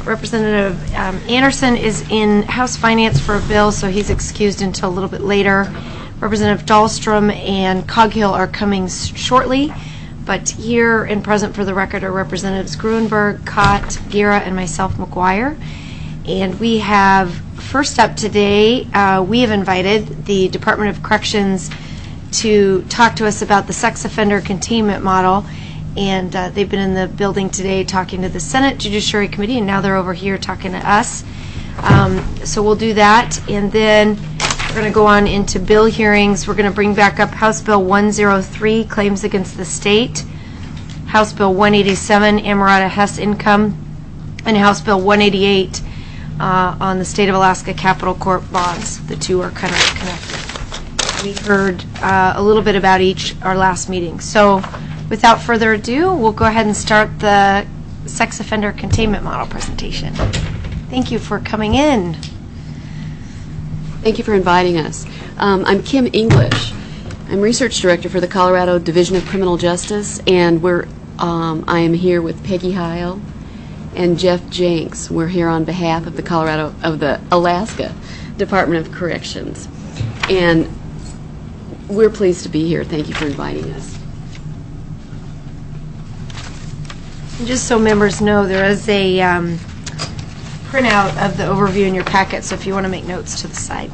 Representative Anderson is in House Finance for a bill, so he's excused until a little bit later. Representative Dahlstrom and Coghill are coming shortly, but here and present for the record are Representatives Gruenberg, Cott, Guerra, and myself, McGuire. And we have, first up today, we have invited the Department of Corrections to talk to us about the sex offender containment model. And they've been in the building today talking to the Senate Judiciary Committee, and now they're over here talking to us. So we'll do that, and then we're going to go on into bill hearings. We're going to bring back up House Bill 103, Claims Against the State, House Bill 187, Amarada Hess Income, and House Bill 188 on the State of Alaska Capital Corp bonds. The two are kind of connected. We heard a little bit about each our last meeting. So without further ado, we'll go ahead and start the sex offender containment model presentation. Thank you for coming in. Thank you for inviting us. I'm Kim English. I'm Research Director for the Colorado Division of Criminal Justice, and I am here with Peggy Heil and Jeff Jenks. We're here on behalf of the Alaska Department of Corrections. And we're pleased to be here. Thank you for inviting us. Just so members know, there is a printout of the overview in your packet, so if you want to make notes to the side.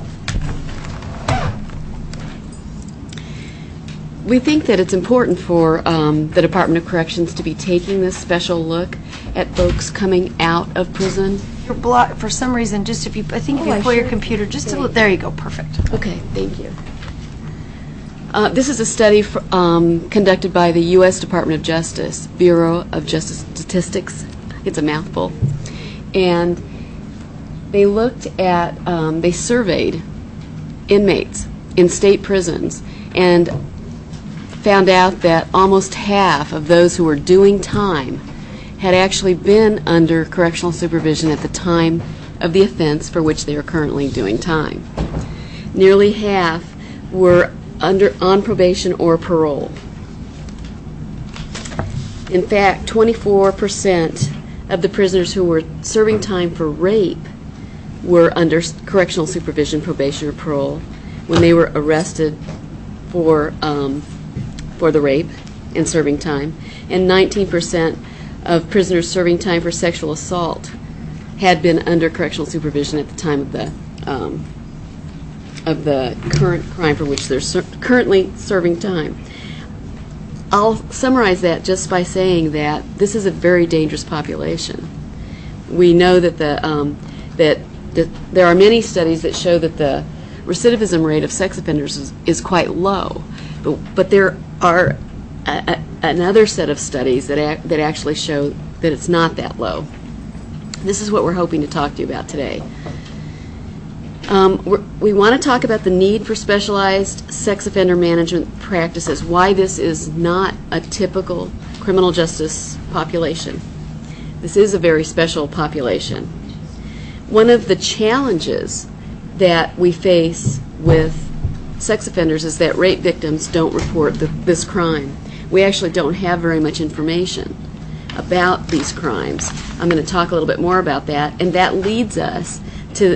We think that it's important for the Department of Corrections to be taking this special look at folks coming out of prison. Your block, for some reason, just if you, I think if you pull your computer, just to look, there you go, perfect. Okay, thank you. This is a study conducted by the U.S. Department of Justice, Bureau of Justice Statistics. It's a mouthful. And they looked at, they surveyed inmates in state prisons and found out that almost half of those who were doing time had actually been under correctional supervision at the time of the offense for which they are currently doing time. Nearly half were on probation or parole. In fact, 24% of the prisoners who were serving time for rape were under correctional supervision, probation, or parole when they were arrested for the rape and serving time, and 19% of prisoners serving time for sexual assault had been under correctional supervision at the time of the current crime for which they're currently serving time. I'll summarize that just by saying that this is a very dangerous population. We know that there are many studies that show that the recidivism rate of sex offenders is quite low, but there are another set of studies that actually show that it's not that low. This is what we're hoping to talk to you about today. We want to talk about the need for specialized sex offender management practices, why this is not a typical criminal justice population. This is a very special population. One of the challenges that we face with sex offenders is that rape victims don't report this crime. We actually don't have very much information about these crimes. I'm going to talk a little bit more about that, and that leads us to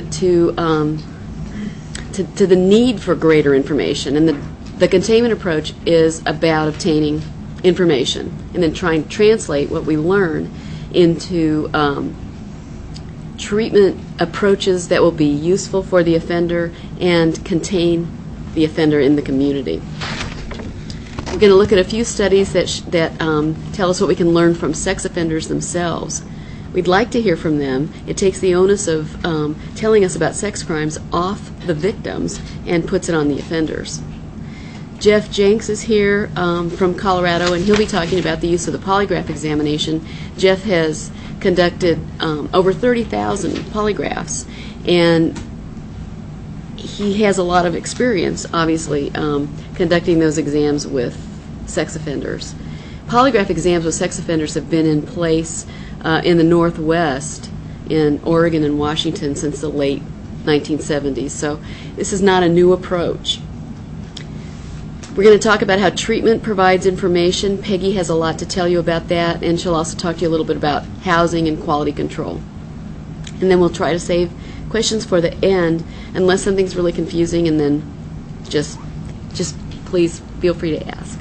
the need for greater information. And the containment approach is about obtaining information and then trying to translate what we learn into treatment approaches that will be useful for the offender and contain the offender in the community. We're going to look at a few studies that tell us what we can learn from sex offenders themselves. We'd like to hear from them. It takes the onus of telling us about sex crimes off the victims and puts it on the offenders. Jeff Jenks is here from Colorado, and he'll be talking about the use of the polygraph examination. Jeff has conducted over 30,000 polygraphs, and he has a lot of experience, obviously, conducting those exams with sex offenders. Polygraph exams with sex offenders have been in place in the Northwest, in Oregon and Washington, since the late 1970s. So this is not a new approach. We're going to talk about how treatment provides information. Peggy has a lot to tell you about that, and she'll also talk to you a little bit about housing and quality control. And then we'll try to save questions for the end, unless something's really confusing, and then just please feel free to ask.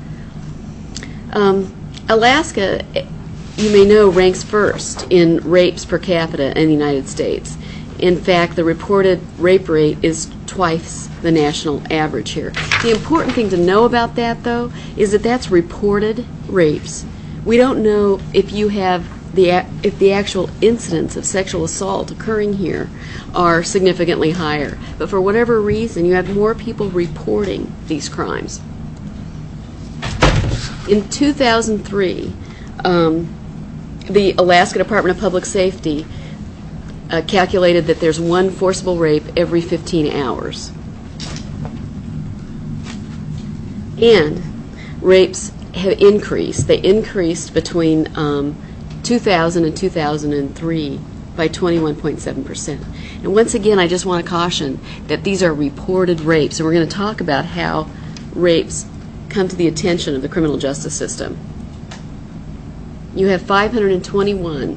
Alaska, you may know, ranks first in rapes per capita in the United States. In fact, the reported rape rate is twice the national average here. The important thing to know about that, though, is that that's reported rapes. We don't know if the actual incidents of sexual assault occurring here are significantly higher. But for whatever reason, you have more people reporting these crimes. In 2003, the Alaska Department of Public Safety calculated that there's one forcible rape every 15 hours. And rapes have increased. They increased between 2000 and 2003 by 21.7%. And once again, I just want to caution that these are reported rapes, and we're going to talk about how rapes come to the attention of the criminal justice system. You had 521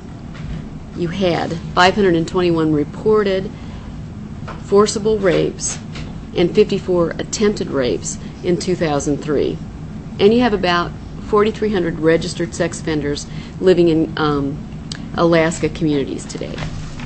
reported forcible rapes and 54 attempted rapes in 2003. And you have about 4,300 registered sex offenders living in Alaska communities today.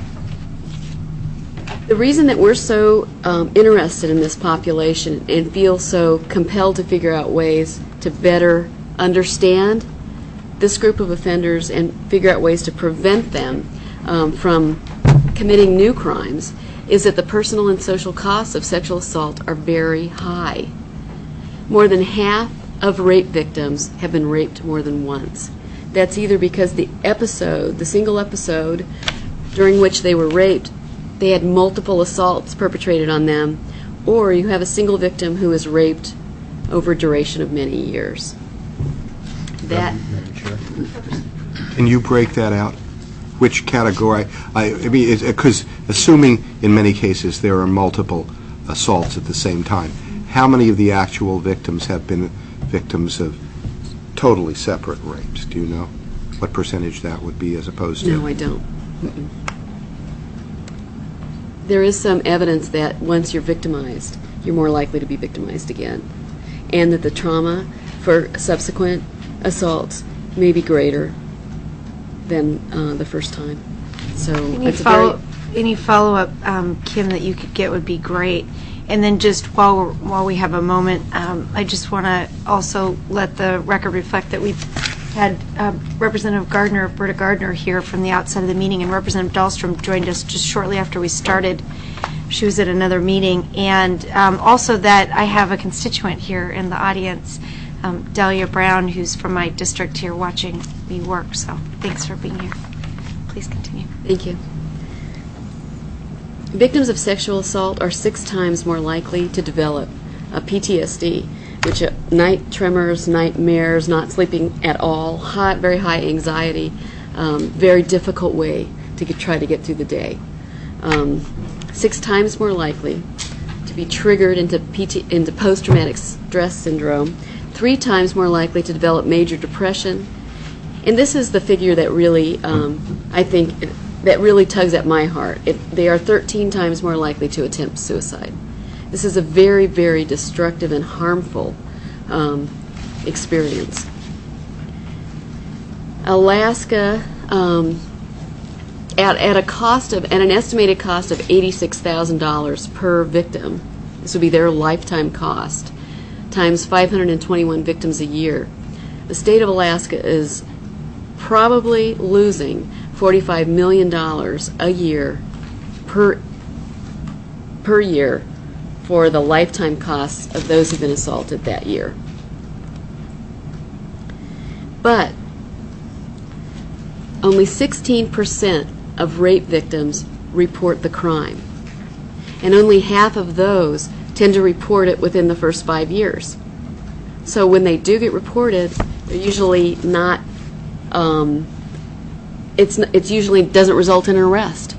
The reason that we're so interested in this population and feel so compelled to figure out ways to better understand this group of offenders and figure out ways to prevent them from committing new crimes is that the personal and social costs of sexual assault are very high. More than half of rape victims have been raped more than once. That's either because the single episode during which they were raped, they had multiple assaults perpetrated on them, or you have a single victim who is raped over a duration of many years. Can you break that out? Which category? I mean, because assuming in many cases there are multiple assaults at the same time, how many of the actual victims have been victims of totally separate rapes? Do you know what percentage that would be as opposed to? No, I don't. There is some evidence that once you're victimized, you're more likely to be victimized again, and that the trauma for subsequent assaults may be greater than the first time. So any follow-up, Kim, that you could get would be great. And then just while we have a moment, I just want to also let the record reflect that we've had Representative Berta Gardner here from the outset of the meeting, and Representative Dahlstrom joined us just shortly after we started. She was at another meeting. And also that I have a constituent here in the audience, Delia Brown, who's from my district here watching me work. So thanks for being here. Please continue. Thank you. Victims of sexual assault are 6 times more likely to develop a PTSD, which night tremors, nightmares, not sleeping at all, very high anxiety, very difficult way to try to get through the day. 6 times more likely to be triggered into post-traumatic stress syndrome, 3 times more likely to develop major depression. And this is the figure that really, I think, that really tugs at my heart. They are 13 times more likely to attempt suicide. This is a very, very destructive and harmful experience. Alaska, at an estimated cost of $86,000 per victim, this would be their lifetime cost, times 521 victims a year. The state of Alaska is probably losing $45 million a year per year for the lifetime costs of those who've been assaulted that year. But only 16% of rape victims report the crime, and only half of those tend to report it within the first 5 years. So when they do get reported, they're usually not it usually doesn't result in an arrest.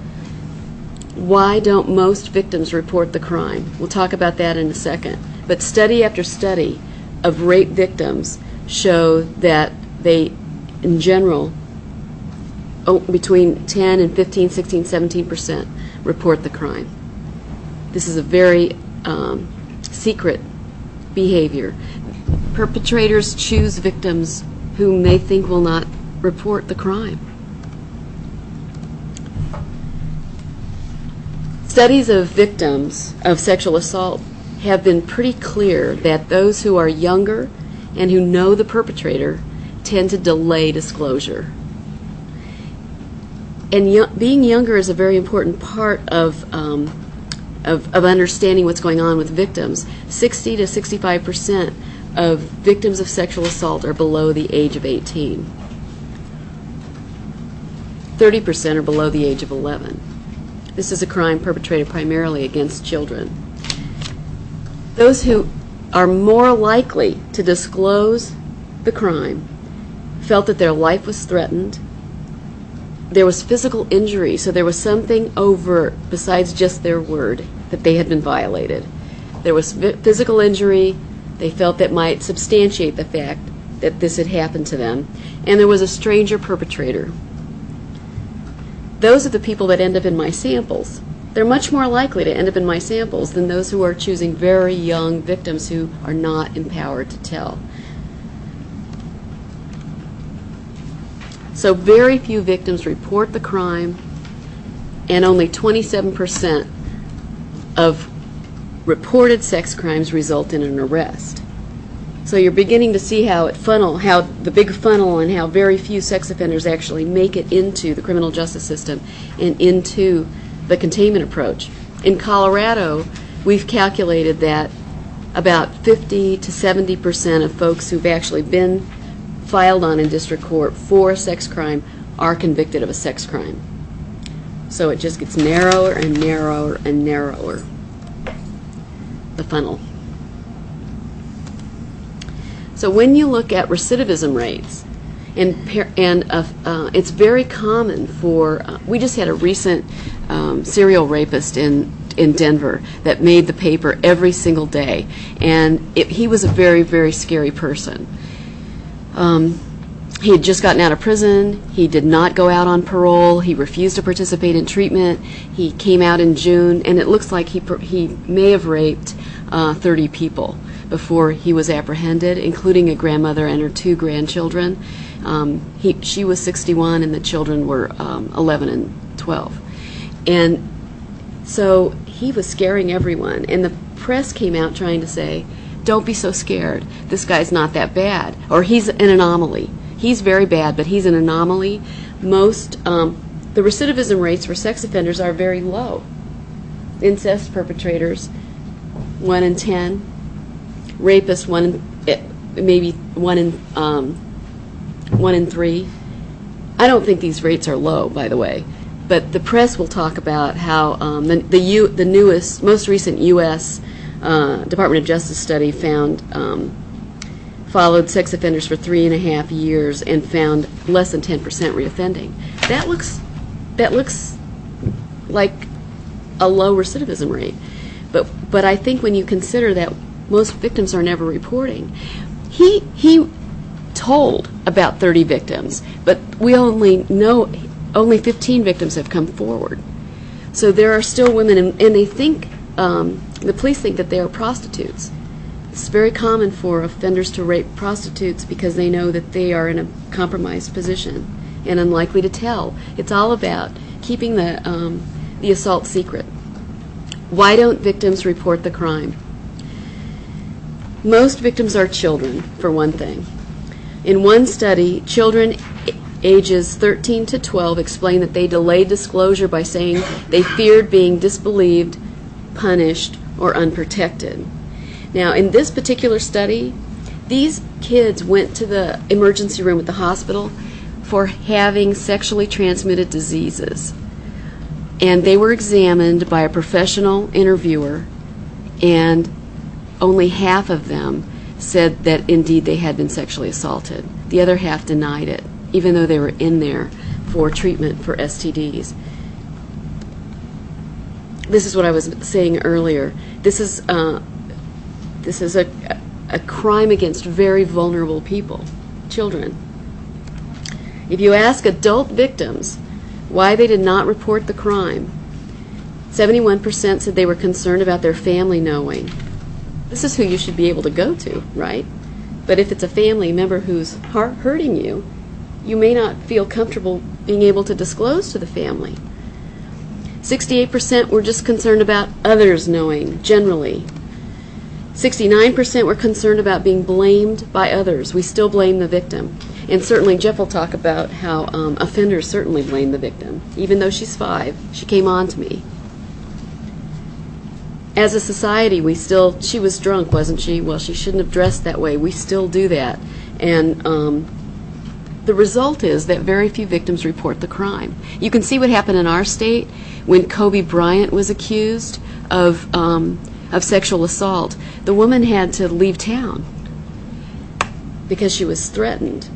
Why don't most victims report the crime? We'll talk about that in a second. But study after study of rape victims show that they, in general, between 10 and 15, 16, 17% report the crime. This is a very secret behavior. Perpetrators choose victims whom they think will not report the crime. Studies of victims of sexual assault have been pretty clear that those who are younger and who know the perpetrator tend to delay disclosure. And being younger is a very important part of understanding what's going on with victims. 60 to 65% of victims of sexual assault are below the age of 18. 30% are below the age of 11. This is a crime perpetrated primarily against children. Those who are more likely to disclose the crime felt that their life was threatened. There was physical injury, so there was something overt besides just their word that they had been violated. There was physical injury. They felt that might substantiate the fact that this had happened to them. And there was a stranger perpetrator. Those are the people that end up in my samples. They're much more likely to end up in my samples than those who are choosing very young victims who are not empowered to tell. So very few victims report the crime, and only 27% of reported sex crimes result in an arrest. So you're beginning to see how the big funnel, and how very few sex offenders actually make it into the criminal justice system and into the containment approach. In Colorado, we've calculated that about 50 to 70% of folks who've actually been filed on in district court for a sex crime are convicted of a sex crime. So it just gets narrower and narrower and narrower, the funnel. So when you look at recidivism rates, it's very common for, we just had a recent serial rapist in Denver that made the paper every single day, and he was a very, very scary person. He had just gotten out of prison. He did not go out on parole. He refused to participate in treatment. He came out in June, and it looks like he may have raped 30 people before he was apprehended, including a grandmother and her 2 grandchildren. She was 61, and the children were 11 and 12. And so he was scaring everyone, and the press came out trying to say, don't be so scared. This guy's not that bad, or he's an anomaly. He's very bad, but he's an anomaly. The recidivism rates for sex offenders are very low. Incest perpetrators, 1 in 10. Rapists, maybe 1 in 3. I don't think these rates are low, by the way. But the press will talk about how the newest, most recent U.S. Department of Justice study followed sex offenders for 3.5 years and found less than 10% reoffending. That looks like a low recidivism rate. But I think when you consider that most victims are never reporting, he told about 30 victims, but we only 15 victims have come forward. So there are still women, and they think, the police think that they are prostitutes. It's very common for offenders to rape prostitutes because they know that they are in a compromised position and unlikely to tell. It's all about keeping the assault secret. Why don't victims report the crime? Most victims are children, for one thing. In one study, children ages 13 to 12 explained that they delayed disclosure by saying they feared being disbelieved, punished, or unprotected. Now, in this particular study, these kids went to the emergency room at the hospital for having sexually transmitted diseases. And they were examined by a professional interviewer, and only half of them said that indeed they had been sexually assaulted. The other half denied it, even though they were in there for treatment for STDs. This is what I was saying earlier. This is a crime against very vulnerable people, children. If you ask adult victims why they did not report the crime, 71% said they were concerned about their family knowing. This is who you should be able to go to, right? But if it's a family member who's hurting you, you may not feel comfortable being able to disclose to the family. 68% were just concerned about others knowing, generally. 69% were concerned about being blamed by others. We still blame the victim. And certainly Jeff will talk about how offenders certainly blame the victim. Even though she's 5, she came on to me. As a society, she was drunk, wasn't she? Well, she shouldn't have dressed that way. We still do that. And the result is that very few victims report the crime. You can see what happened in our state when Kobe Bryant was accused of sexual assault. The woman had to leave town because she was threatened.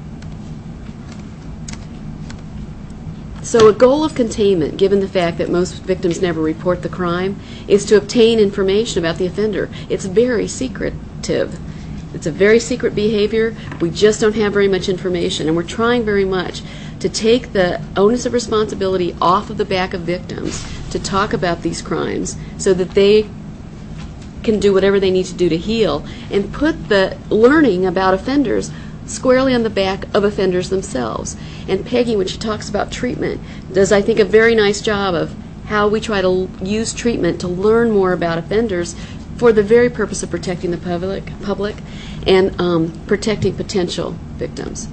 So a goal of containment, given the fact that most victims never report the crime, is to obtain information about the offender. It's very secretive. It's a very secret behavior. We just don't have very much information, and we're trying very much to take the onus of responsibility off of the back of victims to talk about these crimes so that they can do whatever they need to do to heal, and put the learning about offenders squarely on the back of offenders themselves. And Peggy, when she talks about treatment, does, I think, a very nice job of how we try to use treatment to learn more about offenders for the very purpose of protecting the public and protecting potential victims.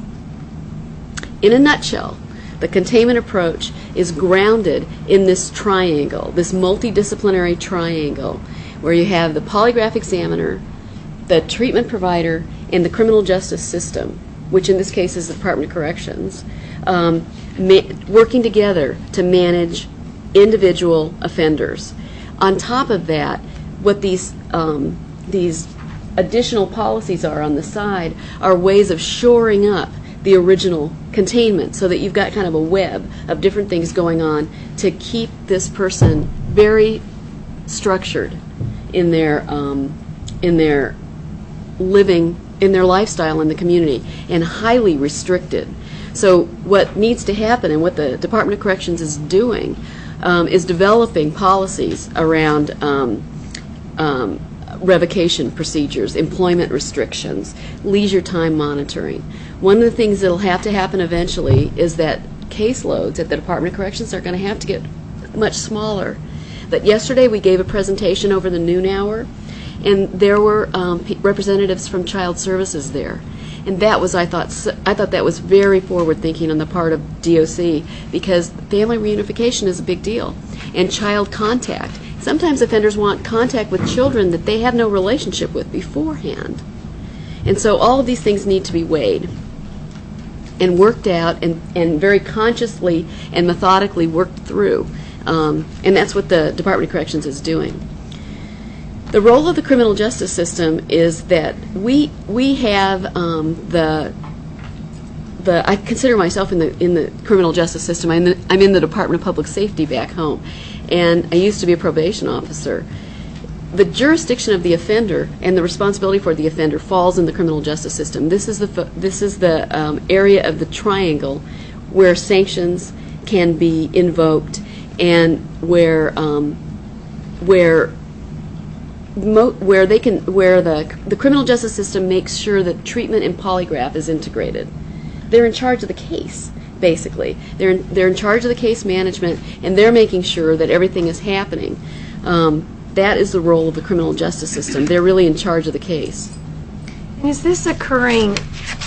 In a nutshell, the containment approach is grounded in this triangle, this multidisciplinary triangle, where you have the polygraph examiner, the treatment provider, and the criminal justice system, which in this case is the Department of Corrections, working together to manage individual offenders. On top of that, what these additional policies are on the side are ways of shoring up the original containment so that you've got kind of a web of different things going on to keep this person very structured in their living, in their lifestyle in the community, and highly restricted. So what needs to happen, and what the Department of Corrections is doing, is developing policies around revocation procedures, employment restrictions, leisure time monitoring. One of the things that will have to happen eventually is that caseloads at the Department of Corrections are going to have to get much smaller. But yesterday we gave a presentation over the noon hour, and there were representatives from Child Services there. And that was, I thought that was very forward thinking on the part of DOC, because family reunification is a big deal. And child contact. Sometimes offenders want contact with children that they have no relationship with beforehand. And so all of these things need to be weighed and worked out and very consciously and methodically worked through. And that's what the Department of Corrections is doing. The role of the criminal justice system is that we have I consider myself in the criminal justice system. I'm in the Department of Public Safety back home, and I used to be a probation officer. The jurisdiction of the offender and the responsibility for the offender falls in the criminal justice system. This is the area of the triangle where sanctions can be invoked, and where the criminal justice system makes sure that treatment and polygraph is integrated. They're in charge of the case, basically. They're in charge of the case management, and they're making sure that everything is happening. That is the role of the criminal justice system. They're really in charge of the case. And is this occurring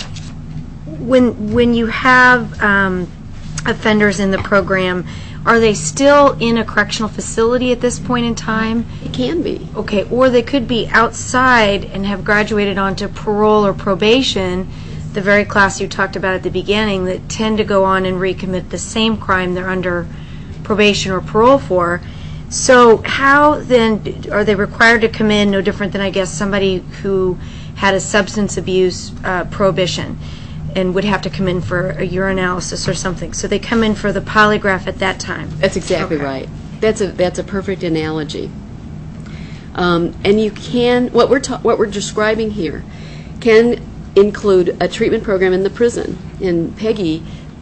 when you have offenders in the program? Are they still in a correctional facility at this point in time? It can be. Okay, or they could be outside and have graduated onto parole or probation, the very class you talked about at the beginning, that tend to go on and recommit the same crime they're under probation or parole for. So how then are they required to come in, no different than, I guess, somebody who had a substance abuse prohibition and would have to come in for a urinalysis or something? So they come in for the polygraph at that time. That's exactly right. That's a perfect analogy. And you can, what we're describing here can include a treatment program in the prison. And Peggy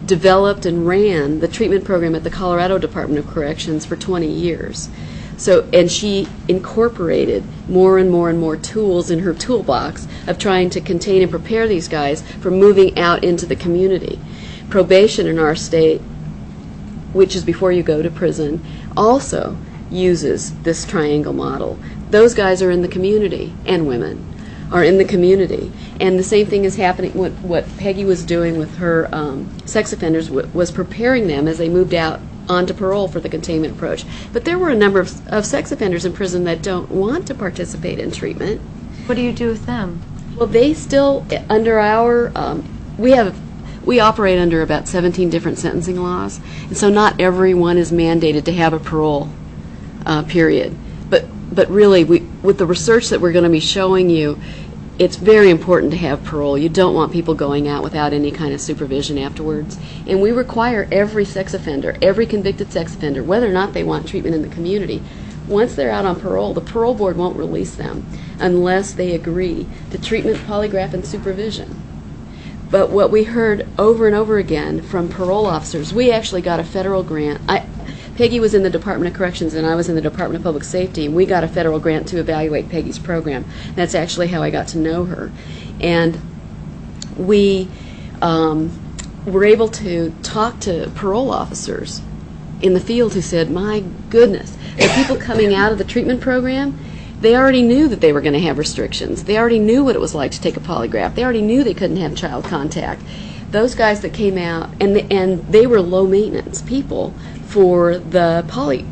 developed and ran the treatment program at the Colorado Department of Corrections for 20 years. So, and she incorporated more and more and more tools in her toolbox of trying to contain and prepare these guys for moving out into the community. Probation in our state, which is before you go to prison, also uses this triangle model. Those guys are in the community, and women are in the community. And the same thing is happening, what Peggy was doing with her sex offenders was preparing them as they moved out onto parole for the containment approach. But there were a number of sex offenders in prison that don't want to participate in treatment. What do you do with them? Well, they still, under our, we operate under about 17 different sentencing laws, and so not everyone is mandated to have a parole period. But really, with the research that we're going to be showing you, it's very important to have parole. You don't want people going out without any kind of supervision afterwards. And we require every sex offender, every convicted sex offender, whether or not they want treatment in the community, once they're out on parole, the parole board won't release them unless they agree to treatment, polygraph, and supervision. But what we heard over and over again from parole officers, we actually got a federal grant. Peggy was in the Department of Corrections and I was in the Department of Public Safety, and we got a federal grant to evaluate Peggy's program. That's actually how I got to know her. And we were able to talk to parole officers in the field who said, my goodness, the people coming out of the treatment program, they already knew that they were going to have restrictions. They already knew what it was like to take a polygraph. They already knew they couldn't have child contact. Those guys that came out, and they were low maintenance people for the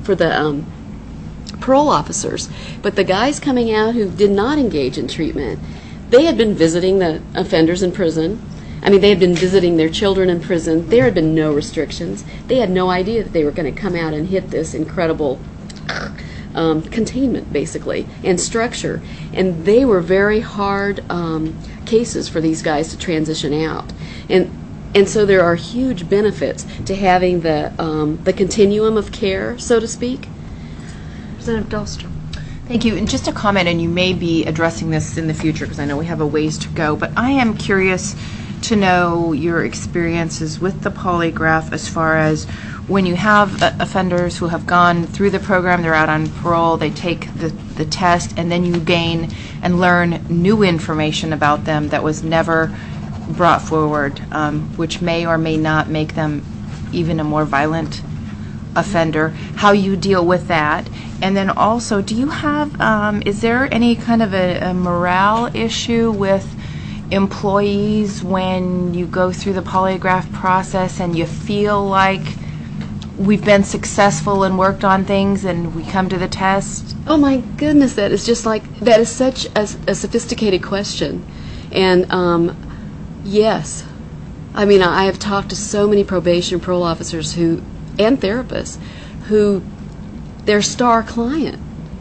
parole officers. But the guys coming out who did not engage in treatment, they had been visiting the offenders in prison. I mean, they had been visiting their children in prison. There had been no restrictions. They had no idea that they were going to come out and hit this incredible containment, basically, and structure. And they were very hard cases for these guys to transition out. And so there are huge benefits to having the continuum of care, so to speak. Representative Dahlstrom. Thank you. And just a comment, and you may be addressing this in the future because I know we have a ways to go, but I am curious to know your experiences with the polygraph as far as when you have offenders who have gone through the program, they're out on parole, they take the test, and then you gain and learn new information about them that was never brought forward, which may or may not make them even a more violent offender, how you deal with that. And then also, do you have, is there any kind of a morale issue with employees when you go through the polygraph process and you feel like we've been successful and worked on things and we come to the test? Oh my goodness, that is such a sophisticated question. And yes, I mean, I have talked to so many probation and parole officers and therapists who, their star client.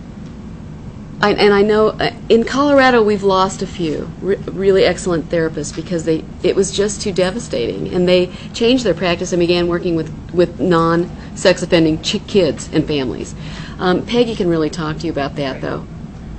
And I know in Colorado we've lost a few really excellent therapists because it was just too devastating, and they changed their practice and began working with non-sex offending kids and families. Peggy can really talk to you about that, though.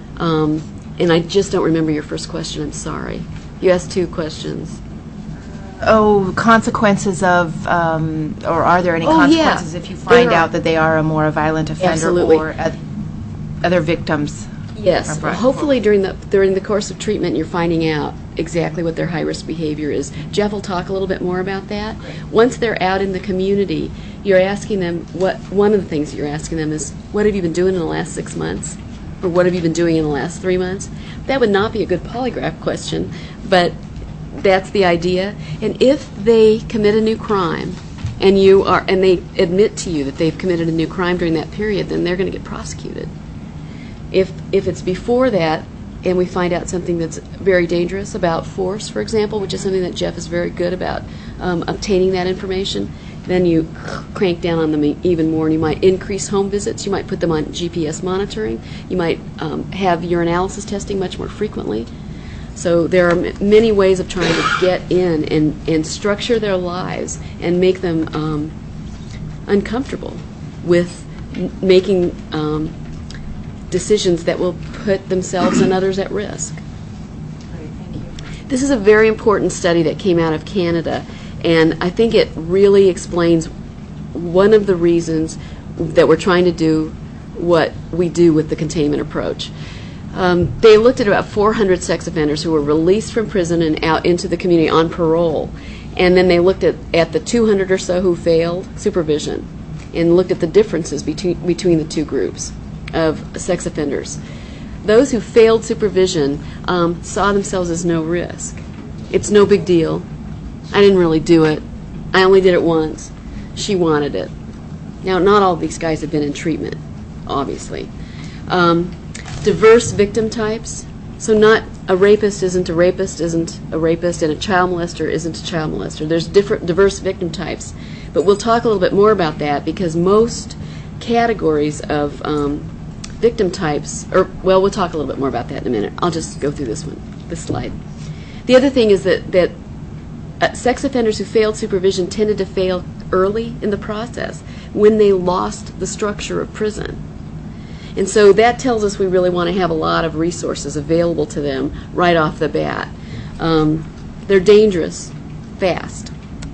And I just don't remember your first question. I'm sorry. You asked two questions. Oh, consequences of, or are there any consequences if you find out that they are a more violent offender? Absolutely. Or other victims? Yes. Well, hopefully during the course of treatment you're finding out exactly what their high-risk behavior is. Jeff will talk a little bit more about that. Once they're out in the community, you're asking them, one of the things you're asking them is, what have you been doing in the last 6 months? Or what have you been doing in the last 3 months? That would not be a good polygraph question, but that's the idea. And if they commit a new crime and they admit to you that they've committed a new crime during that period, then they're going to get prosecuted. If it's before that and we find out something that's very dangerous about force, for example, which is something that Jeff is very good about, obtaining that information, then you crank down on them even more, and you might increase home visits. You might put them on GPS monitoring. You might have urinalysis testing much more frequently. So there are many ways of trying to get in and structure their lives and make them uncomfortable with making decisions that will put themselves and others at risk. Great, thank you. This is a very important study that came out of Canada, And I think it really explains one of the reasons that we're trying to do what we do with the containment approach. They looked at about 400 sex offenders who were released from prison and out into the community on parole. And then they looked at the 200 or so who failed supervision and looked at the differences between the two groups of sex offenders. Those who failed supervision saw themselves as no risk. It's no big deal. I didn't really do it. I only did it once. She wanted it. Now, not all of these guys have been in treatment, obviously. Diverse victim types. So not a rapist isn't a rapist, isn't a rapist, and a child molester isn't a child molester. There's diverse victim types. But we'll talk a little bit more about that because most categories of victim types, we'll talk a little bit more about that in a minute. I'll just go through this slide. The other thing is that sex offenders who failed supervision tended to fail early in the process when they lost the structure of prison. And so that tells us we really want to have a lot of resources available to them right off the bat. They're dangerous, fast.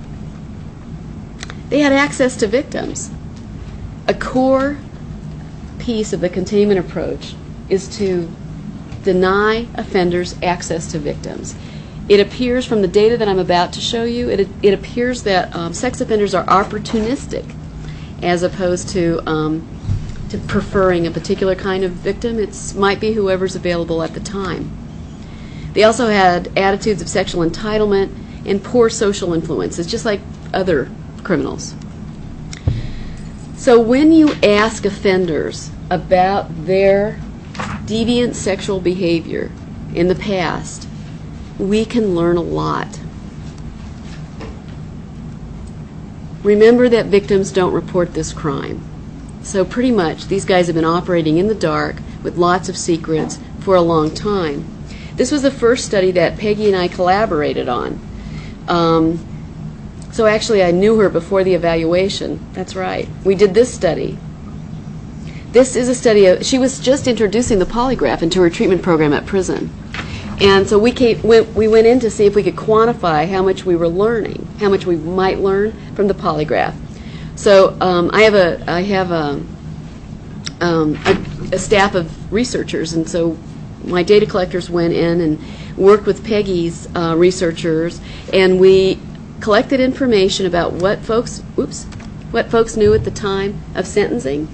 They had access to victims. A core piece of the containment approach is to deny offenders access to victims. It appears from the data that I'm about to show you, it appears that sex offenders are opportunistic as opposed to preferring a particular kind of victim. It might be whoever's available at the time. They also had attitudes of sexual entitlement and poor social influences, just like other criminals. So when you ask offenders about their deviant sexual behavior in the past, we can learn a lot. Remember that victims don't report this crime. So pretty much these guys have been operating in the dark with lots of secrets for a long time. This was the first study that Peggy and I collaborated on. So actually I knew her before the evaluation. That's right. We did this study. This is a study she was just introducing the polygraph into her treatment program at prison. And so we went in to see if we could quantify how much we were learning, how much we might learn from the polygraph. So I have a staff of researchers, and so my data collectors went in and worked with Peggy's researchers, and we collected information about what folks knew at the time of sentencing.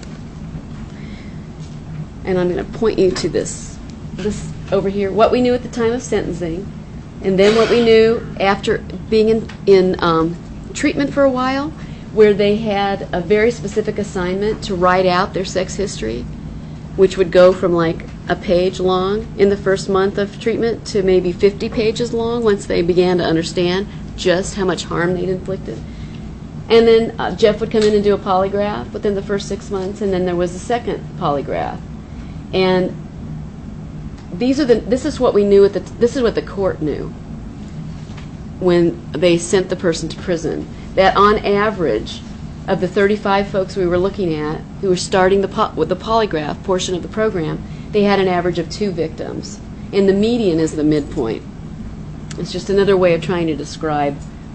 And I'm going to point you to this over here, what we knew at the time of sentencing, and then what we knew after being in treatment for a while, where they had a very specific assignment to write out their sex history, which would go from like a page long in the first month of treatment to maybe 50 pages long once they began to understand just how much harm they'd inflicted. And then Jeff would come in and do a polygraph within the first 6 months, and then there was a second polygraph. And this is what we knew this is what the court knew when they sent the person to prison, that on average of the 35 folks we were looking at who were starting with the polygraph portion of the program, they had an average of 2 victims, and the median is the midpoint. It's just another way of trying to describe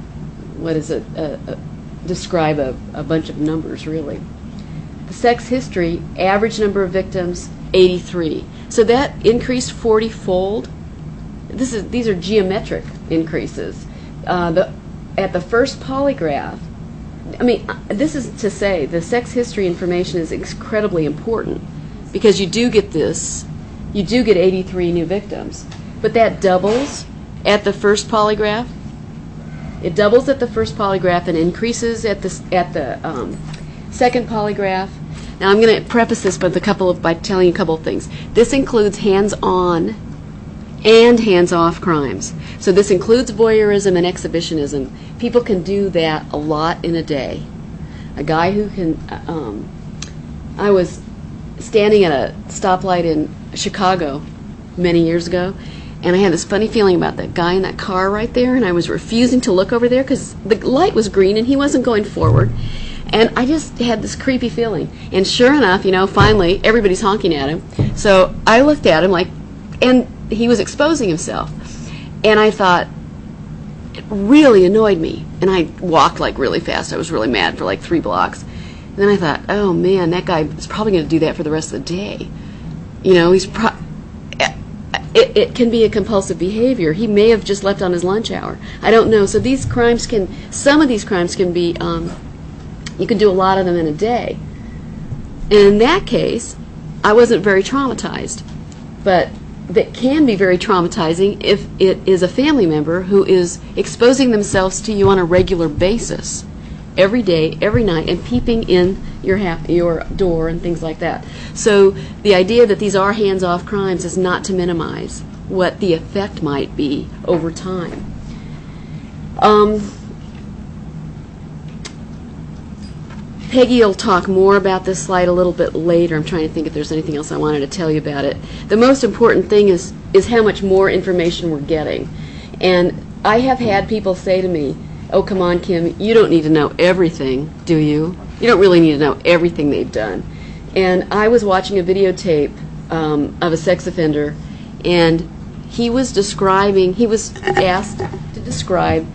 describe a bunch of numbers, really. The sex history, average number of victims, 83. So that increased 40-fold. These are geometric increases. At the first polygraph, this is to say the sex history information is incredibly important because you do get 83 new victims, but that doubles at the first polygraph. It doubles at the first polygraph and increases at the second polygraph. Now I'm going to preface this by telling you a couple of things. This includes hands-on and hands-off crimes. So this includes voyeurism and exhibitionism. People can do that a lot in a day. A guy who can, I was standing at a stoplight in Chicago many years ago, and I had this funny feeling about that guy in that car right there, and I was refusing to look over there because the light was green and he wasn't going forward. And I just had this creepy feeling. And sure enough, finally, everybody's honking at him. So I looked at him and he was exposing himself. And I thought, it really annoyed me. And I walked like really fast. I was really mad for like 3 blocks. And then I thought, oh man, that guy is probably going to do that for the rest of the day. You know, it can be a compulsive behavior. He may have just left on his lunch hour. I don't know. So some of these crimes can be, you can do a lot of them in a day. And in that case, I wasn't very traumatized. But that can be very traumatizing if it is a family member who is exposing themselves to you on a regular basis, every day, every night, and peeping in your door and things like that. So the idea that these are hands-off crimes is not to minimize what the effect might be over time. Peggy will talk more about this slide a little bit later. I'm trying to think if there's anything else I wanted to tell you about it. The most important thing is how much more information we're getting. And I have had people say to me, oh, come on, Kim, you don't need to know everything, do you? You don't really need to know everything they've done. And I was watching a videotape of a sex offender, and he was asked to describe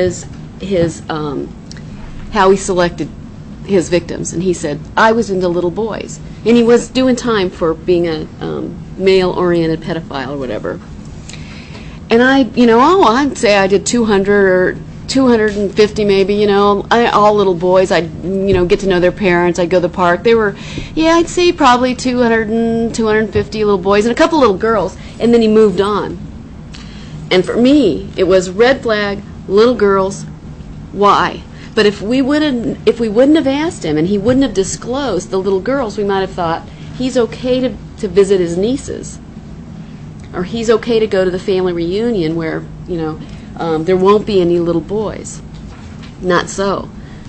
how he selected his victims, and he said, I was into little boys. And he was doing time for being a male-oriented pedophile or whatever. And I'd say I did 200 or 250 maybe, all little boys. I'd, get to know their parents. I'd go to the park. They were, I'd say probably 200 and 250 little boys and a couple little girls. And then he moved on. And for me, it was red flag, little girls, why? But if we wouldn't have asked him and he wouldn't have disclosed the little girls, we might have thought he's okay to visit his nieces, or he's okay to go to the family reunion where there won't be any little boys. Not so.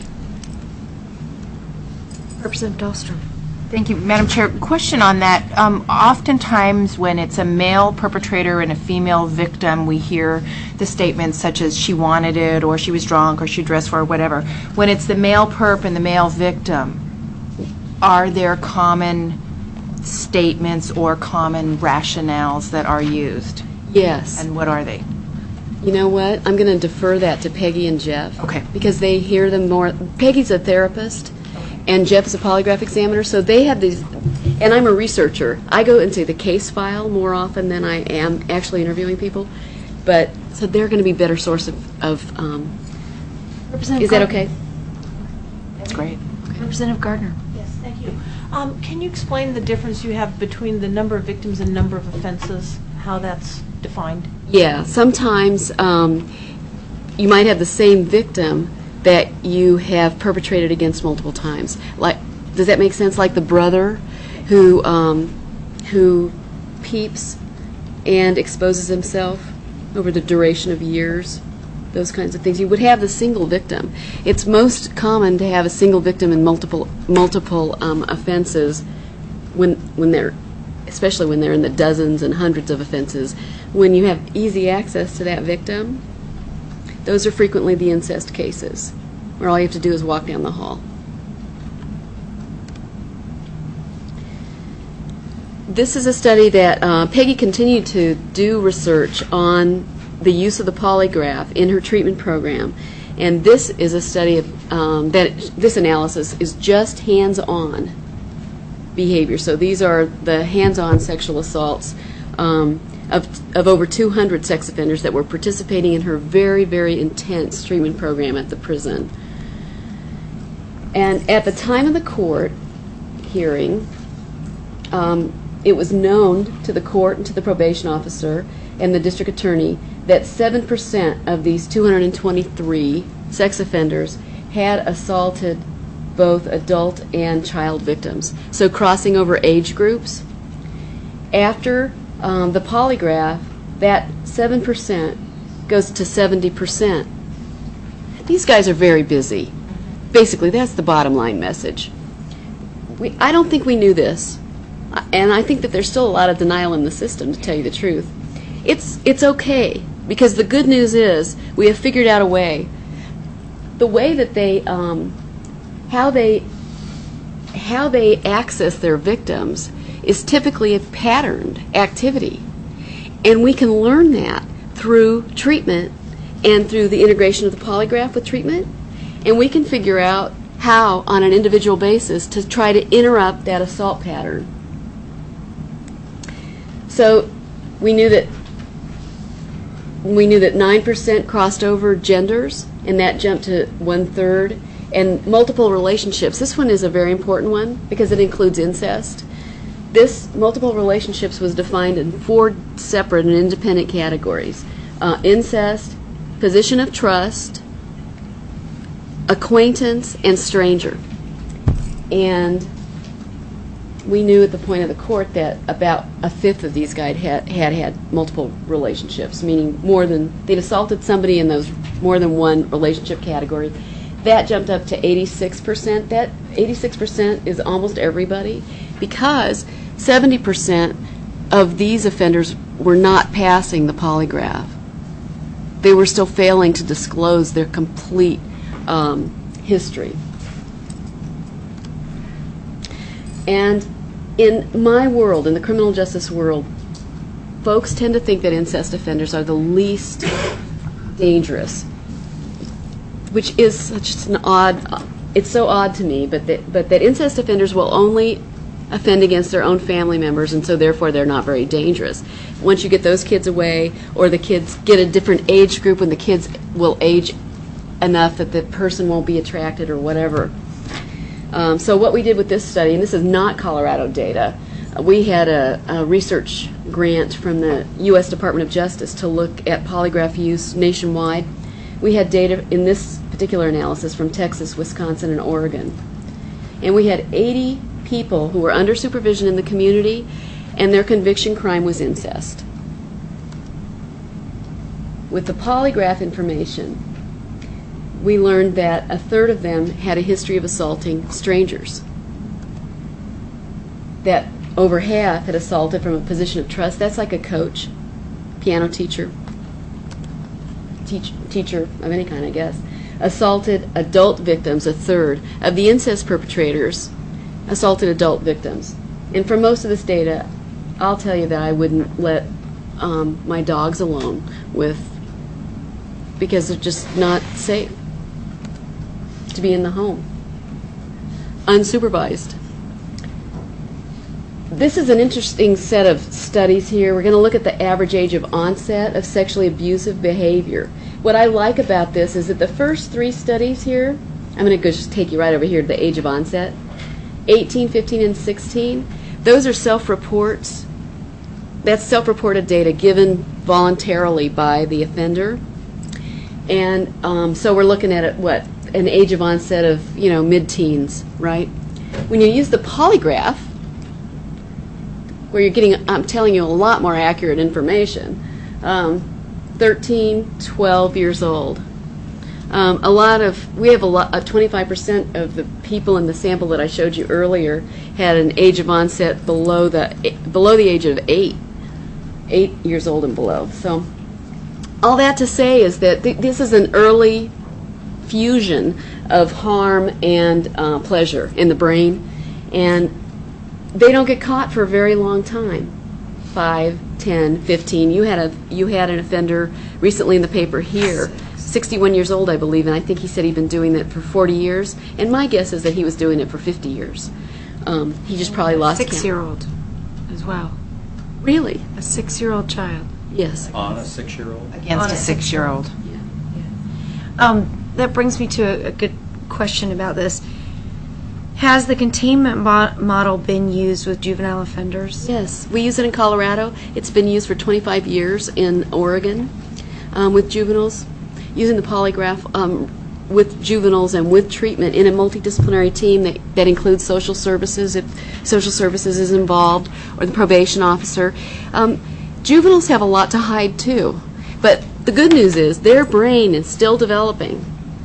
Representative Dahlstrom. Thank you, Madam Chair. Question on that. Oftentimes when it's a male perpetrator and a female victim, we hear the statements such as she wanted it, or she was drunk, or she dressed for it, whatever. When it's the male perp and the male victim, are there common statements or common rationales that are used? Yes. And what are they? You know what? I'm going to defer that to Peggy and Jeff. Okay. Because they hear them more. Peggy's a therapist, and Jeff is a polygraph examiner, so they have these, and I'm a researcher. I go into the case file more often than I am actually interviewing people, so they're going to be a better source of Representative is that Gardner. okay? That's great. Representative Gardner. Yes, thank you. Can you explain the difference you have between the number of victims and number of offenses, how that's defined? Yeah, sometimes you might have the same victim that you have perpetrated against multiple times. Like, does that make sense? Like the brother who peeps and exposes himself over the duration of years, those kinds of things. You would have the single victim. It's most common to have a single victim in multiple offenses especially when they're in the dozens and hundreds of offenses. When you have easy access to that victim, those are frequently the incest cases, where all you have to do is walk down the hall. This is a study that Peggy continued to do research on the use of the polygraph in her treatment program, and this is a study of this analysis is just hands-on behavior. So these are the hands-on sexual assaults of over 200 sex offenders that were participating in her very, very intense treatment program at the prison. And at the time of the court hearing, it was known to the court and to the probation officer and the district attorney that 7% of these 223 sex offenders had assaulted both adult and child victims. So crossing over age groups. After the polygraph, that 7% goes to 70%. These guys are very busy. Basically, that's the bottom line message. I don't think we knew this, and I think that there's still a lot of denial in the system, to tell you the truth. It's okay, because the good news is we have figured out a way. The way that they how they access their victims is typically a patterned activity, and we can learn that through treatment and through the integration of the polygraph with treatment. And we can figure out how, on an individual basis, to try to interrupt that assault pattern. So we knew that 9% crossed over genders, and that jumped to 1/3. And multiple relationships. This one is a very important one because it includes incest. This multiple relationships was defined in 4 separate and independent categories: incest, position of trust, acquaintance, and stranger. And we knew at the point of the court that about 1/5 of these guys had multiple relationships, meaning they'd assaulted somebody in those more than one relationship category. That jumped up to 86%. That 86% is almost everybody, because 70% of these offenders were not passing the polygraph. They were still failing to disclose their complete history. And in my world, in the criminal justice world, folks tend to think that incest offenders are the least dangerous, which is such an it's so odd to me, but that incest offenders will only offend against their own family members, and so therefore they're not very dangerous. Once you get those kids away, or the kids get a different age group when the kids will age enough that the person won't be attracted or whatever. So what we did with this study, and this is not Colorado data, we had a research grant from the U.S. Department of Justice to look at polygraph use nationwide. We had data in this particular analysis from Texas, Wisconsin, and Oregon. And we had 80 people who were under supervision in the community, and their conviction crime was incest. With the polygraph information, we learned that 1/3 of them had a history of assaulting strangers. That over half had assaulted from a position of trust. That's like a coach, piano teacher, teacher of any kind, I guess. Assaulted adult victims. 1/3 of the incest perpetrators assaulted adult victims. And for most of this data, I'll tell you that I wouldn't let my dogs alone because they're just not safe to be in the home, unsupervised. This is an interesting set of studies here. We're going to look at the average age of onset of sexually abusive behavior. What I like about this is that the first 3 studies here, I'm going to just take you right over here to the age of onset, 18, 15, and 16, those are self-reports. That's self-reported data given voluntarily by the offender. And so we're looking at an age of onset of, mid-teens, right? When you use the polygraph, where you're getting, I'm telling you, a lot more accurate information, 13, 12 years old. 25% of the people in the sample that I showed you earlier had an age of onset below the age of 8 years old and below. So all that to say is that this is an early fusion of harm and pleasure in the brain, and they don't get caught for a very long time. 5, 10, 15. You had an offender recently in the paper here, 61 years old, I believe, and I think he said he'd been doing it for 40 years, and my guess is that he was doing it for 50 years. He just probably lost count. 6-year-old as well. Really? A 6-year-old child. Yes. On a 6-year-old? Against a 6-year-old. That brings me to a good question about this. Has the containment model been used with juvenile offenders? Yes, we use it in Colorado. It's been used for 25 years in Oregon with juveniles, using the polygraph with juveniles and with treatment in a multidisciplinary team that includes social services, if social services is involved, or the probation officer. Juveniles have a lot to hide too, but the good news is their brain is still developing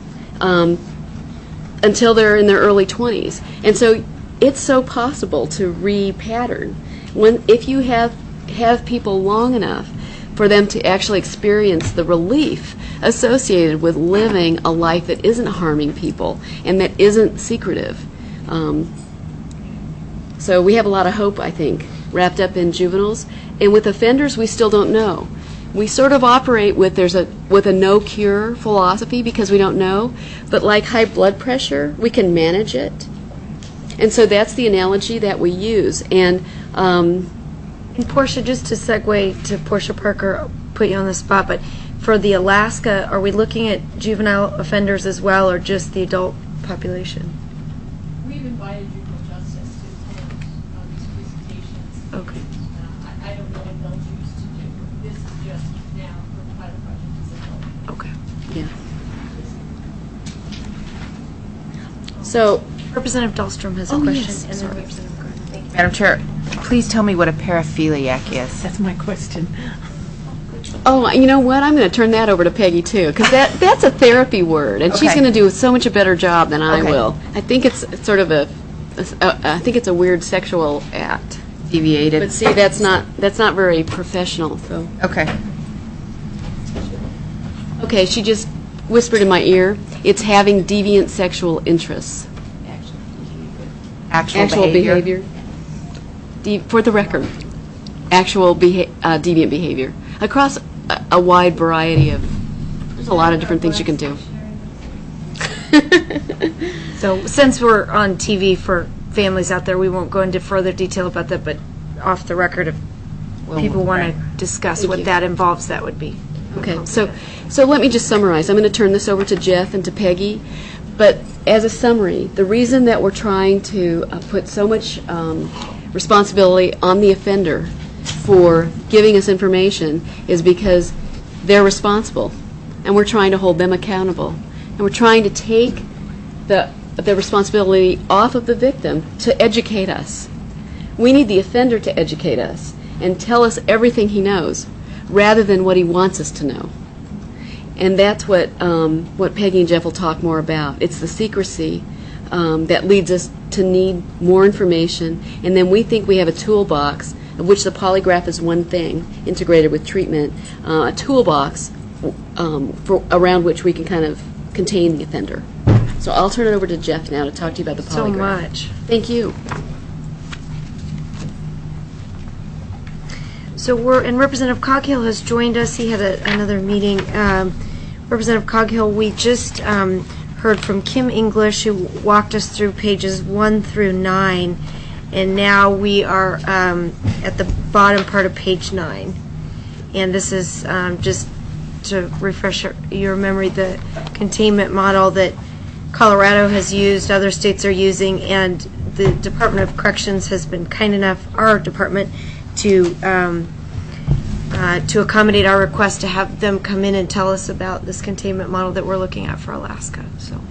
until they're in their early 20s. And so it's so possible to re-pattern. If you have people long enough for them to actually experience the relief associated with living a life that isn't harming people and that isn't secretive. So we have a lot of hope, I think, wrapped up in juveniles. And with offenders, we still don't know. We sort of operate with a no cure philosophy because we don't know, but like high blood pressure, we can manage it. And so that's the analogy that we use. And Portia, just to segue to Portia Parker, put you on the spot, but for the Alaska, are we looking at juvenile offenders as well, or just the adult population? We've invited juvenile justice to attend these presentations. Okay. I don't know what they'll choose to do. This is just now for the pilot project as a whole. Okay. yeah. So Representative Dahlstrom has a Oh, question. yes, and then sorry. Representative Gardner. Thank you. Madam Chair, please tell me what a paraphiliac is. That's my question. Oh, you know what? I'm going to turn that over to Peggy, too, because that's a therapy word, and she's Okay. going to do so much a better job than I Okay. will. I think it's sort of I think it's a weird sexual act. Deviated. But see, that's not very professional, so. Okay. Okay, she just whispered in my ear, it's having deviant sexual interests. Actual behavior. For the record, actual deviant behavior. Across a wide variety of, there's a lot of different things you can do. So since we're on TV for families out there, we won't go into further detail about that, but off the record, if people want to discuss Thank what you. that involves, that would be. Okay, so let me just summarize. I'm going to turn this over to Jeff and to Peggy, but as a summary, the reason that we're trying to put so much responsibility on the offender for giving us information is because they're responsible, and we're trying to hold them accountable, and we're trying to take the responsibility off of the victim to educate us. We need the offender to educate us and tell us everything he knows, rather than what he wants us to know. And that's what Peggy and Jeff will talk more about. It's the secrecy that leads us to need more information, and then we think we have a toolbox, of which the polygraph is one thing, integrated with treatment, a toolbox around which we can kind of contain the offender. So I'll turn it over to Jeff now to talk to you about the polygraph. So much. Thank you. So and Representative Coghill has joined us. He had another meeting. Representative Coghill, we just heard from Kim English, who walked us through pages 1 through 9, and now we are at the bottom part of page 9. And this is just to refresh your memory, the containment model that Colorado has used, other states are using, and the Department of Corrections has been kind enough, our department, to accommodate our request to have them come in and tell us about this containment model that we're looking at for Alaska. So,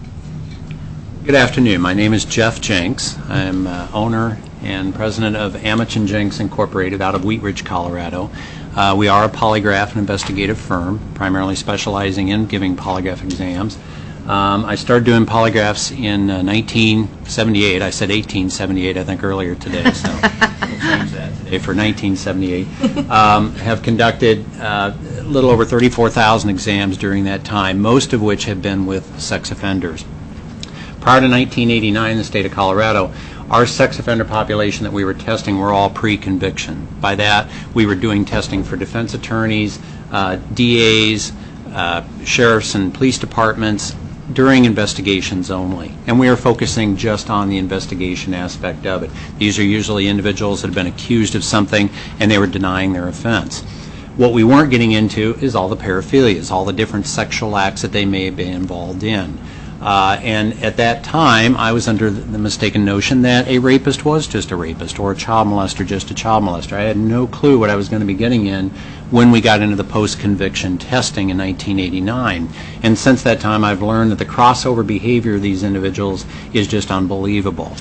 good afternoon. My name is Jeff Jenks. I'm owner and president of Amich and Jenks Incorporated out of Wheat Ridge, Colorado. We are a polygraph and investigative firm, primarily specializing in giving polygraph exams. I started doing polygraphs in 1978. I said 1878, I think, earlier today, so we'll change that today for 1978. Have conducted a little over 34,000 exams during that time, most of which have been with sex offenders. Prior to 1989 in the state of Colorado, our sex offender population that we were testing were all pre-conviction. By that, we were doing testing for defense attorneys, DAs, sheriffs and police departments, during investigations only. And we are focusing just on the investigation aspect of it. These are usually individuals that have been accused of something and they were denying their offense. What we weren't getting into is all the paraphilias, all the different sexual acts that they may have been involved in. And at that time, I was under the mistaken notion that a rapist was just a rapist or a child molester just a child molester. I had no clue what I was going to be getting in when we got into the post-conviction testing in 1989. And since that time, I've learned that the crossover behavior of these individuals is just unbelievable.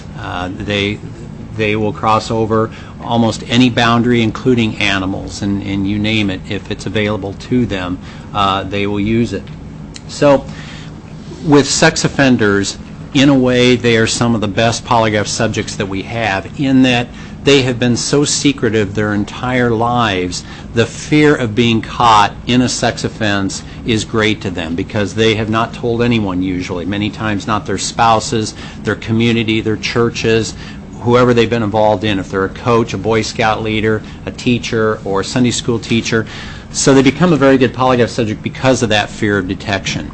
They will cross over almost any boundary, including animals, and you name it. If it's available to them, they will use it. So, with sex offenders, in a way, they are some of the best polygraph subjects that we have, in that they have been so secretive their entire lives. The fear of being caught in a sex offense is great to them because they have not told anyone usually, many times not their spouses, their community, their churches, whoever they've been involved in. If they're a coach, a Boy Scout leader, a teacher, or a Sunday school teacher, So they become a very good polygraph subject because of that fear of detection.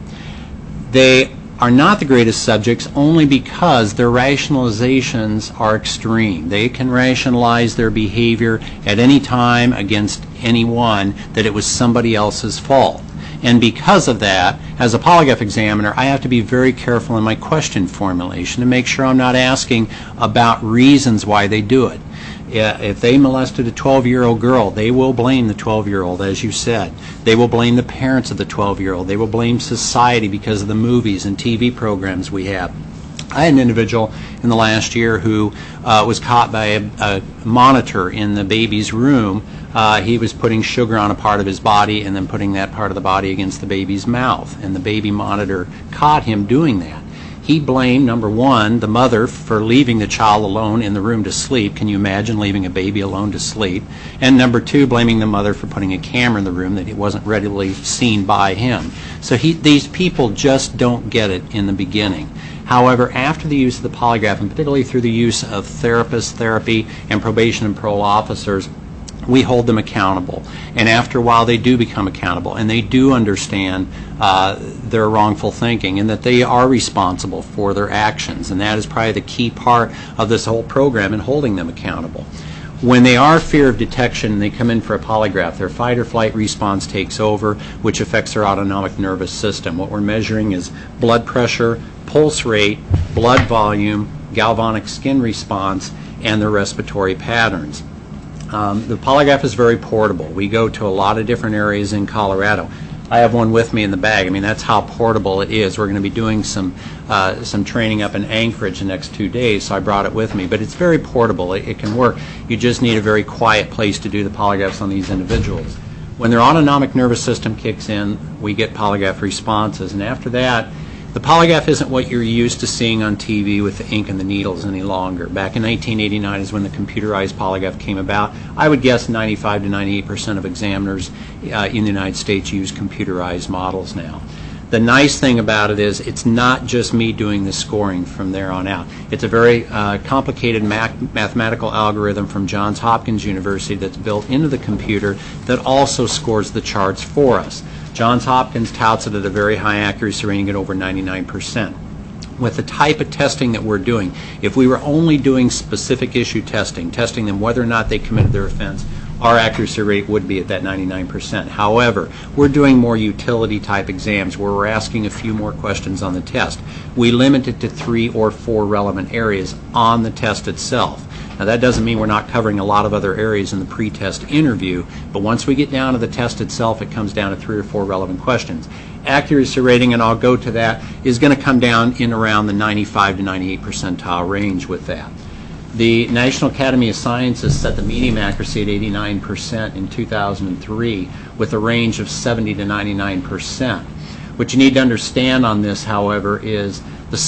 They are not the greatest subjects only because their rationalizations are extreme. They can rationalize their behavior at any time against anyone that it was somebody else's fault. And because of that, as a polygraph examiner, I have to be very careful in my question formulation to make sure I'm not asking about reasons why they do it. If they molested a 12-year-old girl, they will blame the 12-year-old, as you said. They will blame the parents of the 12-year-old. They will blame society because of the movies and TV programs we have. I had an individual in the last year who was caught by a monitor in the baby's room. He was putting sugar on a part of his body and then putting that part of the body against the baby's mouth, and the baby monitor caught him doing that. He blamed, number one, the mother for leaving the child alone in the room to sleep. Can you imagine leaving a baby alone to sleep? And number two, blaming the mother for putting a camera in the room that it wasn't readily seen by him. So these people just don't get it in the beginning. However, after the use of the polygraph, and particularly through the use of therapists, therapy, and probation and parole officers, we hold them accountable. And after a while, they do become accountable, and they do understand their wrongful thinking and that they are responsible for their actions. And that is probably the key part of this whole program in holding them accountable. When they are fear of detection and they come in for a polygraph, their fight or flight response takes over, which affects their autonomic nervous system. What we're measuring is blood pressure, pulse rate, blood volume, galvanic skin response, and their respiratory patterns. The polygraph is very portable. We go to a lot of different areas in Colorado. I have one with me in the bag. I mean, that's how portable it is. We're going to be doing some training up in Anchorage the next 2 days, so I brought it with me. But it's very portable. It can work. You just need a very quiet place to do the polygraphs on these individuals. When their autonomic nervous system kicks in, we get polygraph responses. And after that, the polygraph isn't what you're used to seeing on TV with the ink and the needles any longer. Back in 1989 is when the computerized polygraph came about. I would guess 95 to 98% of examiners in the United States use computerized models now. The nice thing about it is it's not just me doing the scoring from there on out. It's a very complicated mathematical algorithm from Johns Hopkins University that's built into the computer that also scores the charts for us. Johns Hopkins touts it at a very high accuracy rating at over 99%. With the type of testing that we're doing, if we were only doing specific issue testing them whether or not they committed their offense, our accuracy rate would be at that 99%. However, we're doing more utility type exams where we're asking a few more questions on the test. We limit it to 3 or 4 relevant areas on the test itself. Now, that doesn't mean we're not covering a lot of other areas in the pre-test interview, but once we get down to the test itself, it comes down to 3 or 4 relevant questions. Accuracy rating, and I'll go to that, is going to come down in around the 95 to 98 percentile range with that. The National Academy of Sciences set the median accuracy at 89% in 2003 with a range of 70 to 99%. What you need to understand on this, however, is the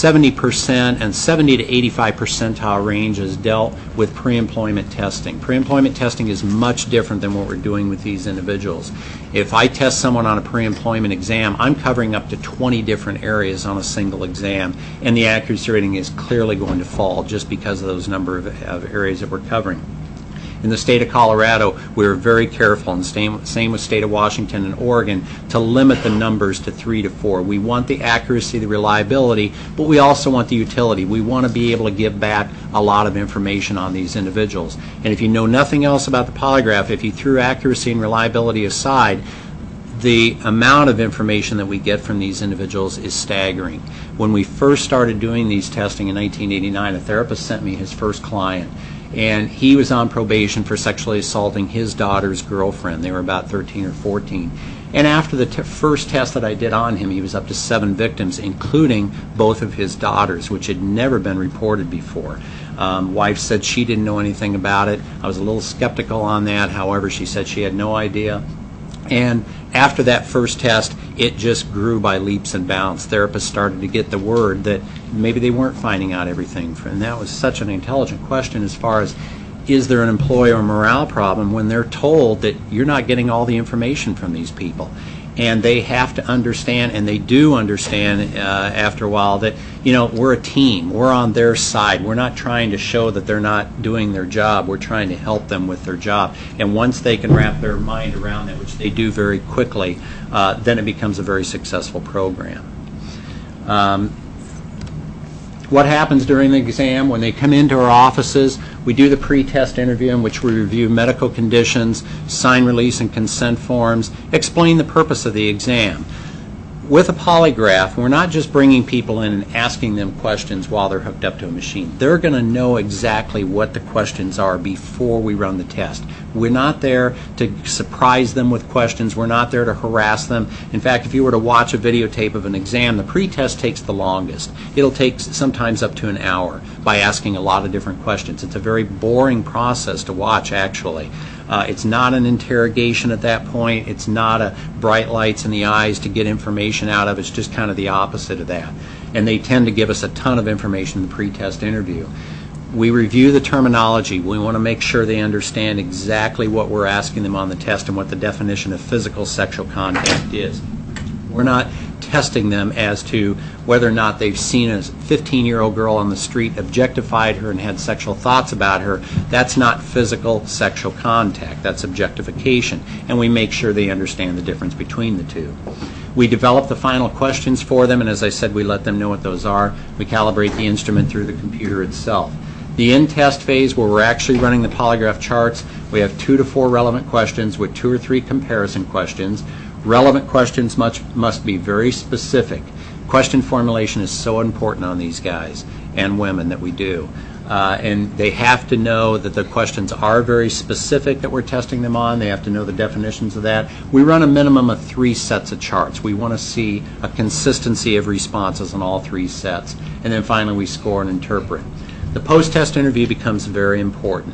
70% and 70 to 85 percentile range is dealt with pre-employment testing. Pre-employment testing is much different than what we're doing with these individuals. If I test someone on a pre-employment exam, I'm covering up to 20 different areas on a single exam, and the accuracy rating is clearly going to fall just because of those number of areas that we're covering. In the state of Colorado, we were very careful, and same with state of Washington and Oregon, to limit the numbers to 3 to 4. We want the accuracy, the reliability, but we also want the utility. We want to be able to give back a lot of information on these individuals. And if you know nothing else about the polygraph, if you threw accuracy and reliability aside, the amount of information that we get from these individuals is staggering. When we first started doing these testing in 1989, a therapist sent me his first client. And he was on probation for sexually assaulting his daughter's girlfriend. They were about 13 or 14. And after the first test that I did on him, he was up to 7 victims, including both of his daughters, which had never been reported before. Wife said she didn't know anything about it. I was a little skeptical on that. However, she said she had no idea. And after that first test, it just grew by leaps and bounds. Therapists started to get the word that maybe they weren't finding out everything. And that was such an intelligent question as far as, is there an employer morale problem when they're told that you're not getting all the information from these people? And they have to understand, and they do understand after a while, that, you know, we're a team. We're on their side. We're not trying to show that they're not doing their job. We're trying to help them with their job. And once they can wrap their mind around that, which they do very quickly, then it becomes a very successful program. What happens during the exam? When they come into our offices, we do the pre-test interview in which we review medical conditions, sign release and consent forms, explain the purpose of the exam. With a polygraph, we're not just bringing people in and asking them questions while they're hooked up to a machine. They're going to know exactly what the questions are before we run the test. We're not there to surprise them with questions. We're not there to harass them. In fact, if you were to watch a videotape of an exam, the pre-test takes the longest. It'll take sometimes up to an hour by asking a lot of different questions. It's a very boring process to watch, actually. It's not an interrogation at that point. It's not a bright lights in the eyes to get information out of. It's just kind of the opposite of that. And they tend to give us a ton of information in the pre-test interview. We review the terminology. We want to make sure they understand exactly what we're asking them on the test and what the definition of physical sexual contact is. We're not testing them as to whether or not they've seen a 15-year-old girl on the street, objectified her, and had sexual thoughts about her. That's not physical sexual contact. That's objectification. And we make sure they understand the difference between the two. We develop the final questions for them, and as I said, we let them know what those are. We calibrate the instrument through the computer itself. The in-test phase, where we're actually running the polygraph charts, we have 2 to 4 relevant questions with 2 or 3 comparison questions. Relevant questions must be very specific. Question formulation is so important on these guys and women that we do. And they have to know that the questions are very specific that we're testing them on. They have to know the definitions of that. We run a minimum of 3 sets of charts. We want to see a consistency of responses on all 3 sets. And then finally we score and interpret. The post-test interview becomes very important.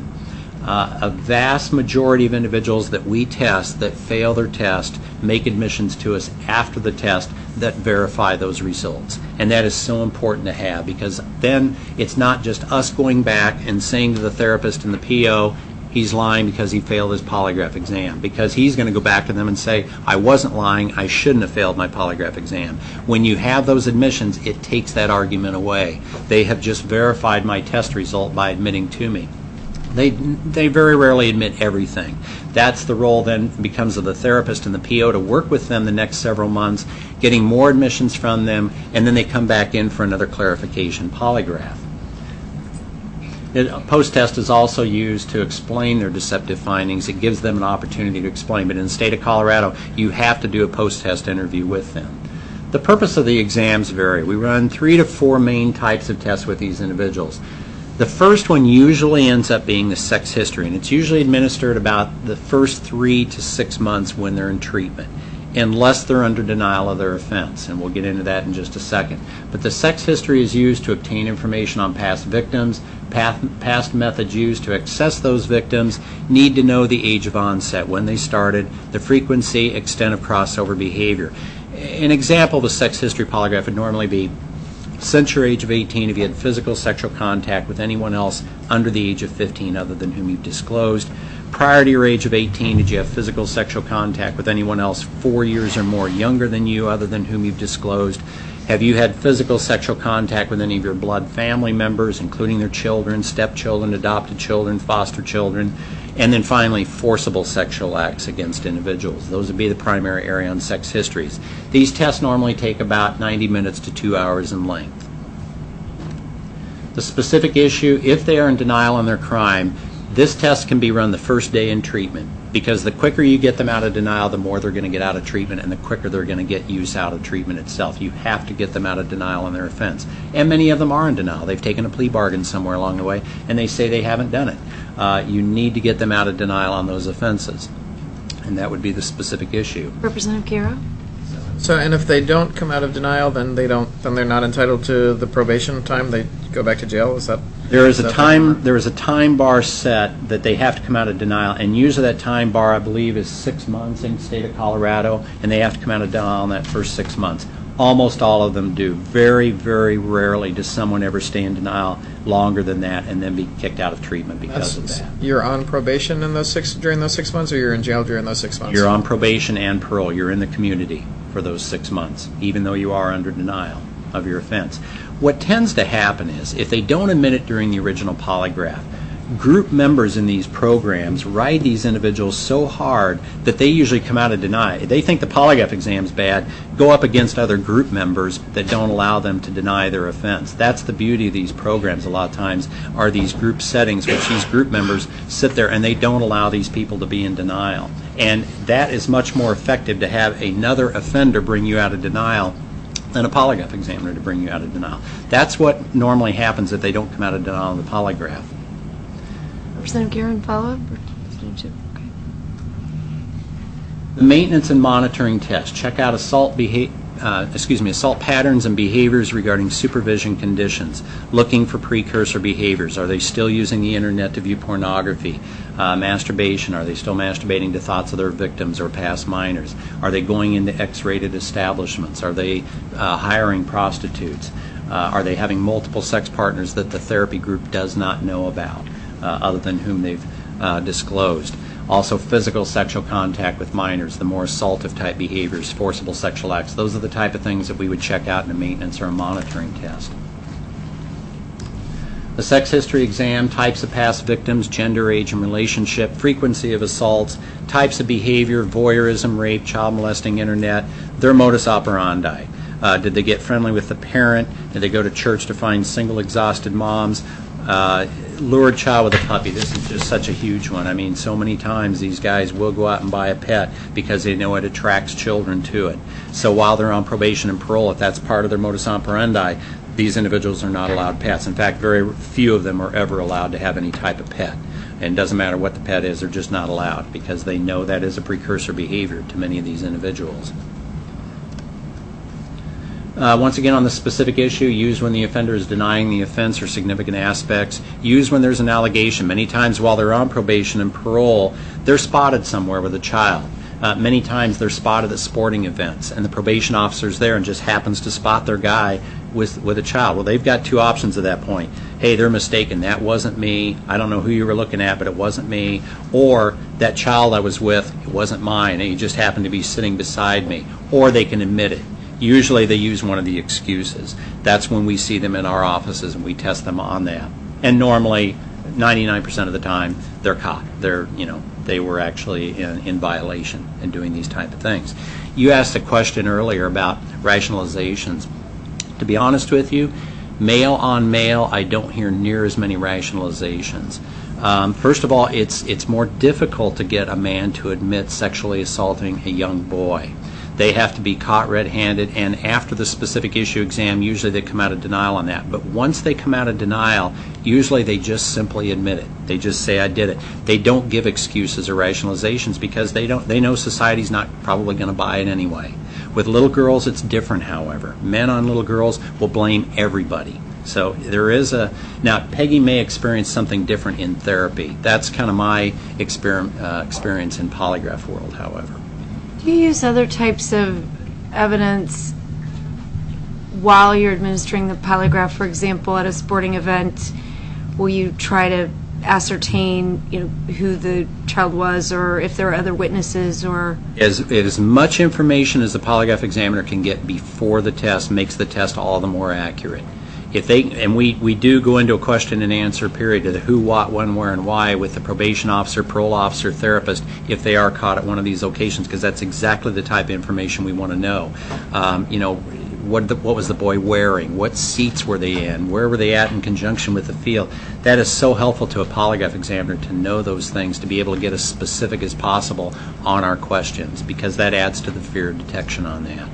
A vast majority of individuals that we test that fail their test make admissions to us after the test that verify those results. And that is so important to have, because then it's not just us going back and saying to the therapist and the PO, he's lying because he failed his polygraph exam, because he's going to go back to them and say, I wasn't lying, I shouldn't have failed my polygraph exam. When you have those admissions, it takes that argument away. They have just verified my test result by admitting to me. They very rarely admit everything. That's the role then becomes of the therapist and the PO to work with them the next several months, getting more admissions from them, and then they come back in for another clarification polygraph. Post-test is also used to explain their deceptive findings. It gives them an opportunity to explain, but in the state of Colorado, you have to do a post-test interview with them. The purpose of the exams vary. We run 3 to 4 main types of tests with these individuals. The first one usually ends up being the sex history, and it's usually administered about the first 3 to 6 months when they're in treatment, unless they're under denial of their offense, and we'll get into that in just a second. But the sex history is used to obtain information on past victims. Past methods used to access those victims need to know the age of onset, when they started, the frequency, extent of crossover behavior. An example of a sex history polygraph would normally be, since your age of 18, if you had physical sexual contact with anyone else under the age of 15 other than whom you've disclosed. Prior to your age of 18, did you have physical sexual contact with anyone else 4 years or more younger than you other than whom you've disclosed? Have you had physical sexual contact with any of your blood family members, including their children, stepchildren, adopted children, foster children? And then finally, forcible sexual acts against individuals. Those would be the primary area on sex histories. These tests normally take about 90 minutes to 2 hours in length. The specific issue, if they are in denial on their crime, this test can be run the first day in treatment, because the quicker you get them out of denial, the more they're going to get out of treatment, and the quicker they're going to get use out of treatment itself. You have to get them out of denial on their offense. And many of them are in denial. They've taken a plea bargain somewhere along the way, and they say they haven't done it. You need to get them out of denial on those offenses, and that would be the specific issue. Representative Guerra? So, and if they don't come out of denial, then they're not entitled to the probation time. They go back to jail. Is that? There is a time bar set that they have to come out of denial, and usually that time bar, I believe, is 6 months in the state of Colorado, and they have to come out of denial in that first 6 months. Almost all of them do. Very, very rarely does someone ever stay in denial longer than that and then be kicked out of treatment because of that. You're on probation in during those 6 months, or you're in jail during those 6 months? You're on probation and parole. You're in the community for those 6 months, even though you are under denial of your offense. What tends to happen is, if they don't admit it during the original polygraph, group members in these programs ride these individuals so hard that they usually come out of denial. They think the polygraph exam's bad, go up against other group members that don't allow them to deny their offense. That's the beauty of these programs a lot of times, are these group settings which these group members sit there and they don't allow these people to be in denial. And that is much more effective to have another offender bring you out of denial than a polygraph examiner to bring you out of denial. That's what normally happens if they don't come out of denial in the polygraph. Representative Guerin, follow-up? Okay. The maintenance and monitoring test. Check out assault patterns and behaviors regarding supervision conditions. Looking for precursor behaviors. Are they still using the internet to view pornography? Masturbation. Are they still masturbating to thoughts of their victims or past minors? Are they going into X-rated establishments? Are they hiring prostitutes? Are they having multiple sex partners that the therapy group does not know about, other than whom they've disclosed? Also, physical sexual contact with minors, the more assaultive type behaviors, forcible sexual acts. Those are the type of things that we would check out in a maintenance or a monitoring test. The sex history exam, types of past victims, gender, age, and relationship, frequency of assaults, types of behavior, voyeurism, rape, child molesting, internet, their modus operandi. Did they get friendly with the parent? Did they go to church to find single, exhausted moms? Lured child with a puppy. This is just such a huge one. I mean, so many times these guys will go out and buy a pet because they know it attracts children to it. So while they're on probation and parole, if that's part of their modus operandi, these individuals are not allowed pets. In fact, very few of them are ever allowed to have any type of pet. And it doesn't matter what the pet is, they're just not allowed because they know that is a precursor behavior to many of these individuals. Once again, on the specific issue, used when the offender is denying the offense or significant aspects. Used when there's an allegation. Many times while they're on probation and parole, they're spotted somewhere with a child. Many times they're spotted at sporting events, and the probation officer's there and just happens to spot their guy with a child. Well, they've got two options at that point. Hey, they're mistaken. That wasn't me. I don't know who you were looking at, but it wasn't me. Or that child I was with, it wasn't mine. He just happened to be sitting beside me. Or they can admit it. Usually they use one of the excuses. That's when we see them in our offices and we test them on that. And normally, 99% of the time, they're caught. They were actually in violation and doing these type of things. You asked a question earlier about rationalizations. To be honest with you, male on male, I don't hear near as many rationalizations. First of all, it's more difficult to get a man to admit sexually assaulting a young boy. They have to be caught red-handed, and after the specific issue exam, usually they come out of denial on that. But once they come out of denial, usually they just simply admit it. They just say, I did it. They don't give excuses or rationalizations because they know society's not probably going to buy it anyway. With little girls, it's different, however. Men on little girls will blame everybody. So there is now Peggy may experience something different in therapy. That's kind of my experience in polygraph world, however. Do you use other types of evidence while you're administering the polygraph? For example, at a sporting event, will you try to ascertain, who the child was, or if there are other witnesses, or as much information as the polygraph examiner can get before the test makes the test all the more accurate. We do go into a question and answer period of the who, what, when, where, and why with the probation officer, parole officer, therapist if they are caught at one of these locations, because that's exactly the type of information we want to know. What was the boy wearing? What seats were they in? Where were they at in conjunction with the field? That is so helpful to a polygraph examiner to know those things, to be able to get as specific as possible on our questions, because that adds to the fear of detection on that.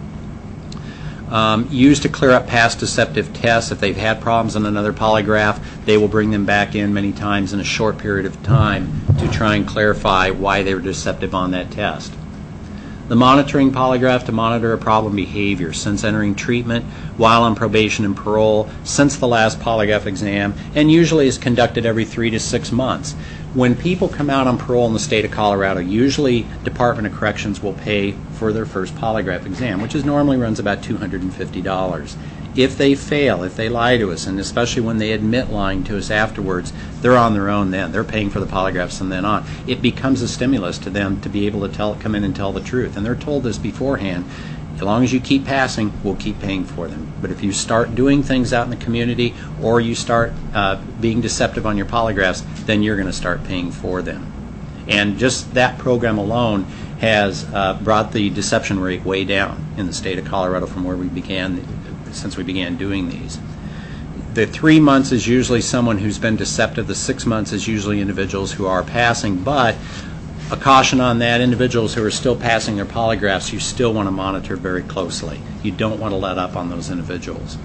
Used to clear up past deceptive tests. If they've had problems on another polygraph, they will bring them back in many times in a short period of time to try and clarify why they were deceptive on that test. The monitoring polygraph to monitor a problem behavior since entering treatment, while on probation and parole, since the last polygraph exam, and usually is conducted every 3 to 6 months. When people come out on parole in the state of Colorado, usually Department of Corrections will pay for their first polygraph exam, which normally runs about $250. If they fail, if they lie to us, and especially when they admit lying to us afterwards, they're on their own then. They're paying for the polygraphs from then on. It becomes a stimulus to them to be able to come in and tell the truth. And they're told this beforehand. As long as you keep passing, we'll keep paying for them. But if you start doing things out in the community or you start being deceptive on your polygraphs, then you're going to start paying for them. And just that program alone has brought the deception rate way down in the state of Colorado from where we began, since we began doing these. The 3 months is usually someone who's been deceptive. The 6 months is usually individuals who are passing, but a caution on that, individuals who are still passing their polygraphs, you still want to monitor very closely. You don't want to let up on those individuals.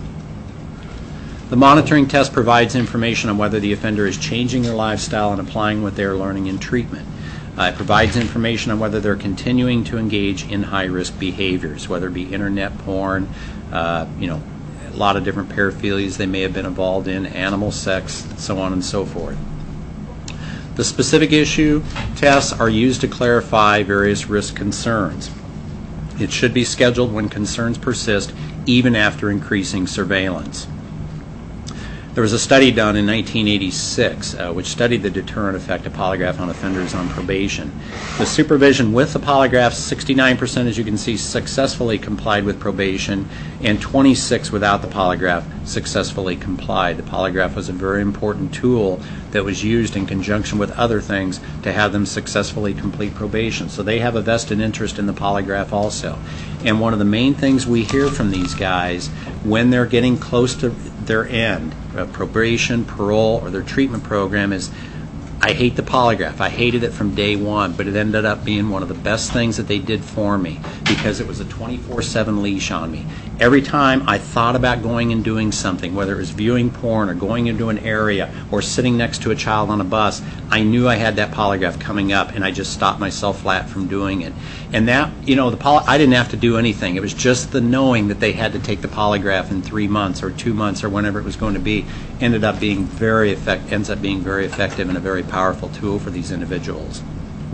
The monitoring test provides information on whether the offender is changing their lifestyle and applying what they are learning in treatment. It provides information on whether they're continuing to engage in high-risk behaviors, whether it be internet porn, a lot of different paraphilias they may have been involved in, animal sex, so on and so forth. The specific issue tests are used to clarify various risk concerns. It should be scheduled when concerns persist, even after increasing surveillance. There was a study done in 1986 which studied the deterrent effect of polygraph on offenders on probation. The supervision with the polygraphs, 69%, as you can see, successfully complied with probation, and 26% without the polygraph successfully complied. The polygraph was a very important tool that was used in conjunction with other things to have them successfully complete probation. So they have a vested interest in the polygraph also. And one of the main things we hear from these guys when they're getting close to their end, probation, parole, or their treatment program is, I hate the polygraph. I hated it from day one, but it ended up being one of the best things that they did for me because it was a 24/7 leash on me. Every time I thought about going and doing something, whether it was viewing porn or going into an area or sitting next to a child on a bus, I knew I had that polygraph coming up, and I just stopped myself flat from doing it. And that, I didn't have to do anything. It was just the knowing that they had to take the polygraph in 3 months or 2 months or whenever it was going to be ends up being very effective and a very powerful tool for these individuals.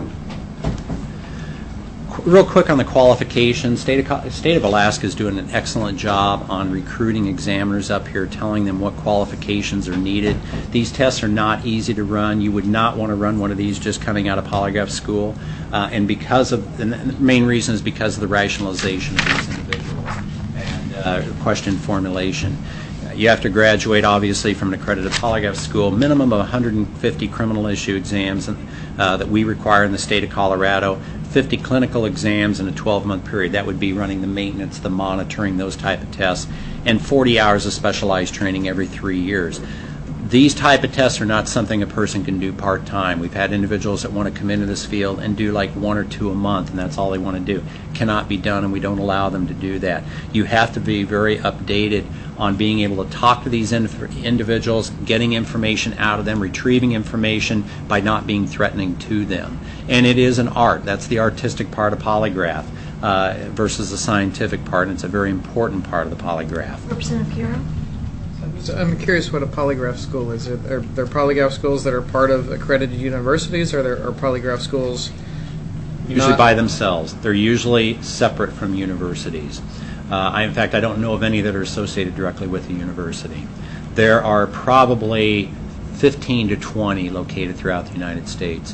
Real quick on the qualifications, State of Alaska is doing an excellent job on recruiting examiners up here, telling them what qualifications are needed. These tests are not easy to run. You would not want to run one of these just coming out of polygraph school, and the main reason is because of the rationalization of these individuals and question formulation. You have to graduate, obviously, from an accredited polygraph school, minimum of 150 criminal issue exams that we require in the state of Colorado, 50 clinical exams in a 12-month period. That would be running the maintenance, the monitoring, those type of tests, and 40 hours of specialized training every 3 years. These type of tests are not something a person can do part-time. We've had individuals that want to come into this field and do like 1 or 2 a month, and that's all they want to do. Cannot be done, and we don't allow them to do that. You have to be very updated on being able to talk to these individuals, getting information out of them, retrieving information by not being threatening to them. And it is an art. That's the artistic part of polygraph versus the scientific part, and it's a very important part of the polygraph. Representative Guerrero? I'm curious what a polygraph school is. Are there polygraph schools that are part of accredited universities, or are polygraph schools usually by themselves? They're usually separate from universities. In fact, I don't know of any that are associated directly with the university. There are probably 15 to 20 located throughout the United States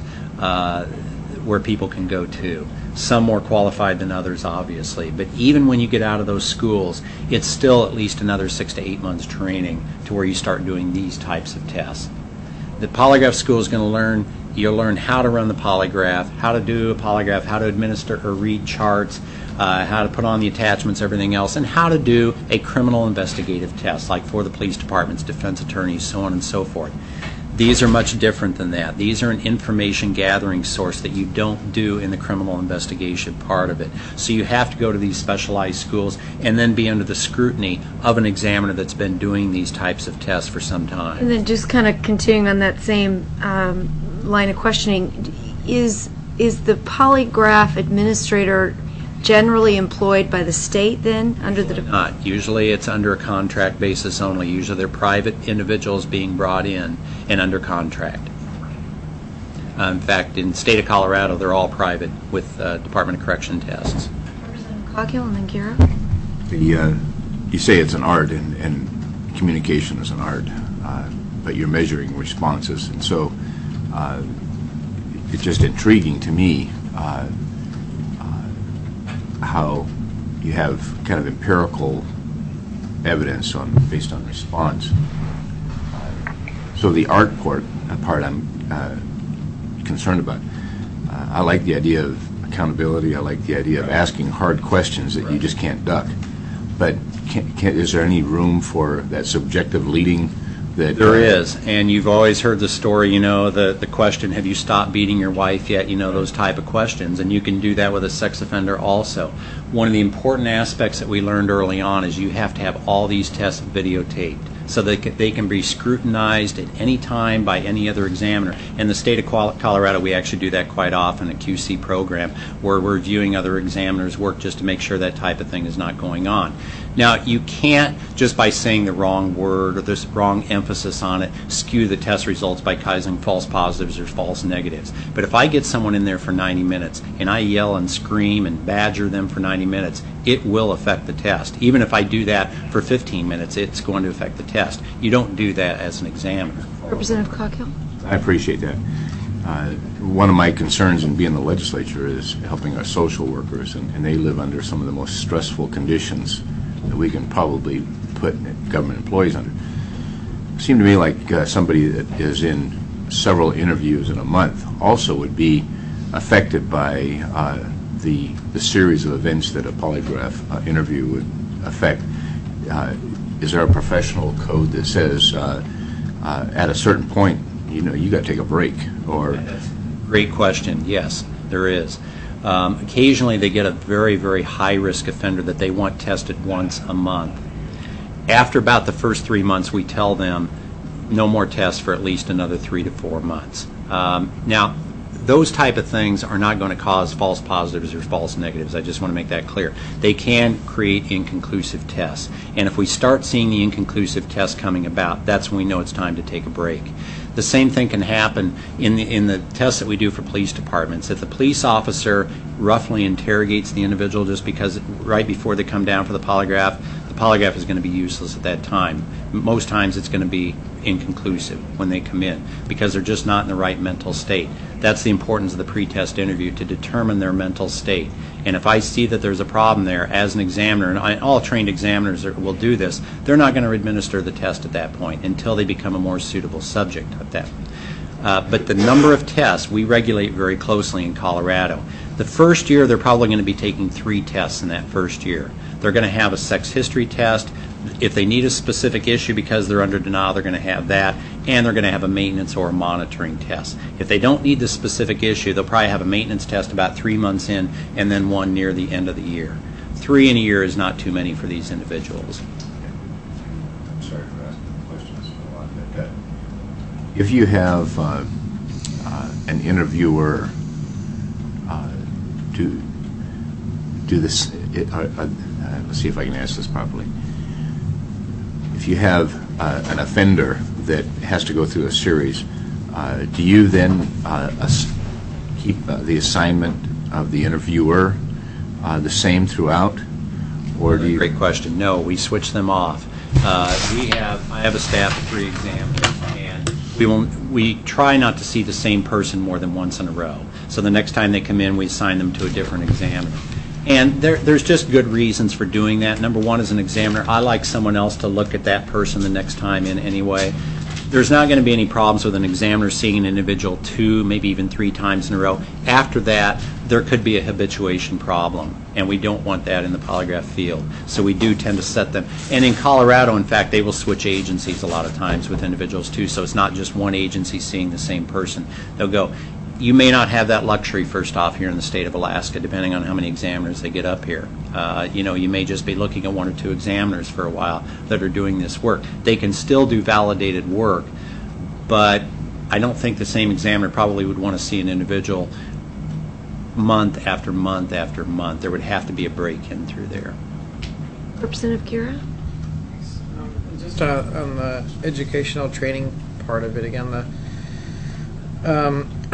where people can go to. Some more qualified than others, obviously. But even when you get out of those schools, it's still at least another 6 to 8 months training to where you start doing these types of tests. The polygraph school is going to learn, you'll learn how to run the polygraph, how to do a polygraph, how to administer or read charts, how to put on the attachments, everything else, and how to do a criminal investigative test, like for the police departments, defense attorneys, so on and so forth. These are much different than that. These are an information gathering source that you don't do in the criminal investigation part of it. So you have to go to these specialized schools and then be under the scrutiny of an examiner that's been doing these types of tests for some time. And then just kind of continuing on that same line of questioning, is the polygraph administrator generally employed by the state then under the Not. Usually it's under a contract basis only. Usually they're private individuals being brought in and under contract. In fact, in the state of Colorado, they're all private with Department of Correction tests. Representative Coghill and then Guerra. You say it's an art, and communication is an art, but you're measuring responses, and so it's just intriguing to me how you have kind of empirical evidence based on response. So the art part I'm concerned about. I like the idea of accountability. I like the idea of asking hard questions that you just can't duck. But is there any room for that subjective leading? There is, and you've always heard the story, the question, have you stopped beating your wife yet? Those type of questions, and you can do that with a sex offender also. One of the important aspects that we learned early on is you have to have all these tests videotaped so they can be scrutinized at any time by any other examiner. In the state of Colorado, we actually do that quite often, a QC program, where we're reviewing other examiners' work just to make sure that type of thing is not going on. Now, you can't, just by saying the wrong word or this wrong emphasis on it, skew the test results by causing false positives or false negatives. But if I get someone in there for 90 minutes and I yell and scream and badger them for 90 minutes, it will affect the test. Even if I do that for 15 minutes, it's going to affect the test. You don't do that as an examiner. Representative Coghill. I appreciate that. One of my concerns in being in the legislature is helping our social workers, and they live under some of the most stressful conditions that we can probably put government employees under. It seemed to me like somebody that is in several interviews in a month also would be affected by the series of events that a polygraph interview would affect. Is there a professional code that says at a certain point, you got to take a break? Or Great question. Yes, there is. Occasionally they get a very, very high-risk offender that they want tested once a month. After about the first 3 months, we tell them no more tests for at least another 3 to 4 months. Now, those type of things are not going to cause false positives or false negatives. I just want to make that clear. They can create inconclusive tests. And if we start seeing the inconclusive tests coming about, that's when we know it's time to take a break. The same thing can happen in the tests that we do for police departments. If the police officer roughly interrogates the individual just because right before they come down for the polygraph is going to be useless at that time. Most times it's going to be inconclusive when they come in because they're just not in the right mental state. That's the importance of the pre-test interview, to determine their mental state. And if I see that there's a problem there as an examiner, and all trained examiners will do this, they're not going to administer the test at that point until they become a more suitable subject at that. But the number of tests we regulate very closely in Colorado. The first year they're probably going to be taking 3 tests in that first year. They're going to have a sex history test. If they need a specific issue because they're under denial, they're going to have that, and they're going to have a maintenance or a monitoring test. If they don't need the specific issue, they'll probably have a maintenance test about 3 months in and then one near the end of the year. 3 in a year is not too many for these individuals. I'm sorry for asking questions a lot, but if you have an interviewer do this, let's see if I can ask this properly. If you have an offender that has to go through a series, do you then keep the assignment of the interviewer the same throughout, or do you? Great question. No, we switch them off. I have a staff of 3 examiners, and we try not to see the same person more than once in a row. So the next time they come in, we assign them to a different examiner. And there's just good reasons for doing that. Number one, as an examiner, I like someone else to look at that person the next time in anyway. There's not going to be any problems with an examiner seeing an individual 2, maybe even 3 times in a row. After that, there could be a habituation problem, and we don't want that in the polygraph field. So we do tend to set them. And in Colorado, in fact, they will switch agencies a lot of times with individuals too, so it's not just one agency seeing the same person. They'll go. You may not have that luxury, first off, here in the state of Alaska, depending on how many examiners they get up here. You may just be looking at 1 or 2 examiners for a while that are doing this work. They can still do validated work, but I don't think the same examiner probably would want to see an individual month after month after month. There would have to be a break in through there. Representative Guerra? Just on the educational training part of it again,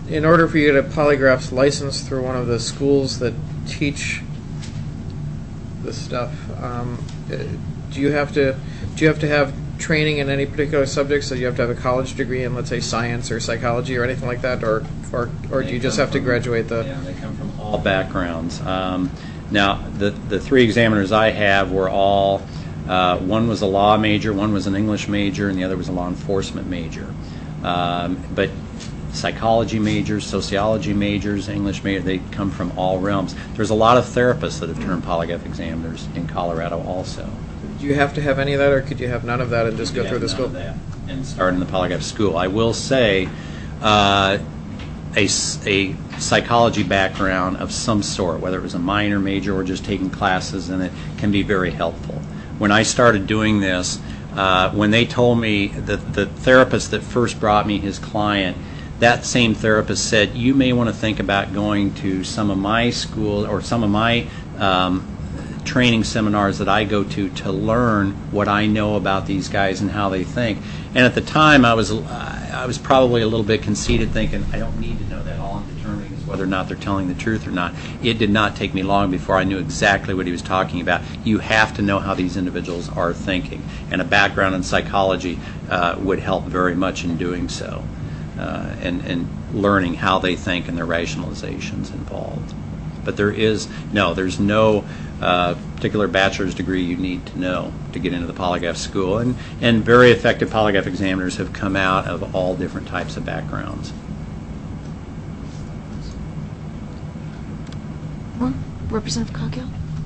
in order for you to get a polygraph's license through one of the schools that teach this stuff, do you have to have training in any particular subject? So you have to have a college degree in, let's say, science or psychology or anything like that, or do you just have to graduate the? Yeah, they come from all backgrounds. Now, the three examiners I have were all, one was a law major, one was an English major, and the other was a law enforcement major. But psychology majors, sociology majors, English majors, they come from all realms. There's a lot of therapists that have turned polygraph examiners in Colorado also. Do you have to have any of that, or could you have none of that and just go through the school? None of that and start in the polygraph school. I will say a psychology background of some sort, whether it was a minor, major, or just taking classes in it, can be very helpful. When I started doing this, when they told me that the therapist that first brought me his client, that same therapist said, you may want to think about going to some of my school or some of my training seminars that I go to learn what I know about these guys and how they think. And at the time, I was probably a little bit conceited, thinking I don't need to know that. All I'm determining is whether or not they're telling the truth or not. It did not take me long before I knew exactly what he was talking about. You have to know how these individuals are thinking, and a background in psychology would help very much in doing so, and learning how they think and their rationalizations involved. But there's no particular bachelor's degree you need to know to get into the polygraph school. And very effective polygraph examiners have come out of all different types of backgrounds. Representative Coghill?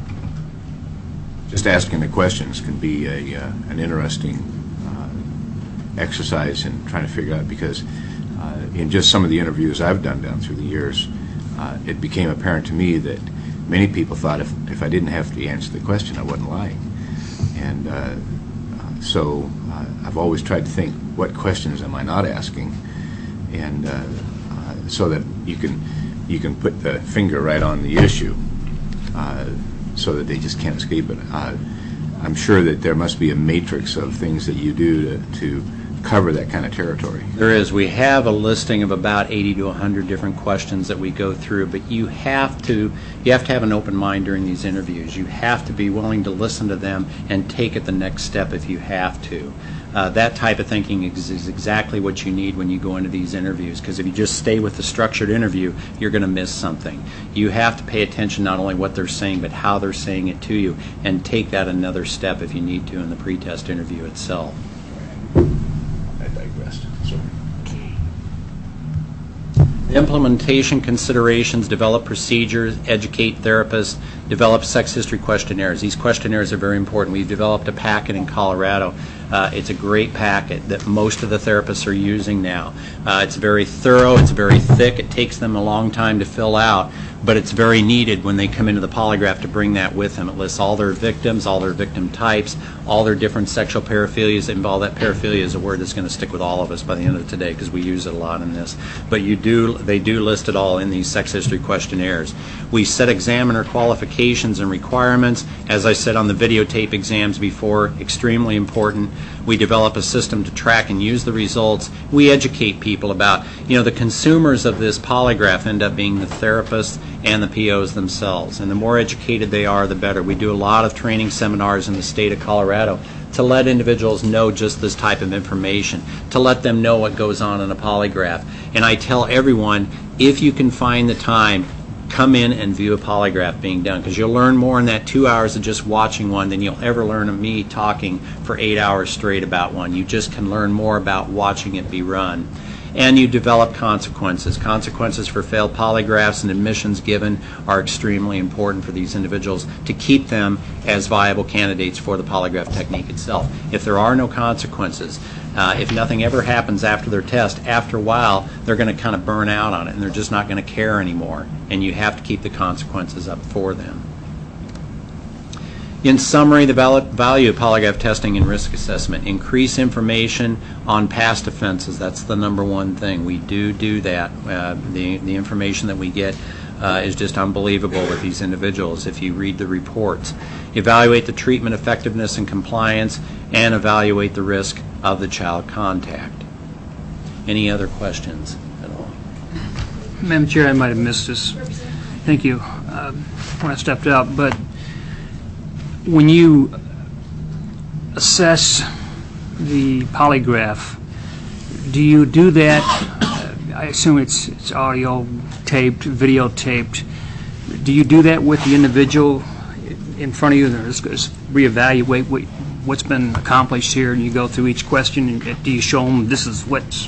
Just asking the questions can be an interesting exercise in trying to figure out, because in just some of the interviews I've done down through the years, it became apparent to me that many people thought if I didn't have to answer the question, I wasn't lying. And so I've always tried to think, what questions am I not asking? And so that you can put the finger right on the issue, so that they just can't escape it. I'm sure that there must be a matrix of things that you do to cover that kind of territory. There is. We have a listing of about 80 to 100 different questions that we go through, but you have to have an open mind during these interviews. You have to be willing to listen to them and take it the next step if you have to. That type of thinking is exactly what you need when you go into these interviews, because if you just stay with the structured interview, you're going to miss something. You have to pay attention not only what they're saying, but how they're saying it to you, and take that another step if you need to in the pretest interview itself. I digressed. Sorry. Implementation considerations, develop procedures, educate therapists, develop sex history questionnaires. These questionnaires are very important. We've developed a packet in Colorado. It's a great packet that most of the therapists are using now. It's very thorough, it's very thick, it takes them a long time to fill out, but it's very needed when they come into the polygraph to bring that with them. It lists all their victims, all their victim types, all their different sexual paraphilias. And all that paraphilia is a word that's going to stick with all of us by the end of today, because we use it a lot in this. But they do list it all in these sex history questionnaires. We set examiner qualifications and requirements. As I said on the videotape exams before, extremely important. We develop a system to track and use the results. We educate people about, the consumers of this polygraph end up being the therapists and the POs themselves. And the more educated they are, the better. We do a lot of training seminars in the state of Colorado to let individuals know just this type of information, to let them know what goes on in a polygraph. And I tell everyone, if you can find the time, come in and view a polygraph being done, because you'll learn more in that 2 hours of just watching one than you'll ever learn of me talking for 8 hours straight about one. You just can learn more about watching it be run. And you develop consequences. Consequences for failed polygraphs and admissions given are extremely important for these individuals to keep them as viable candidates for the polygraph technique itself. If there are no consequences, if nothing ever happens after their test, after a while, they're going to kind of burn out on it, and they're just not going to care anymore. And you have to keep the consequences up for them. In summary, the value of polygraph testing and risk assessment: increase information on past offenses. That's the number one thing. We do that. The information that we get is just unbelievable with these individuals if you read the reports. Evaluate the treatment effectiveness and compliance, and evaluate the risk of the child contact. Any other questions at all? Madam Chair, I might have missed this. Thank you when I stepped out. But when you assess the polygraph, do you do that? I assume it's audio taped, videotaped. Do you do that with the individual in front of you? Just reevaluate what's been accomplished here, and you go through each question. And do you show them this is what's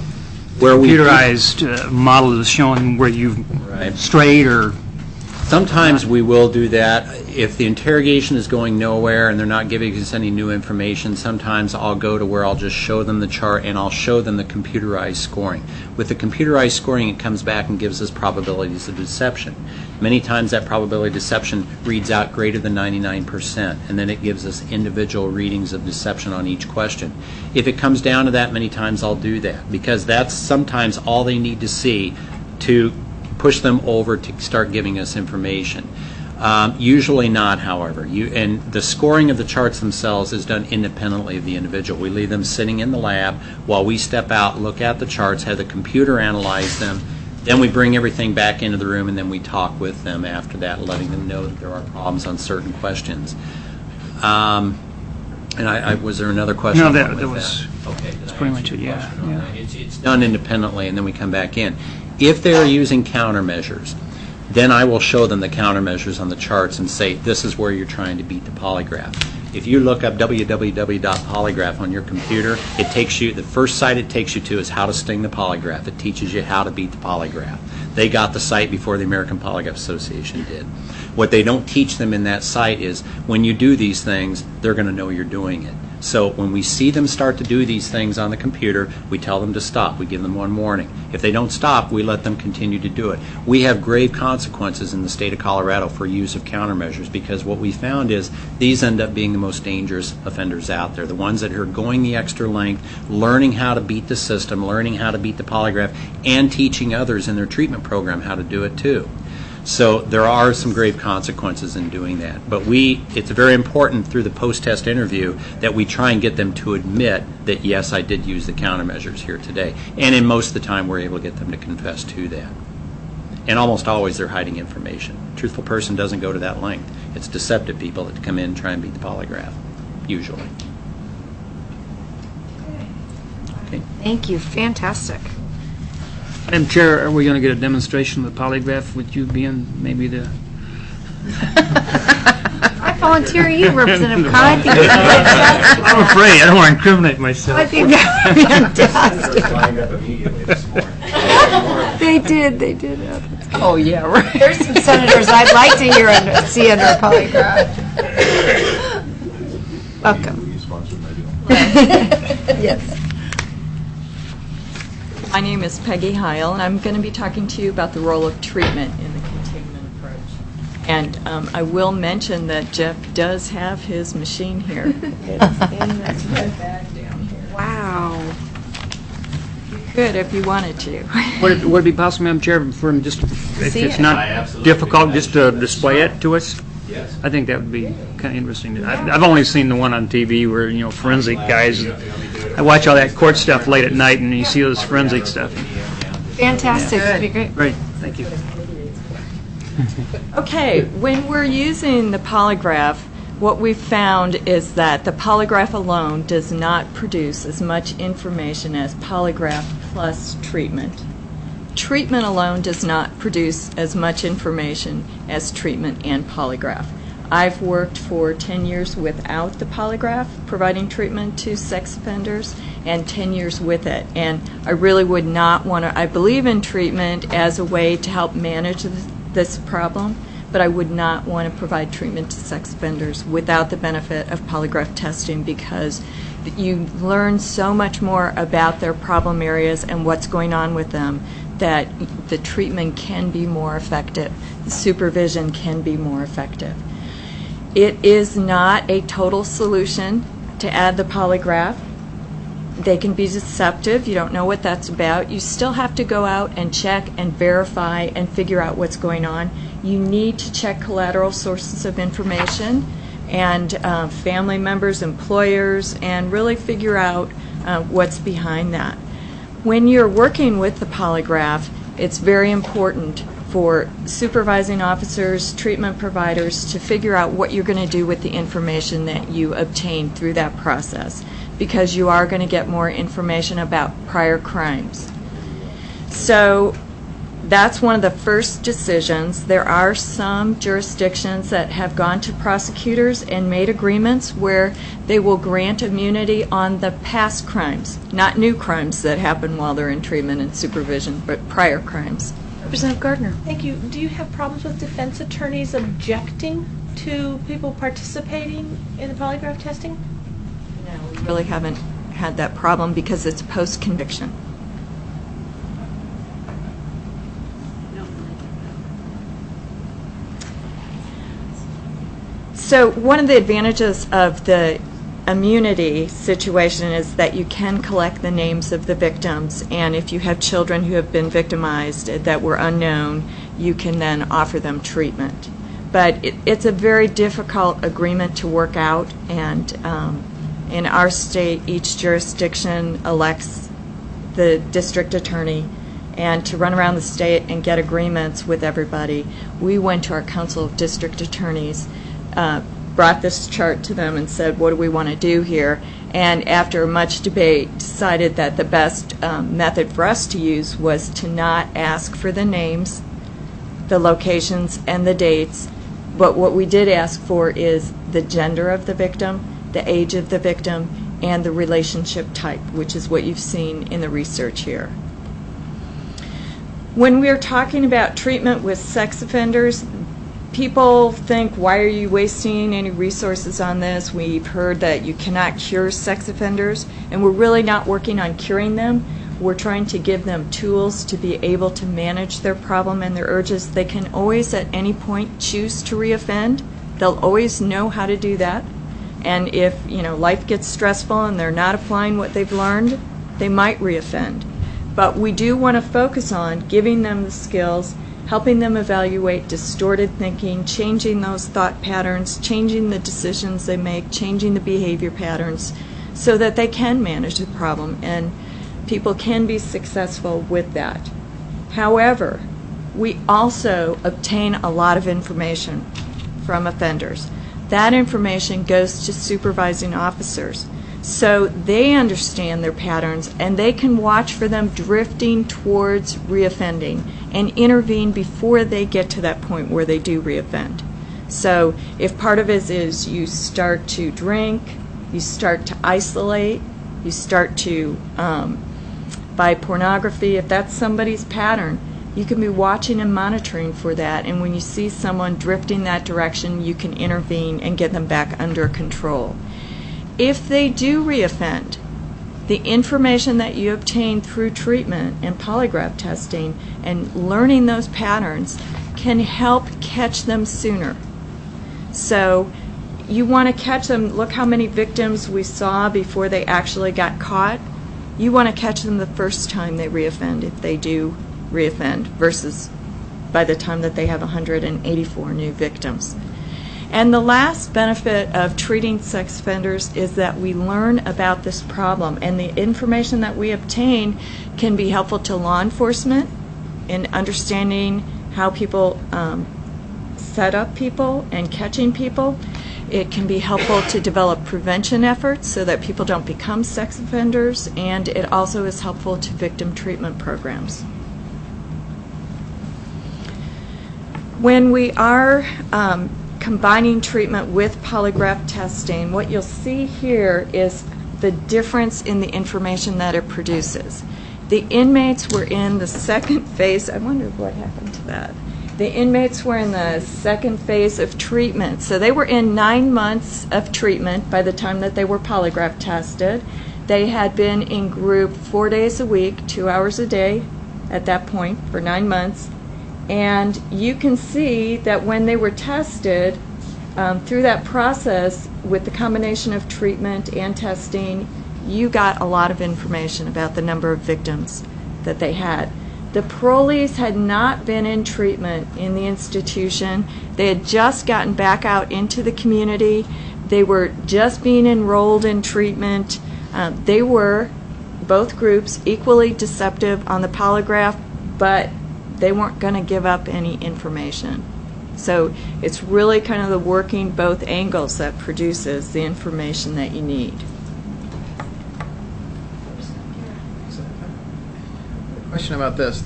computerized model is showing where you've strayed or? Sometimes we will do that. If the interrogation is going nowhere and they're not giving us any new information, sometimes I'll go to where I'll just show them the chart and I'll show them the computerized scoring. With the computerized scoring, it comes back and gives us probabilities of deception. Many times that probability of deception reads out greater than 99%, and then it gives us individual readings of deception on each question. If it comes down to that, many times I'll do that, because that's sometimes all they need to see to push them over to start giving us information. Usually not, however. And the scoring of the charts themselves is done independently of the individual. We leave them sitting in the lab while we step out, look at the charts, have the computer analyze them. Then we bring everything back into the room, and then we talk with them after that, letting them know that there are problems on certain questions. And was there another question? No, that was. Okay, that's pretty much it. Yeah. It's done independently, and then we come back in. If they are using countermeasures, then I will show them the countermeasures on the charts and say, this is where you're trying to beat the polygraph. If you look up www.polygraph on your computer, it takes you, the first site it takes you to is how to sting the polygraph. It teaches you how to beat the polygraph. They got the site before the American Polygraph Association did. What they don't teach them in that site is when you do these things, they're going to know you're doing it. So when we see them start to do these things on the computer, we tell them to stop. We give them one warning. If they don't stop, we let them continue to do it. We have grave consequences in the state of Colorado for use of countermeasures, because what we found is these end up being the most dangerous offenders out there, the ones that are going the extra length, learning how to beat the system, learning how to beat the polygraph, and teaching others in their treatment program how to do it too. So there are some grave consequences in doing that. But it's very important through the post-test interview that we try and get them to admit that, yes, I did use the countermeasures here today. And in most of the time, we're able to get them to confess to that. And almost always they're hiding information. A truthful person doesn't go to that length. It's deceptive people that come in and try and beat the polygraph, usually. Okay. Thank you. Fantastic. Madam Chair, are we going to get a demonstration of the polygraph with you being maybe the... I volunteer you, Representative Cobb. I think I'm afraid. I don't want to incriminate myself. I think that would be fantastic. They did. Oh, yeah, right. There's some senators I'd like to see under a polygraph. Welcome. Yes. My name is Peggy Heil, and I'm going to be talking to you about the role of treatment in the containment approach. And I will mention that Jeff does have his machine here. It's in this red bag down here. Wow. You could if you wanted to. Would it be possible, Madam Chair, for him just, if it's not difficult, just to display it to us? Yes. I think that would be kind of interesting. I've only seen the one on TV where, forensic guys. I watch all that court stuff late at night, and you see this forensic stuff. Fantastic. That'd be great. Great. Thank you. Okay, when we're using the polygraph, what we've found is that the polygraph alone does not produce as much information as polygraph plus treatment. Treatment alone does not produce as much information as treatment and polygraph. I've worked for 10 years without the polygraph, providing treatment to sex offenders, and 10 years with it. And I really would not want to, I believe in treatment as a way to help manage this problem, but I would not want to provide treatment to sex offenders without the benefit of polygraph testing, because you learn so much more about their problem areas and what's going on with them that the treatment can be more effective. The supervision can be more effective. It is not a total solution to add the polygraph. They can be deceptive. You don't know what that's about. You still have to go out and check and verify and figure out what's going on. You need to check collateral sources of information and family members, employers, and really figure out what's behind that. When you're working with the polygraph, it's very important for supervising officers, treatment providers to figure out what you're going to do with the information that you obtain through that process, because you are going to get more information about prior crimes. So that's one of the first decisions. There are some jurisdictions that have gone to prosecutors and made agreements where they will grant immunity on the past crimes, not new crimes that happen while they're in treatment and supervision, but prior crimes. Representative Gardner. Thank you. Do you have problems with defense attorneys objecting to people participating in the polygraph testing? No, we really haven't had that problem because it's post-conviction. So one of the advantages of the immunity situation is that you can collect the names of the victims, and if you have children who have been victimized that were unknown, you can then offer them treatment. But it's a very difficult agreement to work out, and in our state, each jurisdiction elects the district attorney, and to run around the state and get agreements with everybody, we went to our Council of District Attorneys, brought this chart to them and said, what do we want to do here? And after much debate, decided that the best method for us to use was to not ask for the names, the locations, and the dates. But what we did ask for is the gender of the victim, the age of the victim, and the relationship type, which is what you've seen in the research here. When we're talking about treatment with sex offenders, people think, why are you wasting any resources on this? We've heard that you cannot cure sex offenders, and we're really not working on curing them. We're trying to give them tools to be able to manage their problem and their urges. They can always at any point choose to reoffend. They'll always know how to do that. And if, life gets stressful and they're not applying what they've learned, they might reoffend. But we do want to focus on giving them the skills, helping them evaluate distorted thinking, changing those thought patterns, changing the decisions they make, changing the behavior patterns so that they can manage the problem and people can be successful with that. However, we also obtain a lot of information from offenders. That information goes to supervising officers, so they understand their patterns and they can watch for them drifting towards reoffending and intervene before they get to that point where they do reoffend. So if part of it is you start to drink, you start to isolate, you start to buy pornography, if that's somebody's pattern, you can be watching and monitoring for that, and when you see someone drifting that direction, you can intervene and get them back under control. If they do reoffend, the information that you obtain through treatment and polygraph testing and learning those patterns can help catch them sooner. So you want to catch them. Look how many victims we saw before they actually got caught. You want to catch them the first time they reoffend, if they do reoffend, versus by the time that they have 184 new victims. And the last benefit of treating sex offenders is that we learn about this problem, and the information that we obtain can be helpful to law enforcement in understanding how people set up people and catching people. It can be helpful to develop prevention efforts so that people don't become sex offenders, and it also is helpful to victim treatment programs. When we are combining treatment with polygraph testing, what you'll see here is the difference in the information that it produces. The inmates were in the second phase. I wonder what happened to that. The inmates were in the second phase of treatment. So they were in 9 months of treatment by the time that they were polygraph tested. They had been in group 4 days a week, 2 hours a day at that point for 9 months. And you can see that when they were tested, through that process with the combination of treatment and testing, you got a lot of information about the number of victims that they had. The parolees had not been in treatment in the institution. They had just gotten back out into the community. They were just being enrolled in treatment. They were, both groups, equally deceptive on the polygraph, but they weren't going to give up any information. So it's really kind of the working both angles that produces the information that you need. Question about this: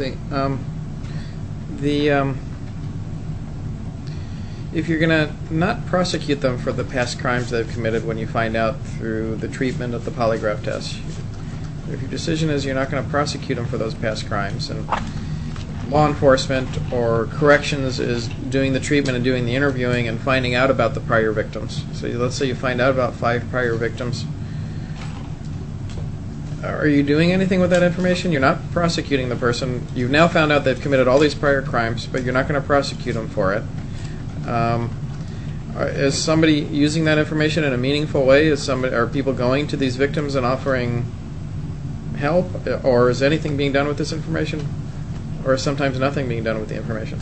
if you're going to not prosecute them for the past crimes they've committed when you find out through the treatment of the polygraph test, if your decision is you're not going to prosecute them for those past crimes, and law enforcement or corrections is doing the treatment and doing the interviewing and finding out about the prior victims. So let's say you find out about 5 prior victims. Are you doing anything with that information? You're not prosecuting the person. You've now found out they've committed all these prior crimes, but you're not going to prosecute them for it. Is somebody using that information in a meaningful way? Are people going to these victims and offering help? Or is anything being done with this information? Or is sometimes nothing being done with the information?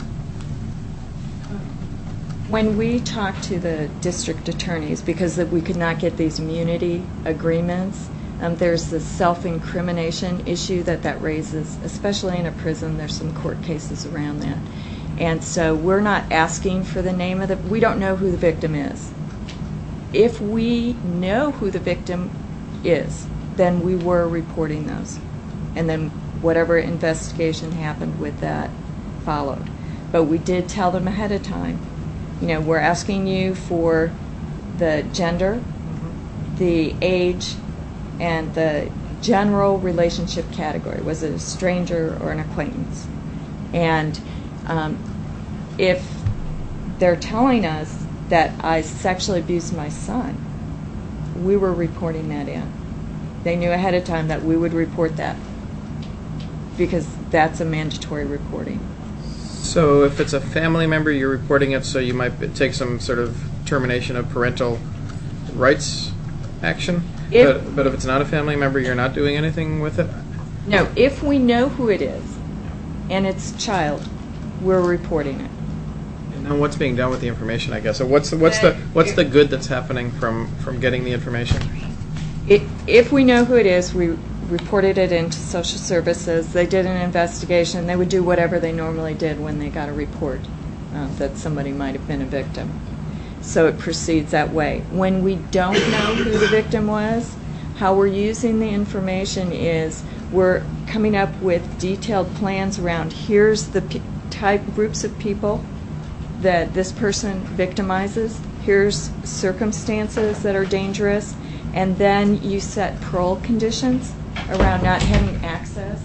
When we talk to the district attorneys, because we could not get these immunity agreements, there's this self-incrimination issue that raises, especially in a prison. There's some court cases around that. And so we're not asking for the name of we don't know who the victim is. If we know who the victim is, then we were reporting those. And then whatever investigation happened with that followed. But we did tell them ahead of time, we're asking you for the gender, the age, and the general relationship category. Was it a stranger or an acquaintance? And if they're telling us that I sexually abused my son, we were reporting that in. They knew ahead of time that we would report that because that's a mandatory reporting. So if it's a family member, you're reporting it, so you might take some sort of termination of parental rights action? But if it's not a family member, you're not doing anything with it? No, if we know who it is and it's a child, we're reporting it. And then what's being done with the information, I guess? So what's the good that's happening from getting the information? If we know who it is, we reported it into social services. They did an investigation. They would do whatever they normally did when they got a report that somebody might have been a victim. So it proceeds that way. When we don't know who the victim was, how we're using the information is we're coming up with detailed plans around here's the groups of people that this person victimizes, here's circumstances that are dangerous, and then you set parole conditions around not having access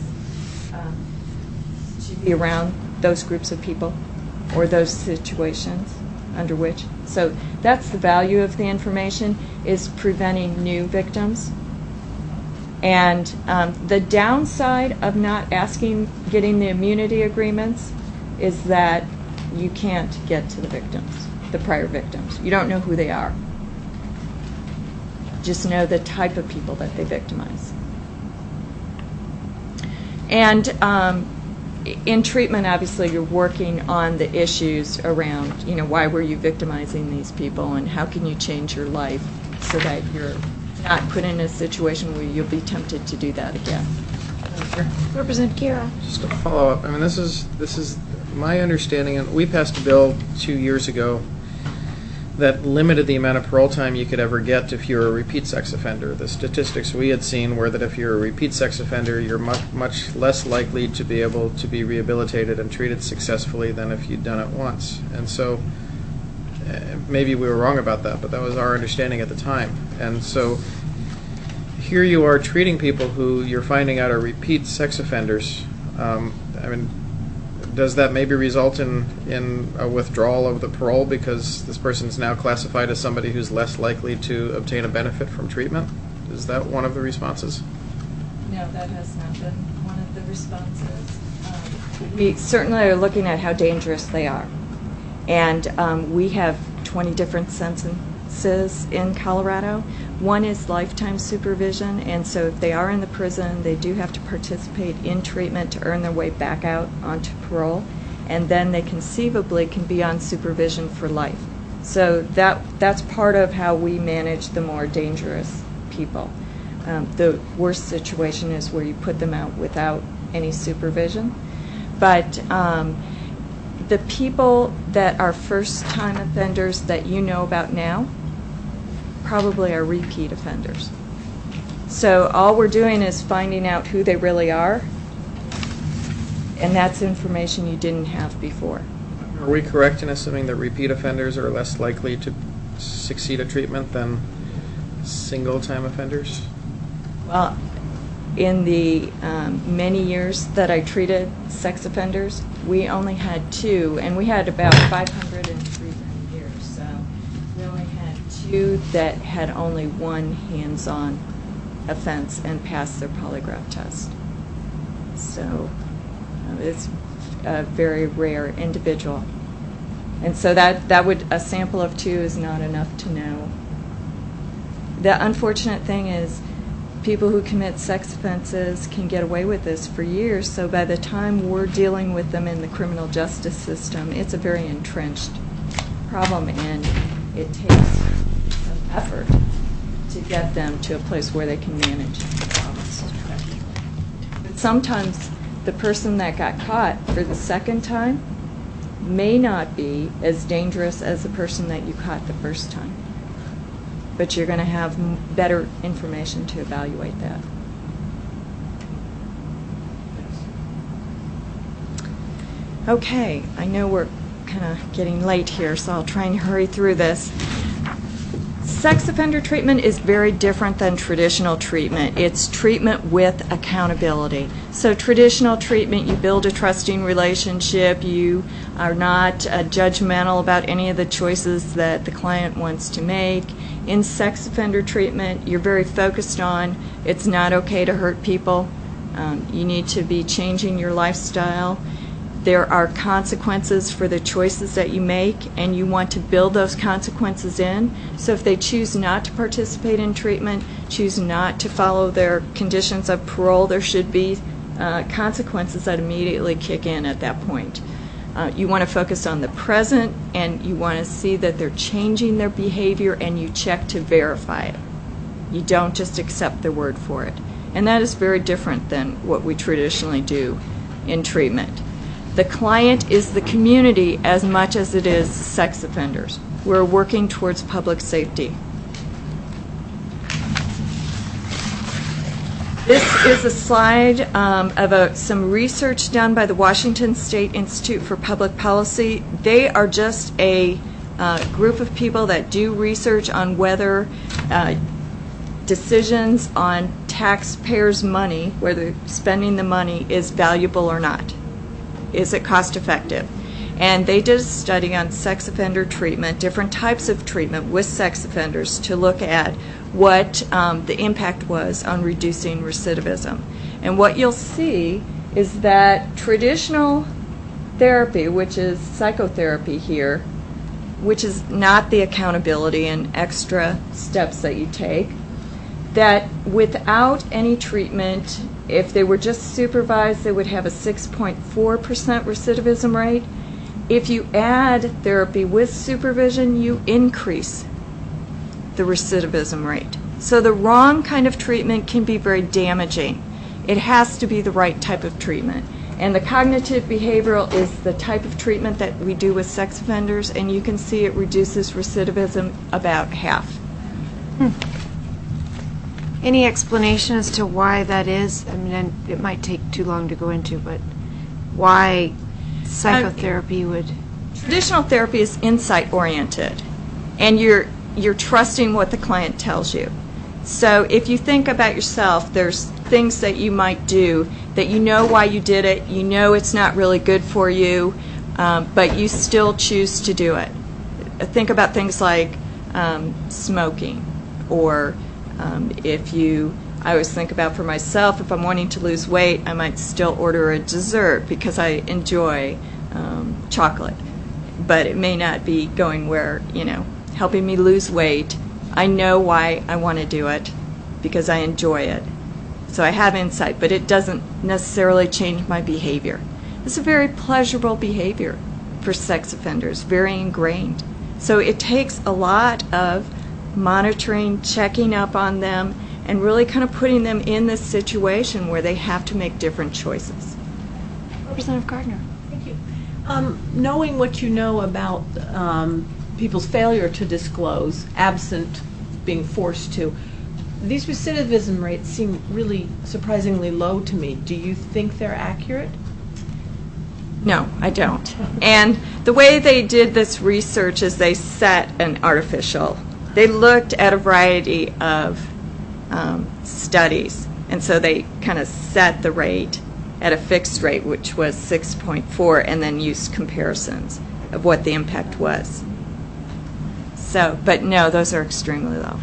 to be around those groups of people or those situations under which. So that's the value of the information, is preventing new victims. And the downside of not getting the immunity agreements is that you can't get to the victims, the prior victims. You don't know who they are. Just know the type of people that they victimize. And in treatment, obviously, you're working on the issues around, why were you victimizing these people and how can you change your life so that you're not put in a situation where you'll be tempted to do that again. Representative Kira. Just to follow up, this is my understanding, and we passed a bill 2 years ago that limited the amount of parole time you could ever get if you're a repeat sex offender. The statistics we had seen were that if you're a repeat sex offender, you're much less likely to be able to be rehabilitated and treated successfully than if you'd done it once. And so maybe we were wrong about that, but that was our understanding at the time. And so here you are treating people who you're finding out are repeat sex offenders. Does that maybe result in a withdrawal of the parole because this person is now classified as somebody who's less likely to obtain a benefit from treatment? Is that one of the responses? No, that has not been one of the responses. We certainly are looking at how dangerous they are. And we have 20 different sentences in Colorado. One is lifetime supervision, and so if they are in the prison, they do have to participate in treatment to earn their way back out onto parole, and then they conceivably can be on supervision for life. So that's part of how we manage the more dangerous people. The worst situation is where you put them out without any supervision. But the people that are first-time offenders that you know about now probably are repeat offenders. So all we're doing is finding out who they really are, and that's information you didn't have before. Are we correct in assuming that repeat offenders are less likely to succeed at treatment than single-time offenders? Well, in the many years that I treated sex offenders, we only had 2, and we had about 500 in treatment years. So we only had 2 that had only 1 hands-on offense and passed their polygraph test. So it's a very rare individual. And so that would, a sample of 2 is not enough to know. The unfortunate thing is people who commit sex offenses can get away with this for years, so by the time we're dealing with them in the criminal justice system, it's a very entrenched problem, and it takes some effort to get them to a place where they can manage the problems. But sometimes the person that got caught for the second time may not be as dangerous as the person that you caught the first time. But you're going to have better information to evaluate that. Okay, I know we're kind of getting late here, so I'll try and hurry through this. Sex offender treatment is very different than traditional treatment. It's treatment with accountability. So traditional treatment, you build a trusting relationship. You are not judgmental about any of the choices that the client wants to make. In sex offender treatment, you're very focused on it's not okay to hurt people. You need to be changing your lifestyle. There are consequences for the choices that you make, and you want to build those consequences in. So if they choose not to participate in treatment, choose not to follow their conditions of parole, there should be consequences that immediately kick in at that point. You want to focus on the present, and you want to see that they're changing their behavior, and you check to verify it. You don't just accept their word for it. And that is very different than what we traditionally do in treatment. The client is the community as much as it is sex offenders. We're working towards public safety. This is a slide of some research done by the Washington State Institute for Public Policy. They are just a group of people that do research on whether decisions on taxpayers' money, whether spending the money is valuable or not. Is it cost effective? And they did a study on sex offender treatment, different types of treatment with sex offenders, to look at what the impact was on reducing recidivism. And what you'll see is that traditional therapy, which is psychotherapy here, which is not the accountability and extra steps that you take, that without any treatment, if they were just supervised, they would have a 6.4% recidivism rate. If you add therapy with supervision, you increase the recidivism rate. So the wrong kind of treatment can be very damaging. It has to be the right type of treatment. And the cognitive behavioral is the type of treatment that we do with sex offenders, and you can see it reduces recidivism about half. Any explanation as to why that is? I mean, it might take too long to go into, but why psychotherapy would... Traditional therapy is insight-oriented, and you're trusting what the client tells you. So if you think about yourself, there's things that you might do that you know why you did it, you know it's not really good for you, but you still choose to do it. Think about things like smoking, or I always think about for myself, if I'm wanting to lose weight, I might still order a dessert because I enjoy chocolate. But it may not be going where, helping me lose weight. I know why I want to do it because I enjoy it. So I have insight, but it doesn't necessarily change my behavior. It's a very pleasurable behavior for sex offenders, very ingrained. So it takes a lot of monitoring, checking up on them, and really kind of putting them in this situation where they have to make different choices. Representative Gardner. Thank you. Knowing what you know about people's failure to disclose, absent being forced to, these recidivism rates seem really surprisingly low to me. Do you think they're accurate? No, I don't. And the way they did this research is they set an artificial. They looked at a variety of studies, and so they kind of set the rate at a fixed rate, which was 6.4, and then used comparisons of what the impact was. So, but no, those are extremely low.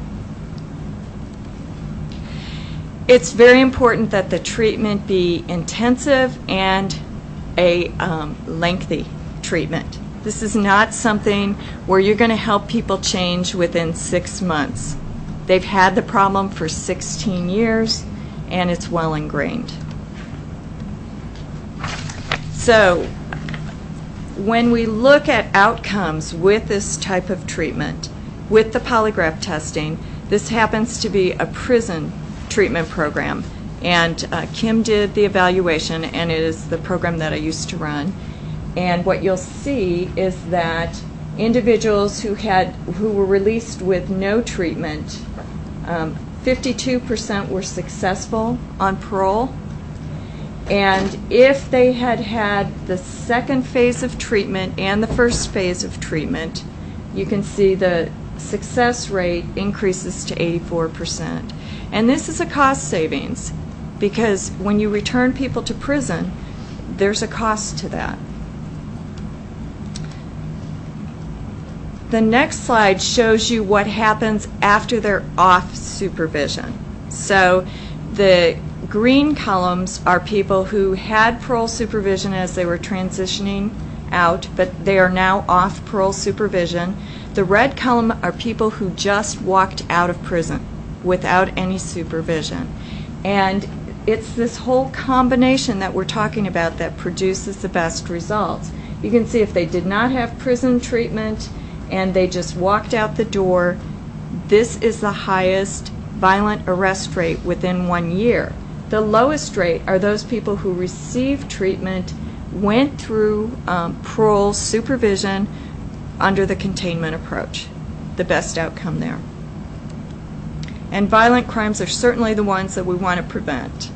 It's very important that the treatment be intensive and a lengthy treatment. This is not something where you're going to help people change within 6 months. They've had the problem for 16 years, and it's well ingrained. So when we look at outcomes with this type of treatment, with the polygraph testing, this happens to be a prison treatment program. And Kim did the evaluation, and it is the program that I used to run. And what you'll see is that individuals who were released with no treatment, 52% were successful on parole. And if they had had the second phase of treatment and the first phase of treatment, you can see the success rate increases to 84%. And this is a cost savings, because when you return people to prison, there's a cost to that. The next slide shows you what happens after they're off supervision. So the green columns are people who had parole supervision as they were transitioning out, but they are now off parole supervision. The red column are people who just walked out of prison without any supervision. And it's this whole combination that we're talking about that produces the best results. You can see if they did not have prison treatment and they just walked out the door, this is the highest violent arrest rate within 1 year. The lowest rate are those people who received treatment, went through parole supervision under the containment approach. The best outcome there. And violent crimes are certainly the ones that we want to prevent.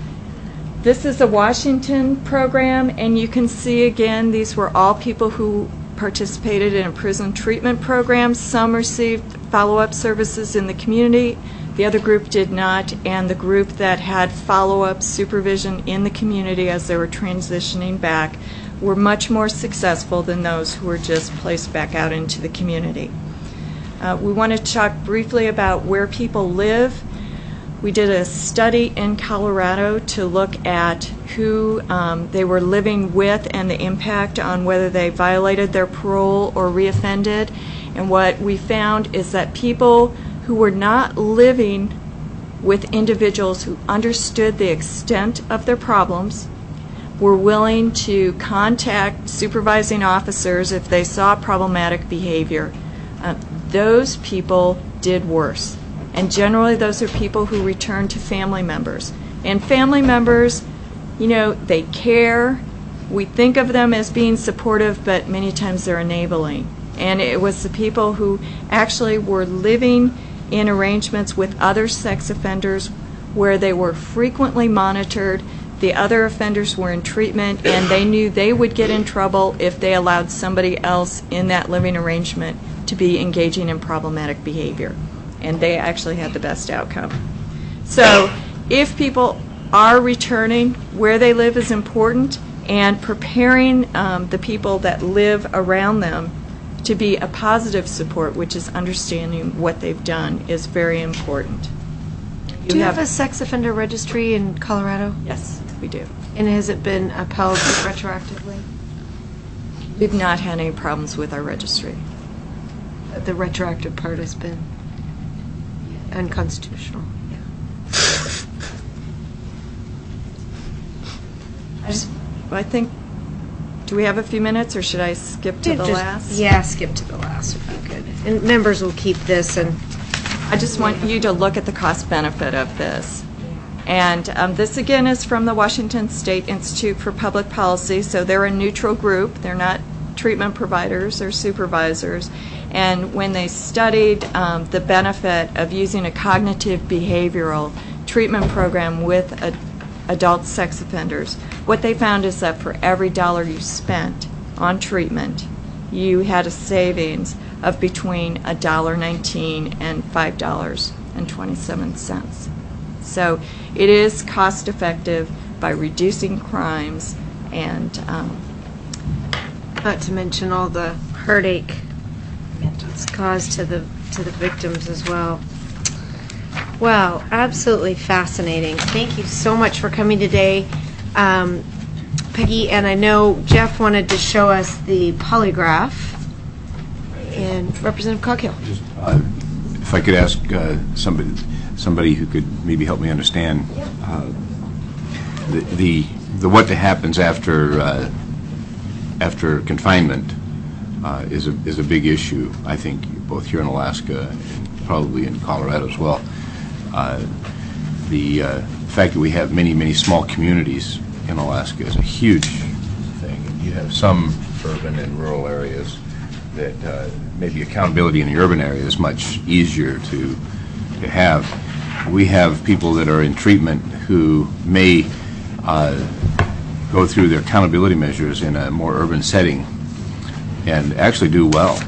This is the Washington program, and you can see again these were all people who participated in a prison treatment program. Some received follow-up services in the community, the other group did not, and the group that had follow-up supervision in the community as they were transitioning back were much more successful than those who were just placed back out into the community. We want to talk briefly about where people live. We did a study in Colorado to look at who they were living with and the impact on whether they violated their parole or reoffended. And what we found is that people who were not living with individuals who understood the extent of their problems were willing to contact supervising officers if they saw problematic behavior. Those people did worse. And generally those are people who return to family members. And family members, you know, they care. We think of them as being supportive, but many times they're enabling. And it was the people who actually were living in arrangements with other sex offenders where they were frequently monitored. The other offenders were in treatment, and they knew they would get in trouble if they allowed somebody else in that living arrangement to be engaging in problematic behavior. And they actually had the best outcome. So if people are returning, where they live is important, and preparing the people that live around them to be a positive support, which is understanding what they've done, is very important. Do you have a sex offender registry in Colorado? Yes, we do. And has it been upheld retroactively? We've not had any problems with our registry. The retroactive part has been unconstitutional. I think, do we have a few minutes, or should I skip to the last? Yeah, skip to the last if you could. And members will keep this. And I just want you to look at the cost benefit of this. And this, again, is from the Washington State Institute for Public Policy, so they're a neutral group. They're not treatment providers or supervisors. And when they studied the benefit of using a cognitive behavioral treatment program with adult sex offenders, what they found is that for every dollar you spent on treatment, you had a savings of between $1.19 and $5.27. So it is cost effective by reducing crimes and Not to mention all the heartache it's caused to the victims as well. Wow, absolutely fascinating. Thank you so much for coming today, Peggy. And I know Jeff wanted to show us the polygraph. And Representative Coghill. If I could ask somebody who could maybe help me understand the what happens after confinement is a big issue. I think both here in Alaska and probably in Colorado as well. The fact that we have many small communities in Alaska is a huge thing. And you have some urban and rural areas that maybe accountability in the urban area is much easier to have. We have people that are in treatment who may go through their accountability measures in a more urban setting and actually do well.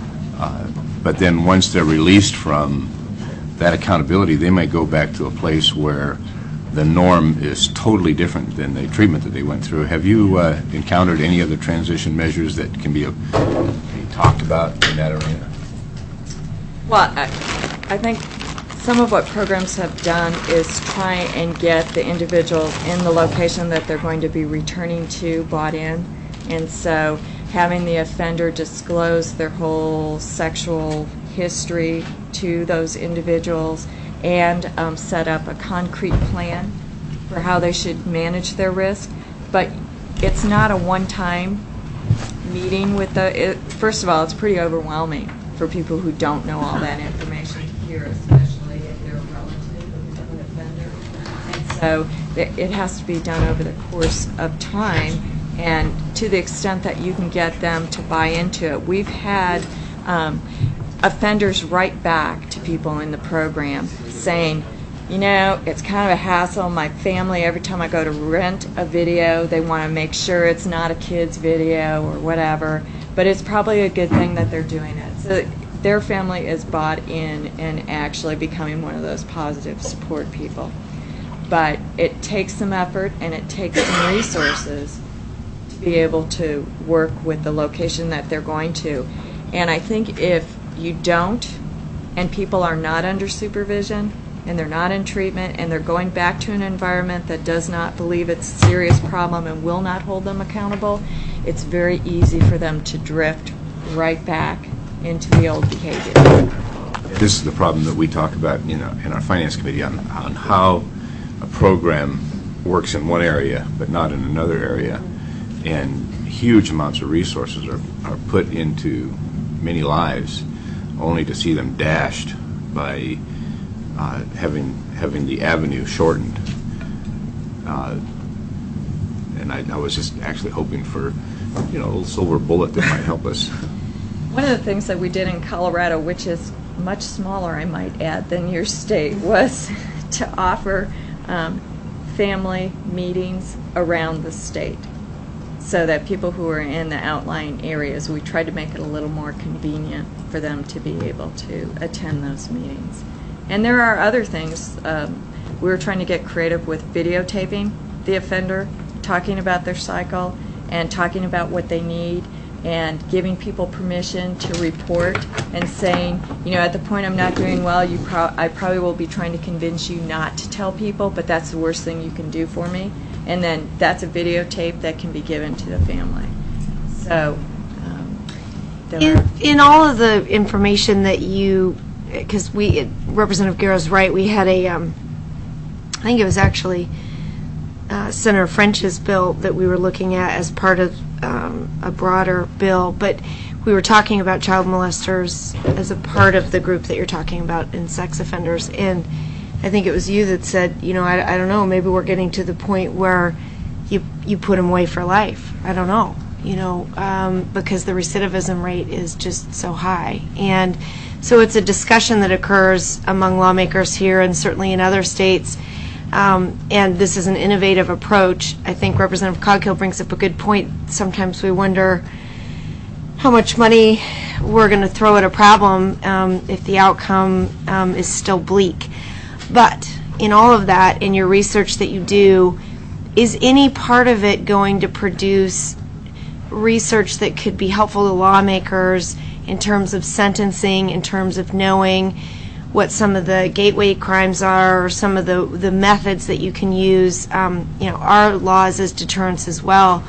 But then once they're released from that accountability, they might go back to a place where the norm is totally different than the treatment that they went through. Have you encountered any other transition measures that can be talked about in that arena? Well, I think some of what programs have done is try and get the individuals in the location that they're going to be returning to bought in. And so having the offender disclose their whole sexual history to those individuals and set up a concrete plan for how they should manage their risk. But it's not a one-time meeting with first of all, it's pretty overwhelming for people who don't know all that information here, especially if they're a relative of an offender. And so it has to be done over the course of time, and to the extent that you can get them to buy into it. We've had offenders write back to people in the program saying, you know, it's kind of a hassle. My family, every time I go to rent a video, they want to make sure it's not a kid's video or whatever. But it's probably a good thing that they're doing it. So their family is bought in and actually becoming one of those positive support people. But it takes some effort and it takes some resources to be able to work with the location that they're going to. And I think if you don't, and people are not under supervision, and they're not in treatment, and they're going back to an environment that does not believe it's a serious problem and will not hold them accountable, it's very easy for them to drift right back into the old behavior. This is the problem that we talk about in our finance committee on how a program works in one area but not in another area, and huge amounts of resources are put into many lives only to see them dashed by having the avenue shortened. And I was just actually hoping for, a little silver bullet that might help us. One of the things that we did in Colorado, which is much smaller, I might add, than your state, was to offer family meetings around the state, so that people who are in the outlying areas, we tried to make it a little more convenient for them to be able to attend those meetings. And there are other things. We were trying to get creative with videotaping the offender, talking about their cycle and talking about what they need, and giving people permission to report and saying, at the point I'm not doing well, I probably will be trying to convince you not to tell people, but that's the worst thing you can do for me. And then that's a videotape that can be given to the family. So in all of the information that because Representative Guerra's right, we had I think it was actually Senator French's bill that we were looking at as part of a broader bill, but we were talking about child molesters as a part of the group that you're talking about in sex offenders. And I think it was you that said, I don't know, maybe we're getting to the point where you put them away for life. I don't know, because the recidivism rate is just so high. And so it's a discussion that occurs among lawmakers here and certainly in other states. And this is an innovative approach. I think Representative Coghill brings up a good point. Sometimes we wonder how much money we're going to throw at a problem if the outcome is still bleak. But in all of that, in your research that you do, is any part of it going to produce research that could be helpful to lawmakers in terms of sentencing, in terms of knowing what some of the gateway crimes are, or some of the methods that you can use, our laws as deterrence as well.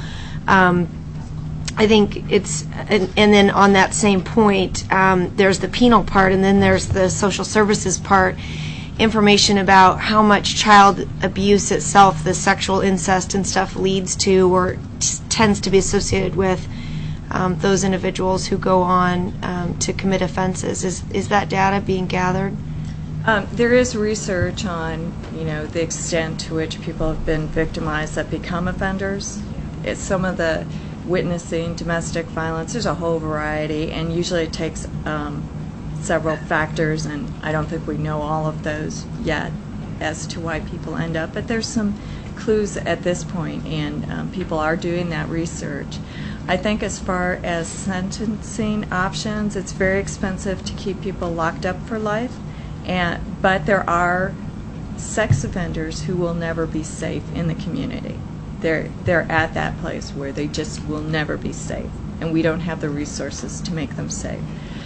I think it's, and then on that same point, there's the penal part, and then there's the social services part, information about how much child abuse itself, the sexual incest and stuff, leads to or tends to be associated with those individuals who go on to commit offenses. Is that data being gathered? There is research on, the extent to which people have been victimized that become offenders. It's some of the witnessing domestic violence. There's a whole variety, and usually it takes several factors, and I don't think we know all of those yet as to why people end up. But there's some clues at this point, and people are doing that research. I think as far as sentencing options, it's very expensive to keep people locked up for life, but there are sex offenders who will never be safe in the community. They're at that place where they just will never be safe, and we don't have the resources to make them safe.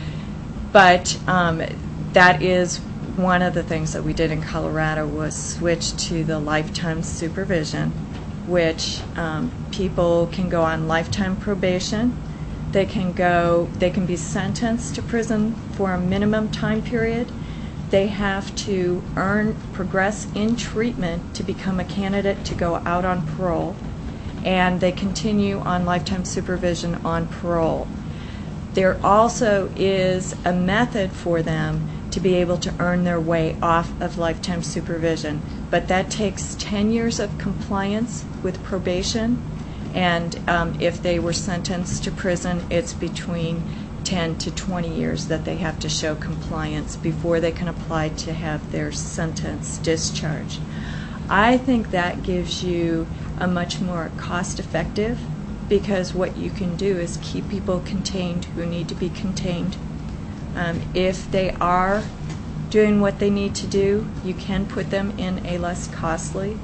But that is one of the things that we did in Colorado, was switch to the lifetime supervision, which people can go on lifetime probation. They can be sentenced to prison for a minimum time period. They have to progress in treatment to become a candidate to go out on parole, and they continue on lifetime supervision on parole. There also is a method for them to be able to earn their way off of lifetime supervision, but that takes 10 years of compliance with probation, and if they were sentenced to prison, it's between 10 to 20 years that they have to show compliance before they can apply to have their sentence discharged. I think that gives you a much more cost-effective, because what you can do is keep people contained who need to be contained. If they are doing what they need to do, you can put them in a less costly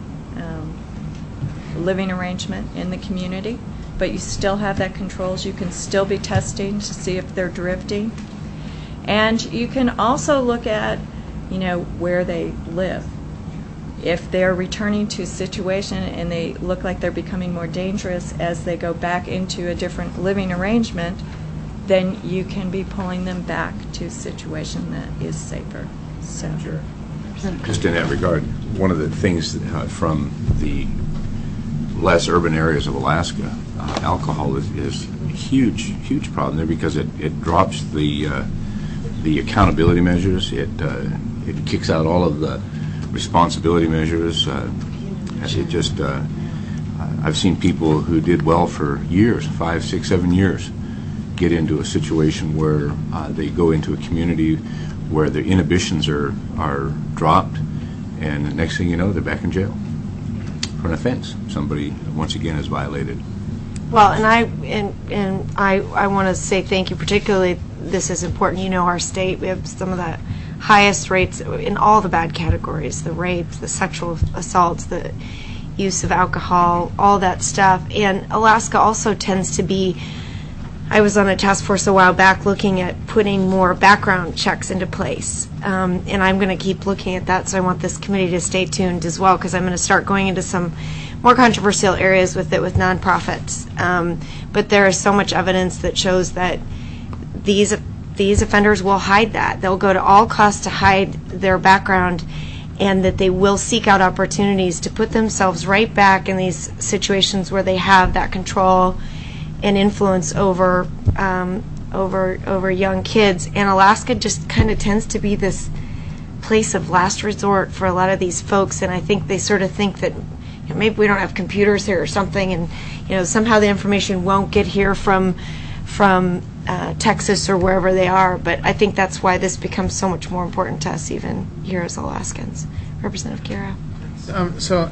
living arrangement in the community, but you still have that controls. You can still be testing to see if they're drifting. And you can also look at, where they live. If they're returning to a situation and they look like they're becoming more dangerous as they go back into a different living arrangement, then you can be pulling them back to a situation that is safer. So. Sure. Just in that regard, one of the things from the less urban areas of Alaska, alcohol is a huge problem there, because it drops the accountability measures. It kicks out all of the responsibility measures. I've seen people who did well for years, 5, 6, 7 years, get into a situation where they go into a community where their inhibitions are dropped, and the next thing you know, they're back in jail for an offense somebody once again has violated. Well, and I want to say thank you. Particularly, this is important. Our state, we have some of the highest rates in all the bad categories: the rapes, the sexual assaults, the use of alcohol, all that stuff. And Alaska also tends to be. I was on a task force a while back looking at putting more background checks into place, and I'm going to keep looking at that. So I want this committee to stay tuned as well, because I'm going to start going into some more controversial areas with it with nonprofits. But there is so much evidence that shows that these offenders will hide that. They'll go to all costs to hide their background, and that they will seek out opportunities to put themselves right back in these situations where they have that control and influence over young kids. And Alaska just kind of tends to be this place of last resort for a lot of these folks, and I think they sort of think that maybe we don't have computers here or something, and somehow the information won't get here from Texas or wherever they are. But I think that's why this becomes so much more important to us, even here as Alaskans. Representative Guerra. So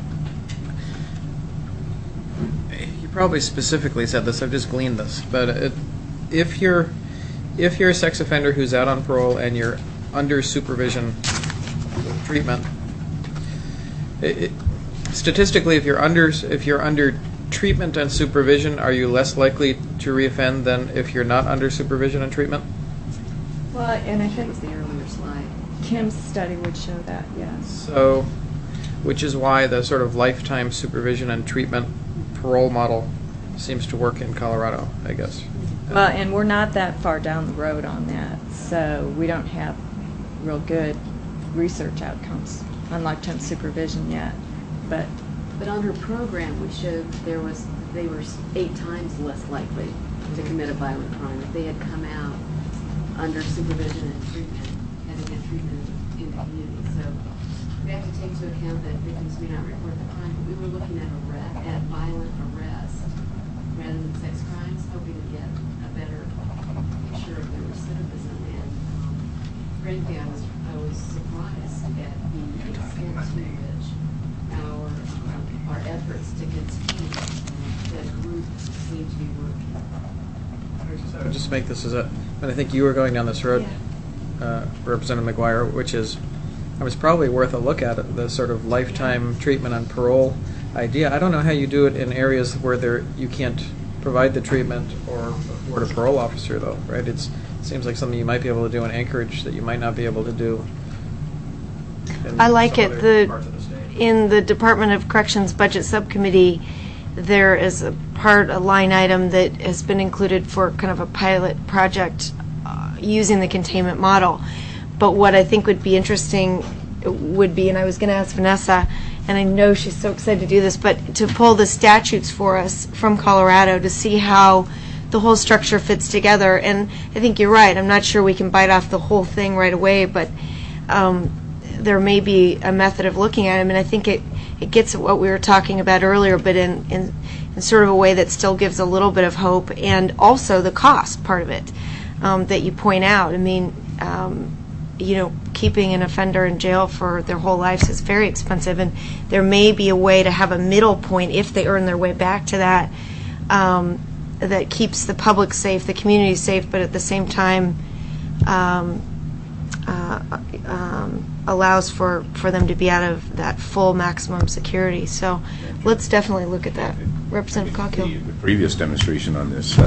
you probably specifically said this. I've just gleaned this, but if you're a sex offender who's out on parole and you're under supervision treatment, statistically, if you're under treatment and supervision, are you less likely to reoffend than if you're not under supervision and treatment? Well, and I think the earlier slide, Kim's study would show that, yes. So, which is why the sort of lifetime supervision and treatment parole model seems to work in Colorado, I guess. Well, and we're not that far down the road on that, so we don't have real good research outcomes on lifetime supervision yet. But on her program, we showed they were 8 times less likely to commit a violent crime if they had come out under supervision and treatment, having had treatment in the community. So we have to take into account that victims may not report the crime, but we were looking at violent arrest rather than sex crimes, hoping to get a better picture of their recidivism. And frankly, I was surprised at the extent to which our efforts to contain that group seem to be working. I would just make this and I think you were going down this road, Representative McGuire, which is, it was probably worth a look at it, the sort of lifetime treatment and parole idea. I don't know how you do it in areas where you can't provide the treatment or afford a parole officer, though, right? It seems like something you might be able to do in Anchorage that you might not be able to do in I like some it. other parts of the state. In the Department of Corrections Budget Subcommittee, there is a line item that has been included for kind of a pilot project using the containment model. But what I think would be interesting would be, and I was going to ask Vanessa, and I know she's so excited to do this, but to pull the statutes for us from Colorado to see how the whole structure fits together. And I think you're right. I'm not sure we can bite off the whole thing right away, but there may be a method of looking at it. I mean, I think it gets at what we were talking about earlier, but in sort of a way that still gives a little bit of hope, and also the cost part of it that you point out. I mean, keeping an offender in jail for their whole lives is very expensive, and there may be a way to have a middle point if they earn their way back to that, that keeps the public safe, the community safe, but at the same time allows for them to be out of that full maximum security. So let's definitely look at that. Representative Coghill. The previous demonstration on this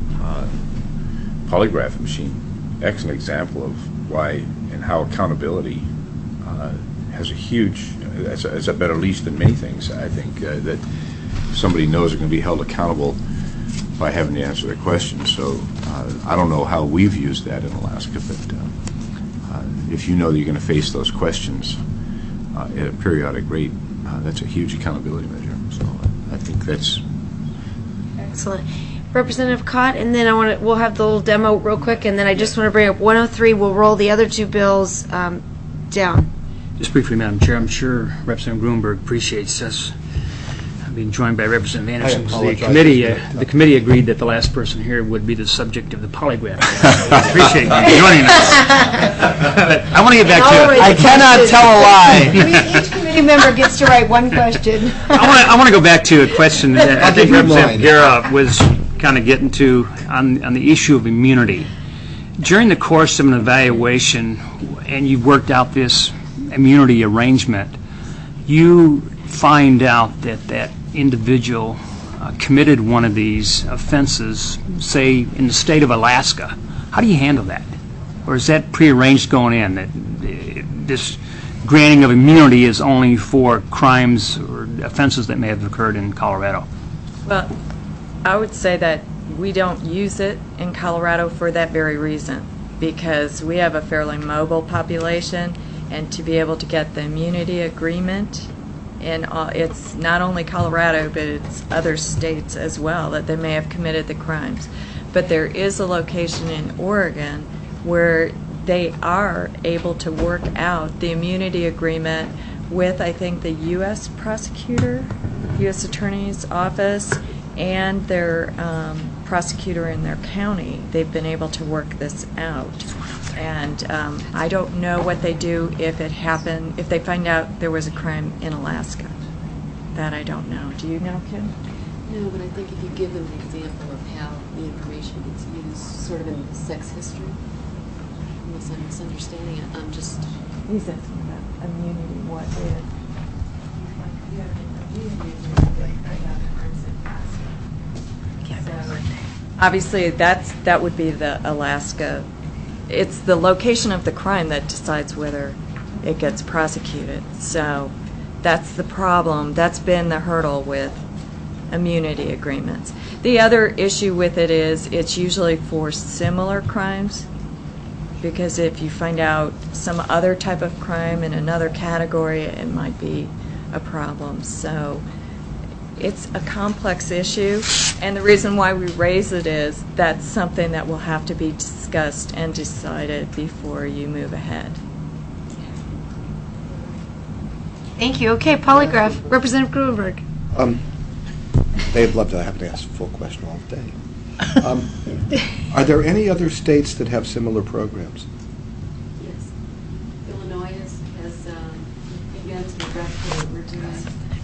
polygraph machine, excellent example of why and how accountability has a huge, as a better leash than many things. I think that somebody knows they're going to be held accountable by having to answer their questions. So I don't know how we've used that in Alaska, but if you know that you're going to face those questions at a periodic rate, that's a huge accountability measure. So I think that's excellent. Representative Cott, and then we'll have the little demo real quick, and then I just want to bring up 103. We'll roll the other two bills down. Just briefly, Madam Chair, I'm sure Representative Grunberg appreciates us being joined by Representative Anderson. The committee agreed that the last person here would be the subject of the polygraph. I appreciate you joining us. But I want to get back to it. I cannot tell a lie. Each committee member gets to write one question. I want to go back to a question that I think Representative Guerra was kind of getting to on the issue of immunity. During the course of an evaluation, and you've worked out this immunity arrangement, you find out that individual committed one of these offenses, say, in the state of Alaska. How do you handle that? Or is that prearranged going in, that this granting of immunity is only for crimes or offenses that may have occurred in Colorado? Well, I would say that we don't use it in Colorado for that very reason, because we have a fairly mobile population, and to be able to get the immunity agreement, and it's not only Colorado, but it's other states as well that they may have committed the crimes. But there is a location in Oregon where they are able to work out the immunity agreement with, I think, the U.S. prosecutor, U.S. Attorney's Office, and their prosecutor in their county. They've been able to work this out. And I don't know what they do if it happened, if they find out there was a crime in Alaska. That I don't know. Do you know, Kim? No, but I think if you give them an example of how the information gets used, sort of in sex history, unless I'm misunderstanding it, I'm just... He's asking about immunity, what if? Obviously, that would be the Alaska. It's the location of the crime that decides whether it gets prosecuted. So that's the problem. That's been the hurdle with immunity agreements. The other issue with it is it's usually for similar crimes, because if you find out some other type of crime in another category, it might be a problem. So it's a complex issue, and the reason why we raise it is that's something that will have to be discussed and decided before you move ahead. Thank you. Okay, polygraph. Representative Gruenberg. They'd love to have to ask a full question all day. Are there any other states that have similar programs? Yes. Illinois has begun to progress what we're doing.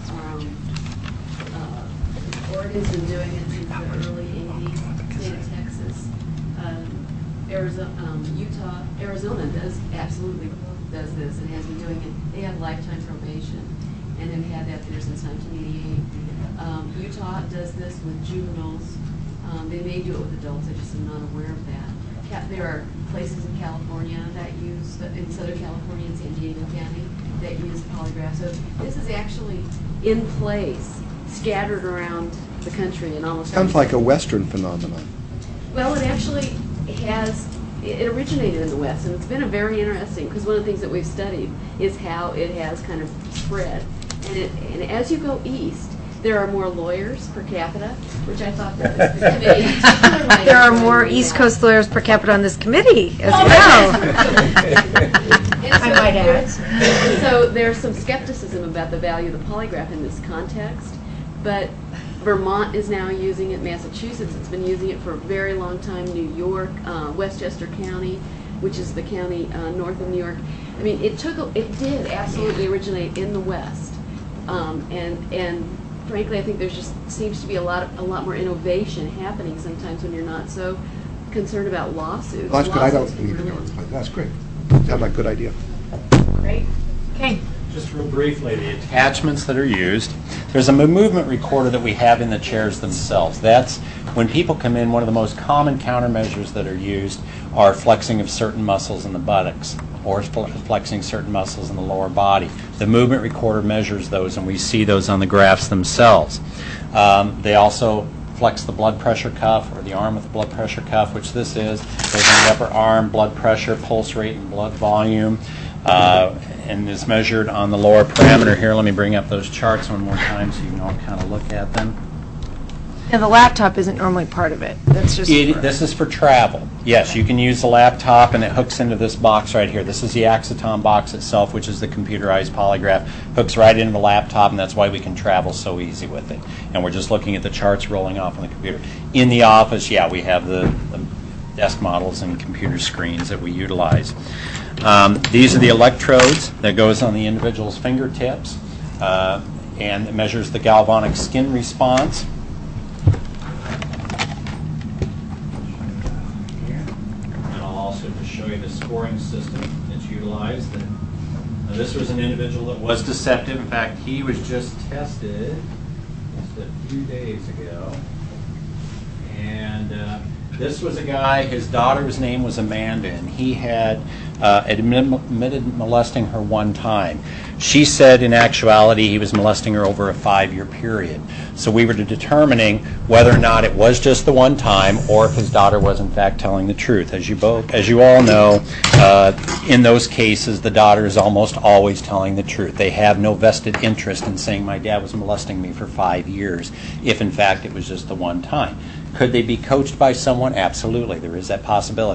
Oregon's been doing it since the early 80s. State of Texas. Arizona absolutely does this and has been doing it. They have lifetime probation and have had that there since 1988. Utah does this with juveniles. They may do it with adults. I just am not aware of that. There are places in California that use, in Southern California and San Diego County, that use polygraph. So this is actually in place, scattered around the country and almost. Sounds like a Western phenomenon. Well, it actually has. It originated in the West, and it's been a very interesting, because one of the things that we've studied is how it has kind of spread. And as you go east, there are more lawyers per capita, which I thought that the committee. There are more East Coast lawyers per capita on this committee as well. I might add. So there's some skepticism about the value of the polygraph in this context, but Vermont is now using it. Massachusetts has been using it for a very long time. New York, Westchester County, which is the county north of New York. I mean, it did absolutely originate in the West, and frankly, I think there's just seems to be a lot more innovation happening sometimes when you're not so concerned about lawsuits. Well, that's good. I don't need to know. That's great. Sounds like a good idea. Great. Okay. Just real briefly, the attachments that are used. There's a movement recorder that we have in the chairs themselves. That's when people come in, one of the most common countermeasures that are used are flexing of certain muscles in the buttocks or flexing certain muscles in the lower body. The movement recorder measures those, and we see those on the graphs themselves. They also flex the blood pressure cuff, or the arm with the blood pressure cuff, which this is. There's on the upper arm, blood pressure, pulse rate, and blood volume. And is measured on the lower parameter here. Let me bring up those charts one more time so you can all kind of look at them. And the laptop isn't normally part of it. That's just. This is for travel. Yes, you can use the laptop, and it hooks into this box right here. This is the Acceton box itself, which is the computerized polygraph. Hooks right into the laptop, and that's why we can travel so easy with it. And we're just looking at the charts rolling off on the computer. In the office, yeah, we have the desk models and computer screens that we utilize. These are the electrodes that goes on the individual's fingertips, and it measures the galvanic skin response. And I'll also just show you the scoring system that's utilized. Now, this was an individual that was deceptive. In fact, he was just tested just a few days ago. And this was a guy, his daughter's name was Amanda, and he had admitted molesting her one time. She said in actuality he was molesting her over a 5-year period. So we were determining whether or not it was just the one time or if his daughter was in fact telling the truth. As you all know, in those cases the daughter is almost always telling the truth. They have no vested interest in saying my dad was molesting me for 5 years if in fact it was just the one time. Could they be coached by someone? Absolutely. There is that possibility.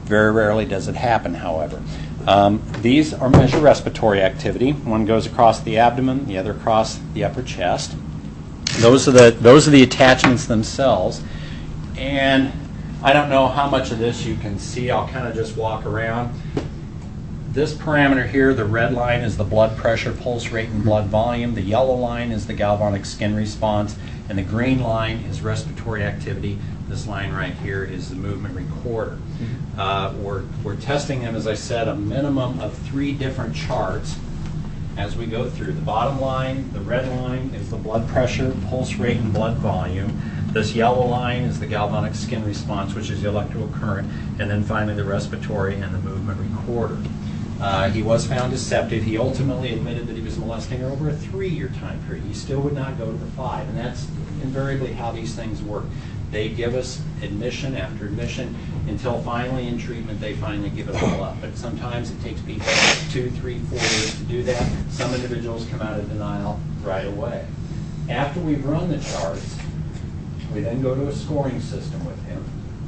Very rarely does it happen, however. These are measure respiratory activity. One goes across the abdomen, the other across the upper chest. Those are the attachments themselves. And I don't know how much of this you can see. I'll kind of just walk around. This parameter here, the red line, is the blood pressure, pulse rate, and blood volume. The yellow line is the galvanic skin response, and the green line is respiratory activity. This line right here is the movement recorder. We're testing them, as I said, a minimum of 3 different charts as we go through. The bottom line, the red line, is the blood pressure, pulse rate, and blood volume. This yellow line is the galvanic skin response, which is the electrical current, and then finally the respiratory and the movement recorder. He was found deceptive. He ultimately admitted that he was molesting her over a 3-year time period. He still would not go to the 5, and that's invariably how these things work. They give us admission after admission until finally in treatment they finally give it all up. But sometimes it takes people 2, 3, 4 years to do that. Some individuals come out of denial right away. After we've run the charts, we then go to a scoring system with him.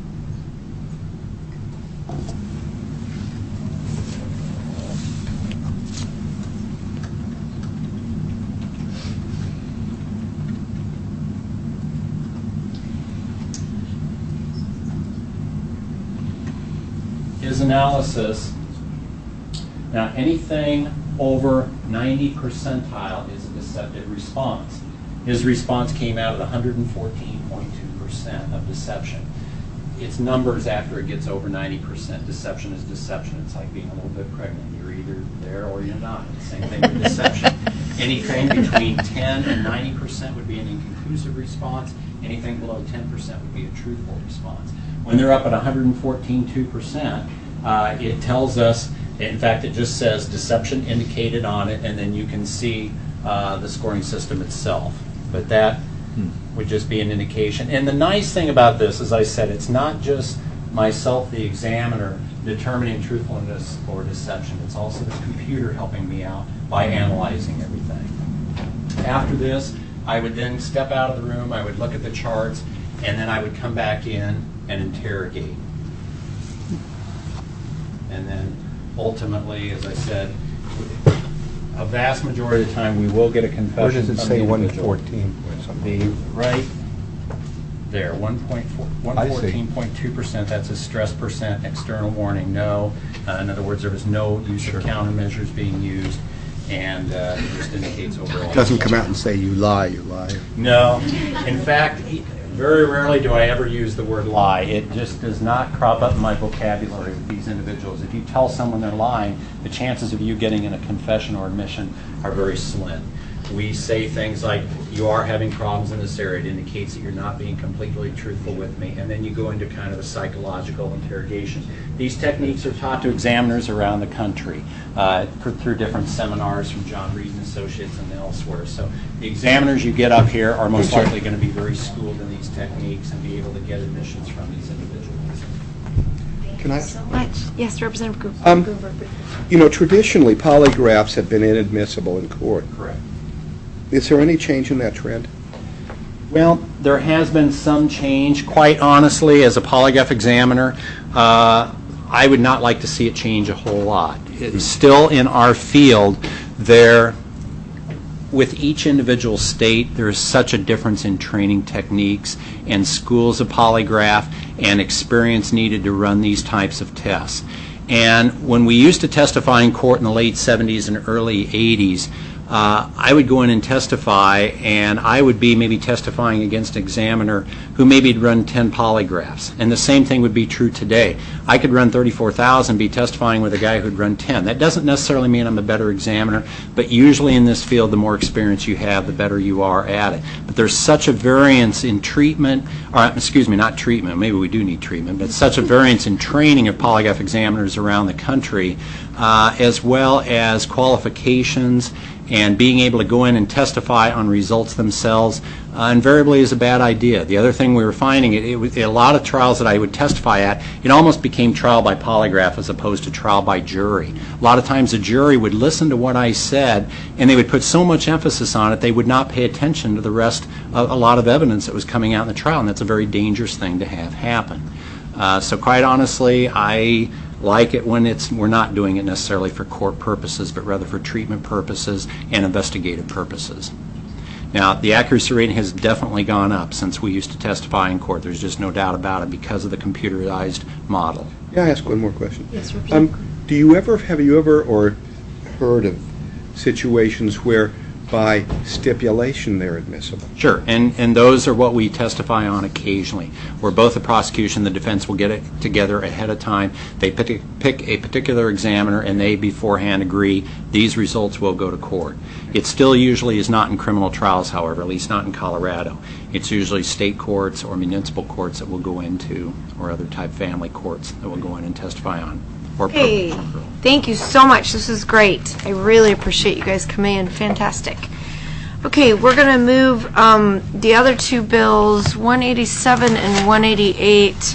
His analysis, now anything over 90 percentile is a deceptive response. His response came out at 114.2% of deception. It's numbers after it gets over 90%. Deception is deception. It's like being a little bit pregnant. You're either there or you're not. Same thing with deception. Anything between 10 and 90% would be an inconclusive response. Anything below 10% would be a truthful response. When they're up at 114.2%, it tells us, in fact, it just says deception indicated on it, and then you can see the scoring system itself. But that would just be an indication. And the nice thing about this, as I said, it's not just myself, the examiner, determining truthfulness or deception. It's also the computer helping me out by analyzing everything. After this, I would then step out of the room, I would look at the charts, and then I would come back in and interrogate. And then ultimately, as I said, a vast majority of the time we will get a confession. Where does it from say the individual. 114 or something? The right there, 114.2%, that's a stress percent, external warning, no. In other words, there was no use of countermeasures being used, and it just indicates overall. It doesn't come out and say, you lie, you lie. No. In fact, very rarely do I ever use the word lie. It just does not crop up in my vocabulary with these individuals. If you tell someone they're lying, the chances of you getting in a confession or admission are very slim. We say things like, you are having problems in this area. It indicates that you're not being completely truthful with me. And then you go into kind of a psychological interrogation. These techniques are taught to examiners around the country through different seminars from John Reed and Associates and elsewhere. So the examiners you get up here are most likely going to be very schooled in these techniques and be able to get admissions from these individuals. Can I? So much. Yes, Representative Gruber. You know, traditionally, polygraphs have been inadmissible in court. Correct. Is there any change in that trend? Well, there has been some change. Quite honestly, as a polygraph examiner, I would not like to see it change a whole lot. It's still in our field, with each individual state, there is such a difference in training techniques and schools of polygraph and experience needed to run these types of tests. And when we used to testify in court in the late 70s and early 80s, I would go in and testify, and I would be maybe testifying against an examiner who maybe had run 10 polygraphs. And the same thing would be true today. I could run 34,000, be testifying with a guy who'd run 10. That doesn't necessarily mean I'm a better examiner, but usually in this field, the more experience you have, the better you are at it. But there's such a variance in treatment, or excuse me, not treatment, maybe we do need treatment, but such a variance in training of polygraph examiners around the country, as well as qualifications and being able to go in and testify on results themselves invariably is a bad idea. The other thing we were finding, a lot of trials that I would testify at, it almost became trial by polygraph as opposed to trial by jury. A lot of times the jury would listen to what I said, and they would put so much emphasis on it, they would not pay attention to the rest of a lot of evidence that was coming out in the trial, and that's a very dangerous thing to have happen. So quite honestly, I like it when we're not doing it necessarily for court purposes, but rather for treatment purposes and investigative purposes. Now, the accuracy rating has definitely gone up since we used to testify in court. There's just no doubt about it because of the computerized model. May I ask one more question? Yes, Representative. Have you ever or heard of situations where by stipulation they're admissible? Sure, and those are what we testify on occasionally, where both the prosecution and the defense will get it together ahead of time. They pick a particular examiner, and they beforehand agree these results will go to court. It still usually is not in criminal trials, however, at least not in Colorado. It's usually state courts or municipal courts that will go into, or other type family courts that will go in and testify on. Okay, thank you so much. This is great. I really appreciate you guys coming in. Fantastic. Okay, we're going to move the other two bills, 187 and 188.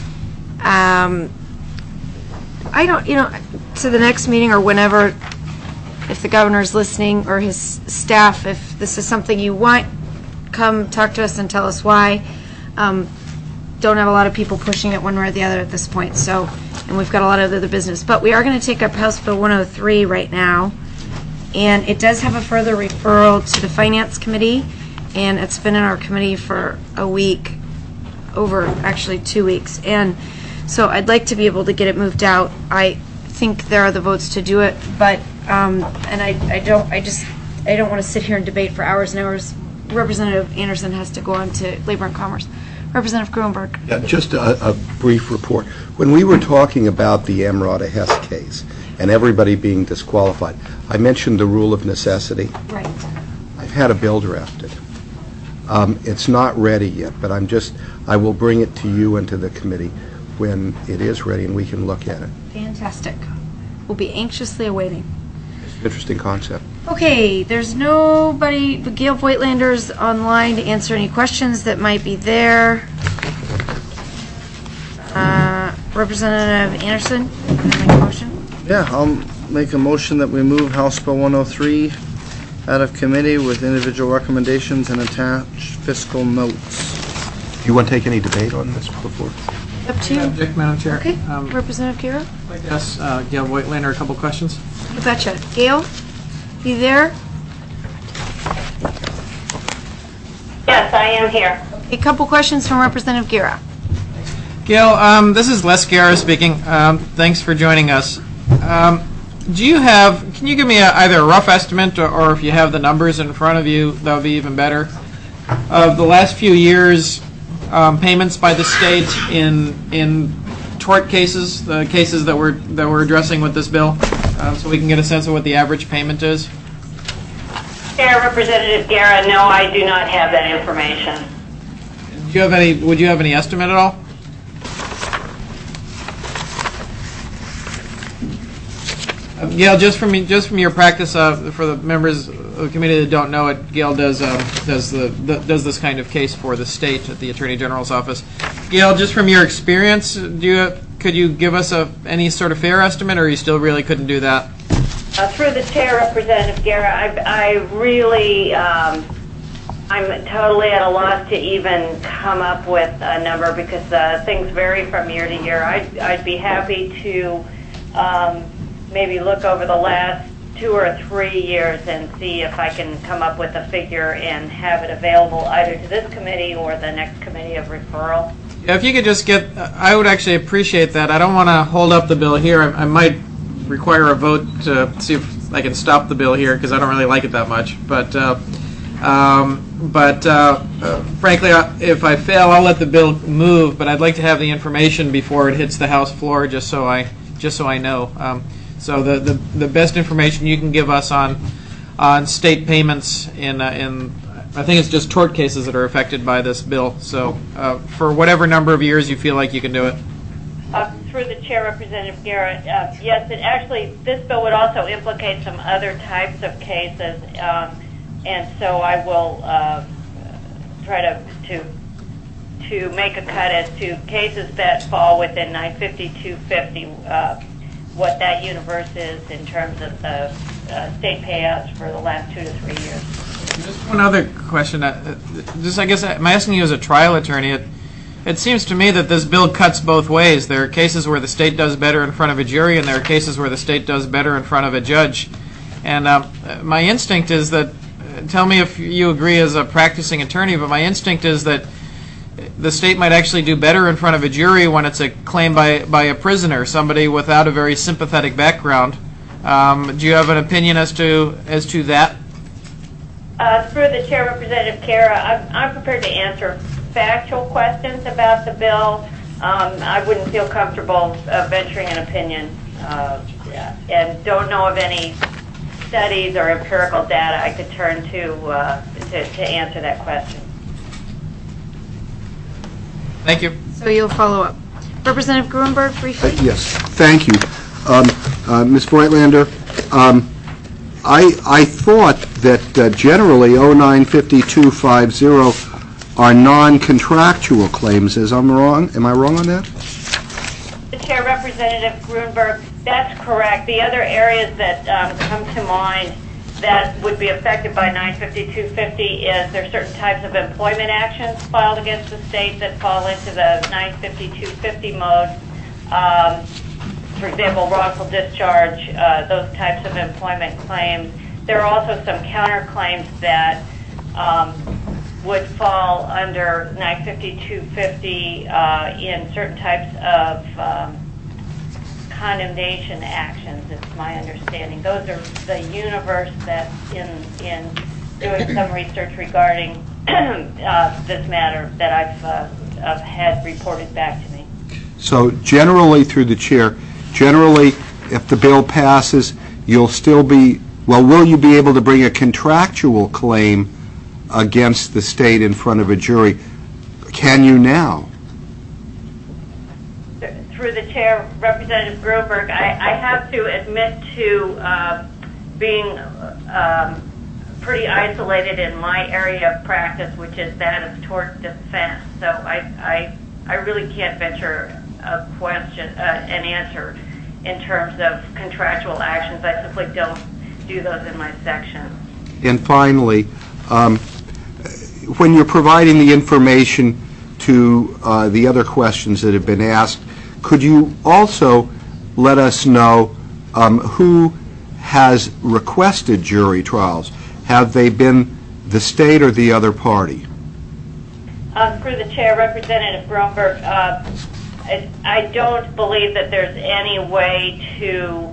I don't, to the next meeting or whenever, if the governor's listening or his staff, if this is something you want, come talk to us and tell us why. Don't have a lot of people pushing it one way or the other at this point, so, and we've got a lot of other business. But we are going to take up House Bill 103 right now, and it does have a further referral to the Finance Committee, and it's been in our committee for a week, over actually 2 weeks, and so I'd like to be able to get it moved out. I think there are the votes to do it, but and I don't want to sit here and debate for hours and hours. Representative Anderson has to go on to Labor and Commerce. Representative Gruenberg. Yeah, just a brief report. When we were talking about the Amrata Hess case and everybody being disqualified, I mentioned the rule of necessity. Right. I've had a bill drafted. It's not ready yet, but I will bring it to you and to the committee when it is ready and we can look at it. Fantastic. We'll be anxiously awaiting. It's an interesting concept. Okay, there's nobody, but Gail Voigtlander's online to answer any questions that might be there. Representative Anderson, can I make a motion? Yeah, I'll make a motion that we move House Bill 103 out of committee with individual recommendations and attached fiscal notes. Do you want to take any debate on this before? Up to you. Object, Madam Chair. Okay, Representative Guerra? I'd like to ask Gail Voigtlander a couple questions. You betcha. Gail, you there? Yes, I am here. A couple questions from Representative Guerra. Gail, this is Les Guerra speaking. Thanks for joining us. Can you give me either a rough estimate or if you have the numbers in front of you, that would be even better, of the last few years' payments by the state in tort cases, the cases that we're addressing with this bill, so we can get a sense of what the average payment is? Chair, Representative Guerra, no, I do not have that information. Would you have any estimate at all? Gail, just from your practice, for the members of the committee that don't know it, Gail does this kind of case for the state at the Attorney General's office. Gail, just from your experience, could you give us any sort of fair estimate, or you still really couldn't do that? Through the chair, Representative Guerra, I'm totally at a loss to even come up with a number because things vary from year to year. I'd be happy to maybe look over the last 2 or 3 years and see if I can come up with a figure and have it available either to this committee or the next committee of referral. Yeah, if you could just I would actually appreciate that. I don't want to hold up the bill here. I might require a vote to see if I can stop the bill here because I don't really like it that much. But frankly, if I fail, I'll let the bill move. But I'd like to have the information before it hits the House floor, just so I know. So the best information you can give us on state payments in I think it's just tort cases that are affected by this bill. So for whatever number of years you feel like you can do it. Through the chair, Representative Guerra, yes, this bill would also implicate some other types of cases, and so I will try to make a cut as to cases that fall within 950-250, what that universe is in terms of the state payouts for the last 2 to 3 years. Just one other question. I guess I'm asking you as a trial attorney. It seems to me that this bill cuts both ways. There are cases where the state does better in front of a jury, and there are cases where the state does better in front of a judge. And my instinct is that, tell me if you agree as a practicing attorney, but my instinct is that the state might actually do better in front of a jury when it's a claim by a prisoner, somebody without a very sympathetic background. Do you have an opinion as to that? Through the chair, Representative Kara, I'm prepared to answer factual questions about the bill. I wouldn't feel comfortable venturing an opinion, and don't know of any studies or empirical data I could turn to answer that question. Thank you. So you'll follow up. Representative Gruenberg, briefly. Yes, thank you. Ms. Breitlander, I thought that generally 095250 are non-contractual claims. Am I wrong on that? The Chair, Representative Gruenberg, that's correct. The other areas that come to mind that would be affected by 95250 is there are certain types of employment actions filed against the state that fall into the 95250 mode. For example, wrongful discharge, those types of employment claims. There are also some counterclaims that would fall under 95250 in certain types of condemnation actions, it's my understanding. Those are the universe that's in doing some research regarding this matter that I've had reported back to me. So generally, through the chair, if the bill passes, will you be able to bring a contractual claim against the state in front of a jury? Can you now? Through the chair, Representative Gruenberg, I have to admit to being pretty isolated in my area of practice, which is that of tort defense. So I really can't venture an answer in terms of contractual actions. I simply don't do those in my section. And finally, when you're providing the information to the other questions that have been asked, could you also let us know who has requested jury trials? Have they been the state or the other party? Through the chair, Representative Gruenberg, I don't believe that there's any way to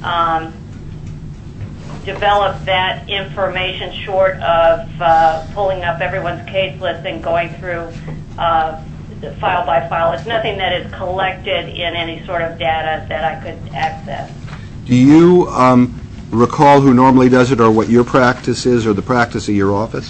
develop that information short of pulling up everyone's case list and going through file by file. It's nothing that is collected in any sort of data that I could access. Do you recall who normally does it, or what your practice is, or the practice of your office?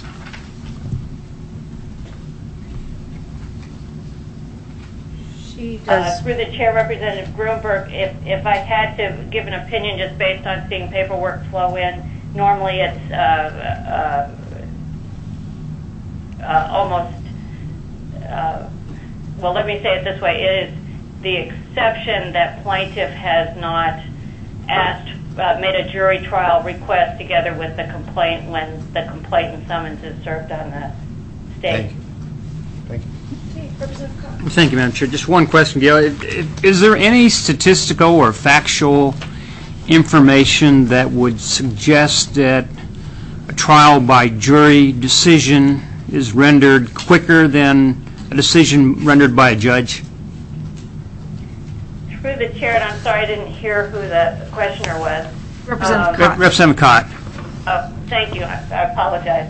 Through the chair, Representative Gruenberg, if I had to give an opinion just based on seeing paperwork flow in, normally it's almost, well, let me say it this way, it is the exception that plaintiff has not made a jury trial request together with the complaint when the complaint and summons is served on the state. Thank you. Thank you, Madam Chair. Just one question, Gail. Is there any statistical or factual information that would suggest that a trial by jury decision is rendered quicker than a decision rendered by a judge? Through the chair, and I'm sorry I didn't hear who the questioner was. Representative Cott. Oh, thank you. I apologize.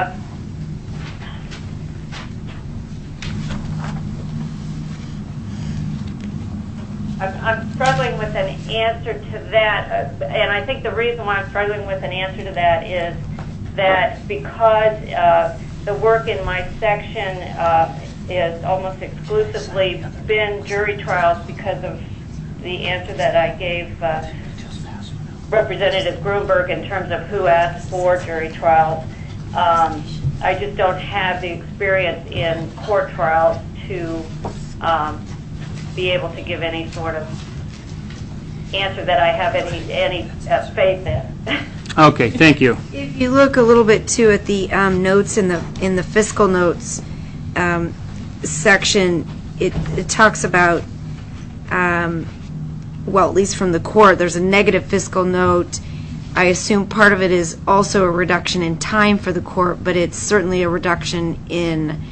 I'm struggling with an answer to that, and I think the reason why I'm struggling with an answer to that is that because the work in my section is almost exclusively been jury trials because of the answer that I gave Representative Gruenberg in terms of who asked for jury trials. I just don't have the experience in court trials to be able to give any sort of answer that I have any faith in. Okay, thank you. If you look a little bit too at the notes in the fiscal notes section, it talks about, well, at least from the court, there's a negative fiscal note. I assume part of it is also a reduction in time for the court, but it's certainly a reduction in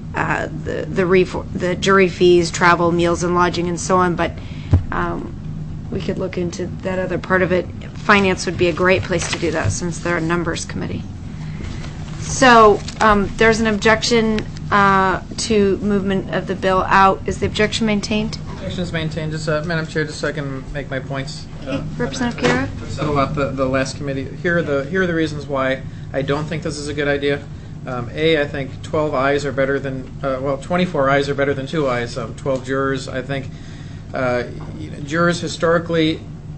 the jury fees, travel, meals and lodging, and so on. But we could look into that other part of it. Finance would be a great place to do that since they're a numbers committee. So there's an objection to movement of the bill out. Is the objection maintained? Objection is maintained. Just, Madam Chair, just so I can make my points. Representative Guerra? Settle out the last committee. Here are the reasons why I don't think this is a good idea. I think 12 ayes are better than 24 ayes are better than 2 ayes. 12 jurors. I think jurors historically,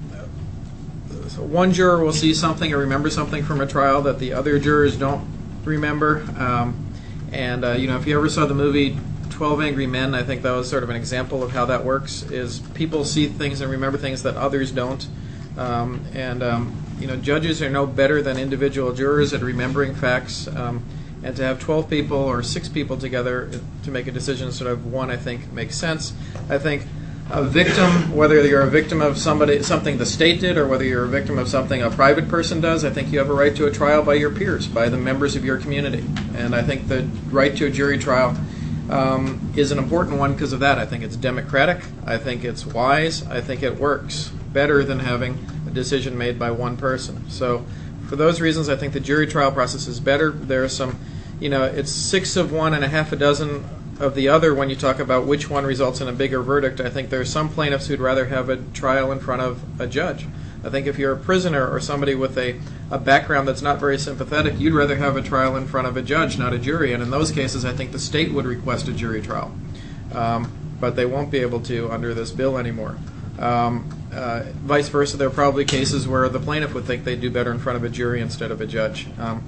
one juror will see something or remember something from a trial that the other jurors don't remember. If you ever saw the movie 12 Angry Men, I think that was sort of an example of how that works. Is people see things and remember things that others don't. Judges are no better than individual jurors at remembering facts. And to have 12 people or 6 people together to make a decision instead of one, I think, makes sense. I think a victim, whether you're a victim of something the state did or whether you're a victim of something a private person does, I think you have a right to a trial by your peers, by the members of your community. And I think the right to a jury trial is an important one because of that. I think it's democratic. I think it's wise. I think it works better than having a decision made by one person. So for those reasons, I think the jury trial process is better. There are some, it's 6 of one and a half a dozen of the other when you talk about which one results in a bigger verdict. I think there are some plaintiffs who'd rather have a trial in front of a judge. I think if you're a prisoner or somebody with a background that's not very sympathetic, you'd rather have a trial in front of a judge, not a jury. And in those cases, I think the state would request a jury trial. But they won't be able to under this bill anymore. Vice versa, there are probably cases where the plaintiff would think they'd do better in front of a jury instead of a judge.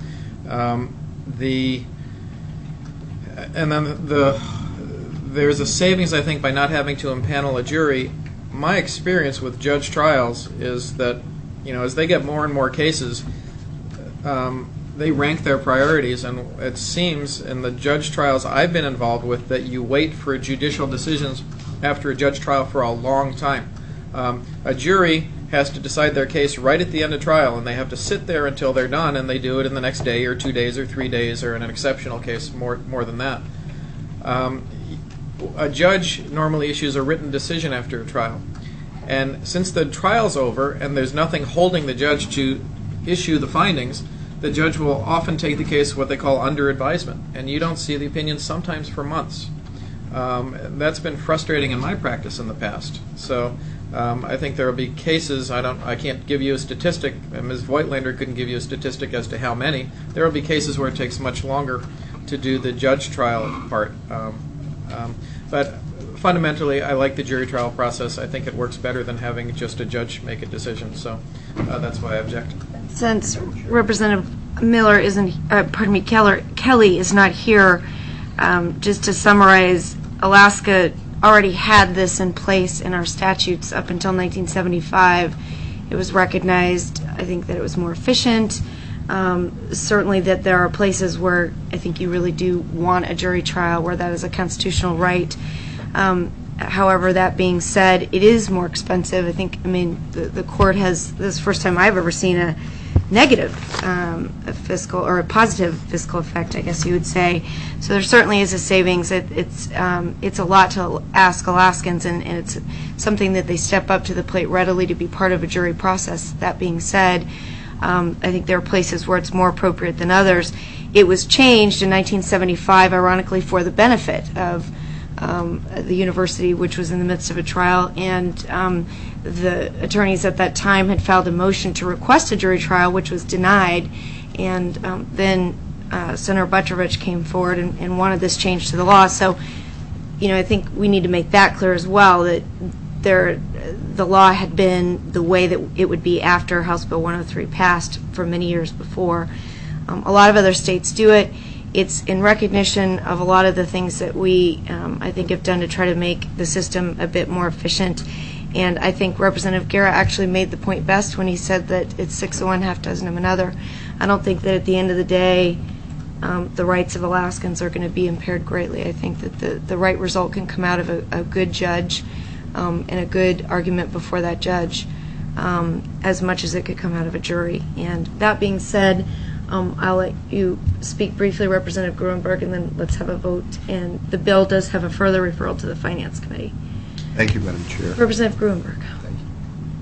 There's a savings, I think, by not having to impanel a jury. My experience with judge trials is that, as they get more and more cases, they rank their priorities, and it seems in the judge trials I've been involved with that you wait for judicial decisions after a judge trial for a long time. A jury has to decide their case right at the end of trial, and they have to sit there until they're done, and they do it in the next day or 2 days or 3 days, or in an exceptional case, more than that. A judge normally issues a written decision after a trial. And since the trial's over and there's nothing holding the judge to issue the findings, the judge will often take the case what they call under advisement. And you don't see the opinions sometimes for months. That's been frustrating in my practice in the past. So I think there will be cases, I can't give you a statistic, Ms. Voigtlander couldn't give you a statistic as to how many. There will be cases where it takes much longer to do the judge trial part. But fundamentally, I like the jury trial process. I think it works better than having just a judge make a decision. So that's why I object. Since Representative Miller Kelly is not here, just to summarize, Alaska already had this in place in our statutes up until 1975. It was recognized, I think, that it was more efficient. Certainly that there are places where I think you really do want a jury trial where that is a constitutional right. However, that being said, it is more expensive. The court has, this is the first time I've ever seen a negative fiscal or a positive fiscal effect, I guess you would say. So there certainly is a savings. It's a lot to ask Alaskans, and it's something that they step up to the plate readily to be part of a jury process. That being said, I think there are places where it's more appropriate than others. It was changed in 1975, ironically, for the benefit of the university, which was in the midst of a trial, and the attorneys at that time had filed a motion to request a jury trial, which was denied, and then Senator Butrovich came forward and wanted this change to the law. So, I think we need to make that clear as well, that the law had been the way that it would be after House Bill 103 passed for many years before. A lot of other states do it. It's in recognition of a lot of the things that we, I think, have done to try to make the system a bit more efficient. And I think Representative Guerra actually made the point best when he said that it's 6 of one, half dozen of another. I don't think that at the end of the day the rights of Alaskans are going to be impaired greatly. I think that the right result can come out of a good judge and a good argument before that judge as much as it could come out of a jury. And that being said, I'll let you speak briefly, Representative Gruenberg, and then let's have a vote. And the bill does have a further referral to the Finance Committee. Thank you, Madam Chair. Representative Gruenberg. Thank you.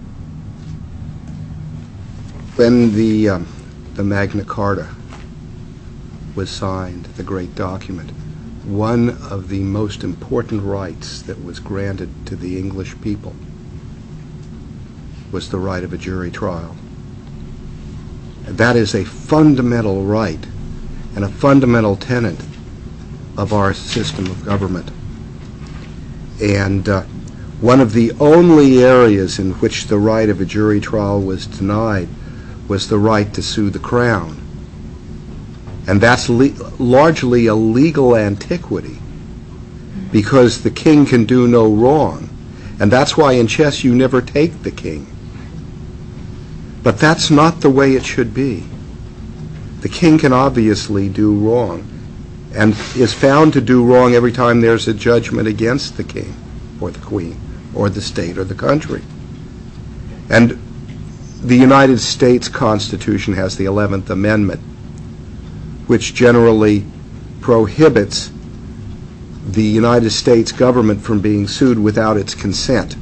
When the Magna Carta was signed, the great document, one of the most important rights that was granted to the English people was the right of a jury trial. That is a fundamental right and a fundamental tenet of our system of government. And one of the only areas in which the right of a jury trial was denied was the right to sue the Crown. And that's largely a legal antiquity because the king can do no wrong. And that's why in chess you never take the king. But that's not the way it should be. The king can obviously do wrong and is found to do wrong every time there's a judgment against the king or the queen or the state or the country. And the United States Constitution has the 11th Amendment, which generally prohibits the United States government from being sued without its consent.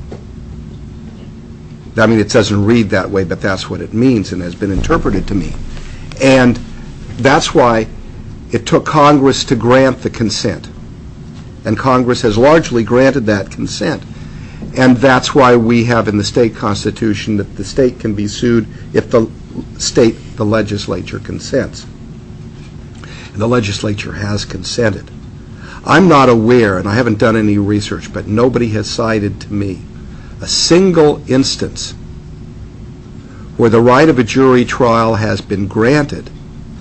I mean, it doesn't read that way, but that's what it means and has been interpreted to me. And that's why it took Congress to grant the consent. And Congress has largely granted that consent. And that's why we have in the state constitution that the state can be sued if the legislature consents. And the legislature has consented. I'm not aware, and I haven't done any research, but nobody has cited to me a single instance where the right of a jury trial has been granted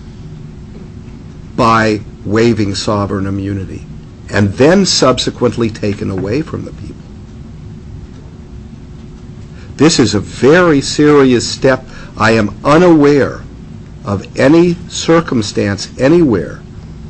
by waiving sovereign immunity and then subsequently taken away from the people. This is a very serious step. I am unaware of any circumstance anywhere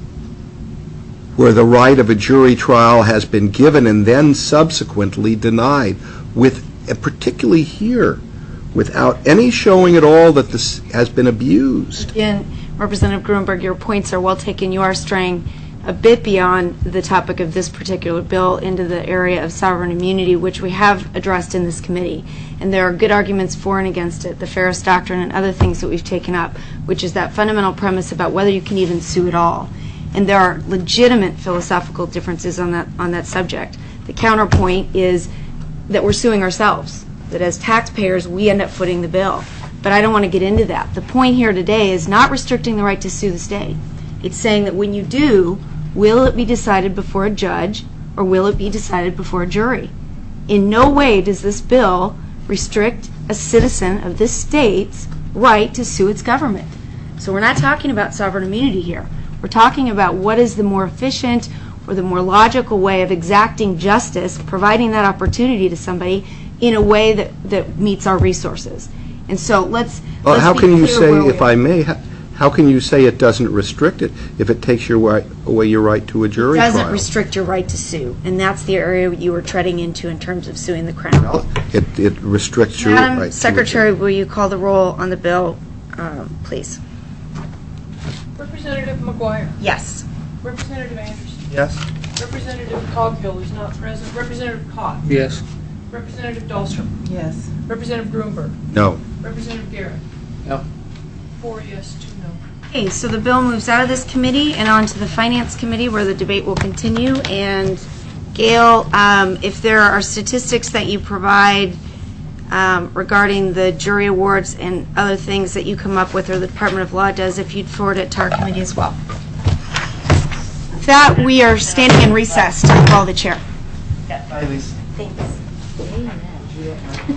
where the right of a jury trial has been given and then subsequently denied, particularly here, without any showing at all that this has been abused. Again, Representative Gruenberg, your points are well taken. You are straying a bit beyond the topic of this particular bill into the area of sovereign immunity, which we have addressed in this committee. And there are good arguments for and against it, the Ferris Doctrine and other things that we've taken up, which is that fundamental premise about whether you can even sue at all. And there are legitimate philosophical differences on that subject. The counterpoint is that we're suing ourselves, that as taxpayers we end up footing the bill. But I don't want to get into that. The point here today is not restricting the right to sue the state. It's saying that when you do, will it be decided before a judge or will it be decided before a jury? In no way does this bill restrict a citizen of this state's right to sue its government. So we're not talking about sovereign immunity here. We're talking about what is the more efficient or the more logical way of exacting justice, providing that opportunity to somebody in a way that meets our resources. And so let's how be can you clear say, where we if are. I may, how can you say it doesn't restrict it if it takes away your right to a jury trial? It doesn't restrict your right to sue, and that's the area you were treading into in terms of suing the Crown. It restricts your right to a Madam Secretary, will you call the roll on the bill, please? Representative McGuire. Yes. Representative Anderson. Yes? Representative Coghill is not present. Representative Cott. Yes. Representative Dahlstrom. Yes. Representative Gruenberg. No. Representative Garrett. No. 4 yes, 2 no. Okay, so the bill moves out of this committee and on to the Finance Committee where the debate will continue. And Gail, if there are statistics that you provide regarding the jury awards and other things that you come up with or the Department of Law does, if you'd forward it to our committee as well. With that, we are standing in recess to call the chair. Bye, Lisa. Thanks.